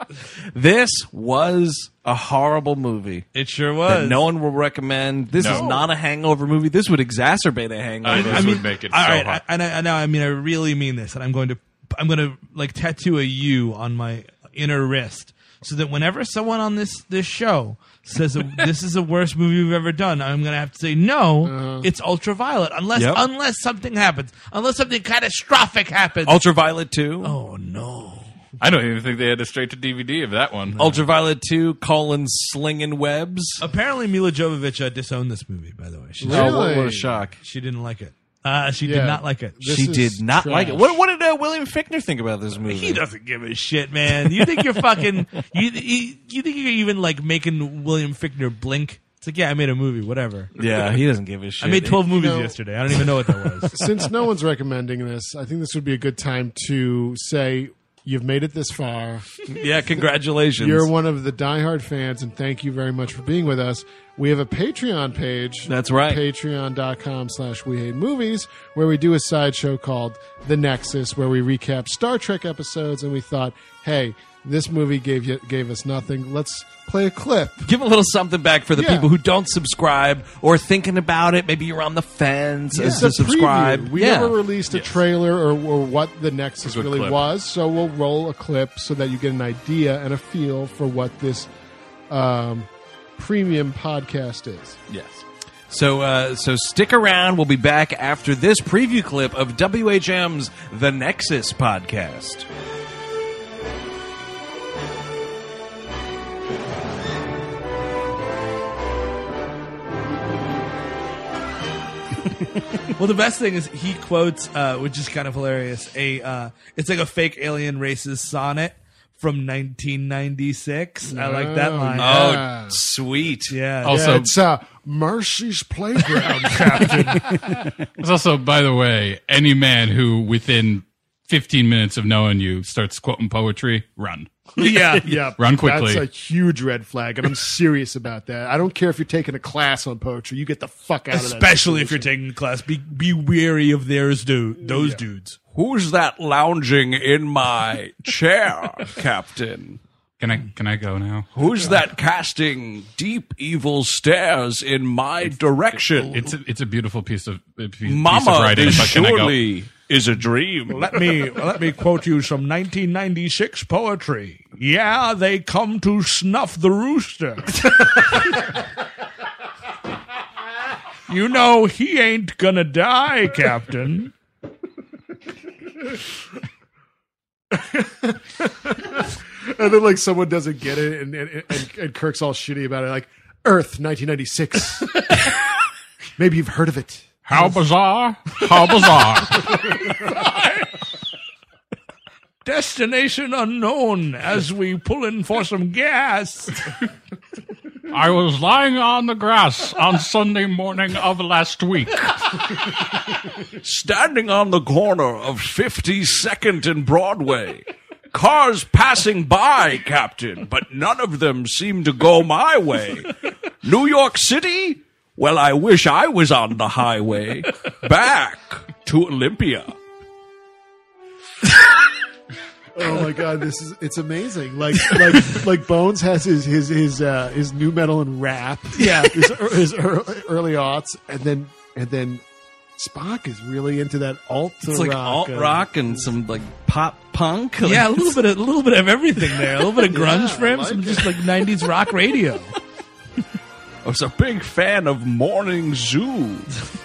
Speaker 1: This was a horrible movie.
Speaker 2: It sure
Speaker 1: That
Speaker 2: was.
Speaker 1: no one will recommend. This is not a hangover movie. This would exacerbate a hangover.
Speaker 3: This would make it so
Speaker 2: All right,
Speaker 3: hot.
Speaker 2: I really mean this, and I'm going to like tattoo a U on my inner wrist, so that whenever someone on this show says that this is the worst movie we've ever done, I'm going to have to say no. It's Ultraviolet, unless something happens, unless something catastrophic happens.
Speaker 1: Ultraviolet 2.
Speaker 2: Oh no!
Speaker 3: I don't even think they had a straight to DVD of that one.
Speaker 1: Ultraviolet 2, slinging webs.
Speaker 2: Apparently, Mila Jovovich disowned this movie. By the way,
Speaker 4: Really?
Speaker 1: What a shock.
Speaker 2: she didn't like it. She did
Speaker 4: Yeah.
Speaker 2: not like it.
Speaker 4: This
Speaker 1: She
Speaker 4: is
Speaker 1: did not like it.
Speaker 4: trash.
Speaker 1: What did William Fichtner think about this movie?
Speaker 2: He doesn't give a shit, man. You think you're fucking? You think you're even like making William Fichtner blink? It's like, yeah, I made a movie, whatever.
Speaker 1: Yeah, he doesn't give a shit.
Speaker 2: I made 12 movies
Speaker 4: know-
Speaker 2: yesterday. I don't even know what that was.
Speaker 4: Since no one's recommending this, I think this would be a good time to say you've made it this far.
Speaker 1: Yeah, congratulations.
Speaker 4: You're one of the diehard fans, and thank you very much for being with us. We have a Patreon page.
Speaker 1: That's right.
Speaker 4: Patreon.com/WeHateMovies, where we do a sideshow called The Nexus, where we recap Star Trek episodes, and we thought, hey, this movie gave us nothing. Let's play a clip.
Speaker 1: Give a little something back for the
Speaker 4: Yeah.
Speaker 1: people who don't subscribe or thinking about it. Maybe you're on the fence as
Speaker 4: It's
Speaker 1: to
Speaker 4: a
Speaker 1: subscribe.
Speaker 4: preview. We
Speaker 1: yeah.
Speaker 4: never released a trailer or what the Nexus
Speaker 3: Good
Speaker 4: really
Speaker 3: clip.
Speaker 4: was, so we'll roll a clip so that you get an idea and a feel for what this premium podcast is.
Speaker 1: Yes. So stick around. We'll be back after this preview clip of WHM's The Nexus podcast.
Speaker 2: Well, the best thing is he quotes, which is kind of hilarious. It's like a fake alien racist sonnet from 1996. I like that line.
Speaker 4: Yeah.
Speaker 1: Oh, sweet.
Speaker 2: Yeah.
Speaker 3: Also-
Speaker 4: Yeah, it's Marcy's Playground, Captain.
Speaker 3: There's also, by the way, any man who within 15 minutes of knowing you starts quoting poetry, run.
Speaker 2: yeah.
Speaker 4: Yeah,
Speaker 3: Run quickly.
Speaker 4: That's a huge red flag, and I'm serious about that. I don't care if you're taking a class on poetry. You get the fuck out of that.
Speaker 2: Especially if you're
Speaker 4: situation.
Speaker 2: taking a class. Be wary of those dudes.
Speaker 1: Who's that lounging in my chair, Captain?
Speaker 3: Can I go now?
Speaker 1: Who's that casting deep evil stares in my direction?
Speaker 3: It's a beautiful piece of
Speaker 1: Mama,
Speaker 3: writing.
Speaker 1: this
Speaker 3: But can I go?
Speaker 1: surely is a dream.
Speaker 2: Let me quote you some 1996 poetry. Yeah, they come to snuff the rooster. You know he ain't gonna die, Captain.
Speaker 4: And then like someone doesn't get it, and Kirk's all shitty about it, like Earth 1996. Maybe you've heard of it.
Speaker 3: How bizarre! How bizarre!
Speaker 2: Destination unknown as we pull in for some gas.
Speaker 3: I was lying on the grass on Sunday morning of last week.
Speaker 1: Standing on the corner of 52nd and Broadway. Cars passing by, Captain, but none of them seem to go my way. New York City? Well, I wish I was on the highway. Back to Olympia.
Speaker 4: Oh my god, it's amazing. Like Bones has his new metal and rap.
Speaker 2: Yeah.
Speaker 4: his early aughts, and then Spock is really into that alt
Speaker 1: It's like alt rock and some like pop punk. Like,
Speaker 2: Yeah, a little bit of everything there. A little bit of grunge
Speaker 4: Yeah,
Speaker 2: for him,
Speaker 4: I like
Speaker 2: some
Speaker 4: it.
Speaker 2: just like 90s rock radio.
Speaker 1: I was a big fan of Morning Zoo.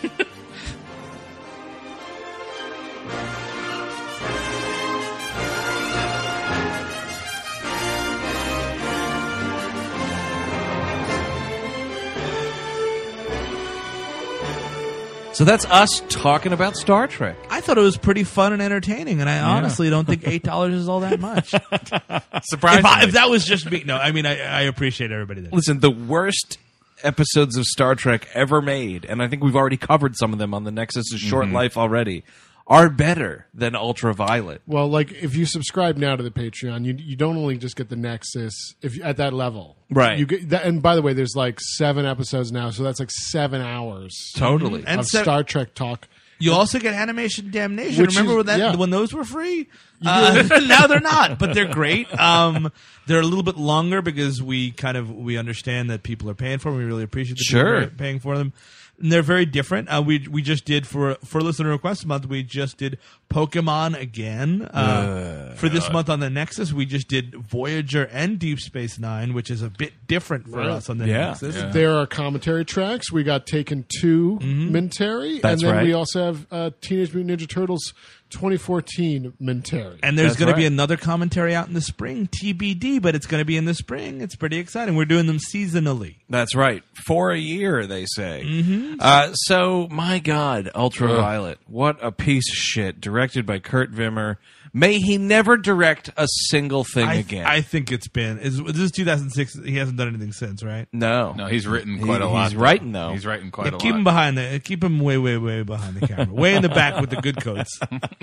Speaker 1: So that's us talking about Star Trek.
Speaker 2: I thought it was pretty fun and entertaining, and I honestly don't think $8 is all that much.
Speaker 3: Surprisingly.
Speaker 2: If that was just me, no, I mean, I appreciate everybody that.
Speaker 1: Listen, the worst episodes of Star Trek ever made, and I think we've already covered some of them on the Nexus's short life already, are better than Ultraviolet.
Speaker 4: Well, like if you subscribe now to the Patreon, you don't only just get the Nexus if you, at that level,
Speaker 1: Right.
Speaker 4: You get that, and by the way, there's like 7 episodes now, so that's like 7 hours
Speaker 1: Totally.
Speaker 2: And
Speaker 4: of
Speaker 2: se-
Speaker 4: Star Trek talk.
Speaker 2: You also get Animation Damnation.
Speaker 4: Which
Speaker 2: Remember
Speaker 4: is-
Speaker 2: when those were free? Now they're not, but they're great. They're a little bit longer because we understand that people are paying for them. We really appreciate the people who are paying for them. And they're very different. We just did for listener request month. We just did Pokemon again. For this month on the Nexus, we just did Voyager and Deep Space Nine, which is a bit different for us on the Nexus.
Speaker 3: Yeah.
Speaker 4: There are commentary tracks. We got Taken 2 Minteri,
Speaker 1: That's
Speaker 4: and then
Speaker 1: right.
Speaker 4: we also have Teenage Mutant Ninja Turtles 2014 Minteri.
Speaker 2: And there's
Speaker 1: That's
Speaker 2: going to be
Speaker 1: right.
Speaker 2: another commentary out in the spring, TBD, but it's going to be in the spring. It's pretty exciting. We're doing them seasonally.
Speaker 1: That's right. For a year, they say. So, my God, Ultraviolet. What a piece of shit. Directed by Kurt Wimmer. May he never direct a single thing again.
Speaker 2: I think it's been. This is 2006. He hasn't done anything since, right?
Speaker 1: no.
Speaker 3: No, he's written quite a lot.
Speaker 1: He's writing, though.
Speaker 3: He's writing quite a
Speaker 2: Keep
Speaker 3: lot.
Speaker 2: him behind the. Keep him way, way, way behind the camera. Way in the back with the good coats.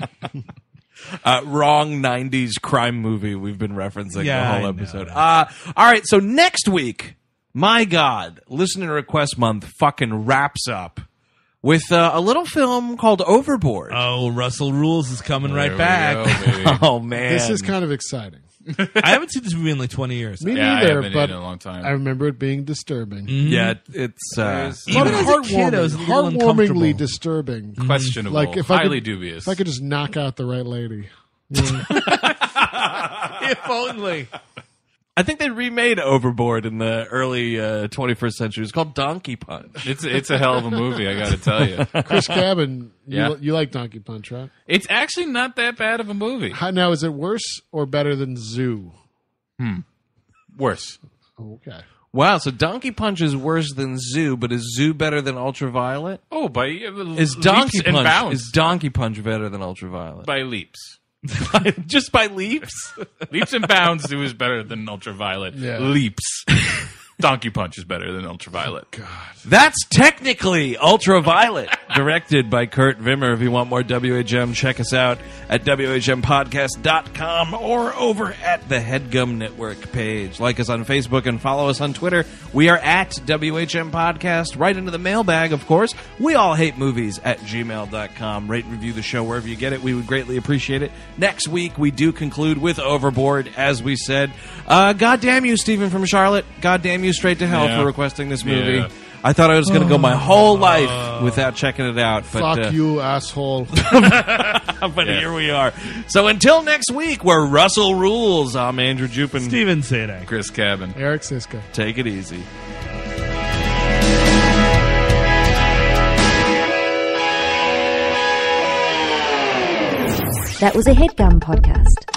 Speaker 1: Wrong 90s crime movie we've been referencing
Speaker 2: Yeah,
Speaker 1: the
Speaker 2: I
Speaker 1: whole
Speaker 2: know.
Speaker 1: episode. All right, so next week, my God, Listener Request Month fucking wraps up with a little film called Overboard.
Speaker 2: Oh, Russell Rules is coming
Speaker 3: There
Speaker 2: right
Speaker 3: we
Speaker 2: back.
Speaker 3: go, baby.
Speaker 1: Oh, man.
Speaker 4: This is kind of exciting.
Speaker 2: I haven't seen this movie in like 20 years.
Speaker 4: Me
Speaker 3: Yeah, I
Speaker 4: neither,
Speaker 3: haven't
Speaker 4: but
Speaker 3: in a long time.
Speaker 4: I remember it being disturbing.
Speaker 1: Yeah, it's...
Speaker 2: Even
Speaker 4: But
Speaker 2: as a kid, I was a little
Speaker 4: heartwarmingly
Speaker 2: uncomfortable.
Speaker 4: disturbing.
Speaker 3: Questionable.
Speaker 4: Like if I
Speaker 3: highly
Speaker 4: could,
Speaker 3: dubious.
Speaker 4: If I could just knock out the right lady.
Speaker 2: If only.
Speaker 1: I think they remade Overboard in the early 21st century. It's called Donkey Punch.
Speaker 3: It's a hell of a movie, I got to tell you.
Speaker 4: Chris Cabin,
Speaker 3: Yeah.
Speaker 4: you like Donkey Punch, right?
Speaker 3: It's actually not that bad of a movie.
Speaker 4: Now, is it worse or better than Zoo?
Speaker 3: Worse.
Speaker 4: Okay.
Speaker 1: Wow, so Donkey Punch is worse than Zoo, but is Zoo better than Ultraviolet?
Speaker 3: Oh, by
Speaker 1: Is
Speaker 3: leaps
Speaker 1: Donkey
Speaker 3: and
Speaker 1: Punch
Speaker 3: bounds.
Speaker 1: is Donkey Punch better than Ultraviolet?
Speaker 3: By leaps.
Speaker 1: Just by leaps?
Speaker 3: Leaps and bounds, Zoo is better than Ultraviolet.
Speaker 4: Yeah.
Speaker 3: Leaps. Donkey Punch is better than Ultraviolet.
Speaker 1: That's technically Ultraviolet, directed by Kurt Wimmer. If you want more WHM, check us out at WHMpodcast.com or over at the HeadGum Network page. Like us on Facebook and follow us on Twitter. We are at WHM Podcast. Right into the mailbag, of course. We all hate movies at gmail.com. Rate and review the show wherever you get it. We would greatly appreciate it. Next week, we do conclude with Overboard, as we said. God damn you, Stephen from Charlotte. God damn you straight to hell
Speaker 3: Yeah.
Speaker 1: for requesting this movie.
Speaker 3: Yeah.
Speaker 1: I thought I was going to go my whole life without checking it out. But,
Speaker 4: Fuck you, asshole.
Speaker 1: but here we are. So until next week, where Russell rules, I'm Andrew Jupin.
Speaker 2: Steven Sadak.
Speaker 3: Chris Cabin.
Speaker 4: Eric Siska.
Speaker 1: Take it easy.
Speaker 8: That was a HeadGum podcast.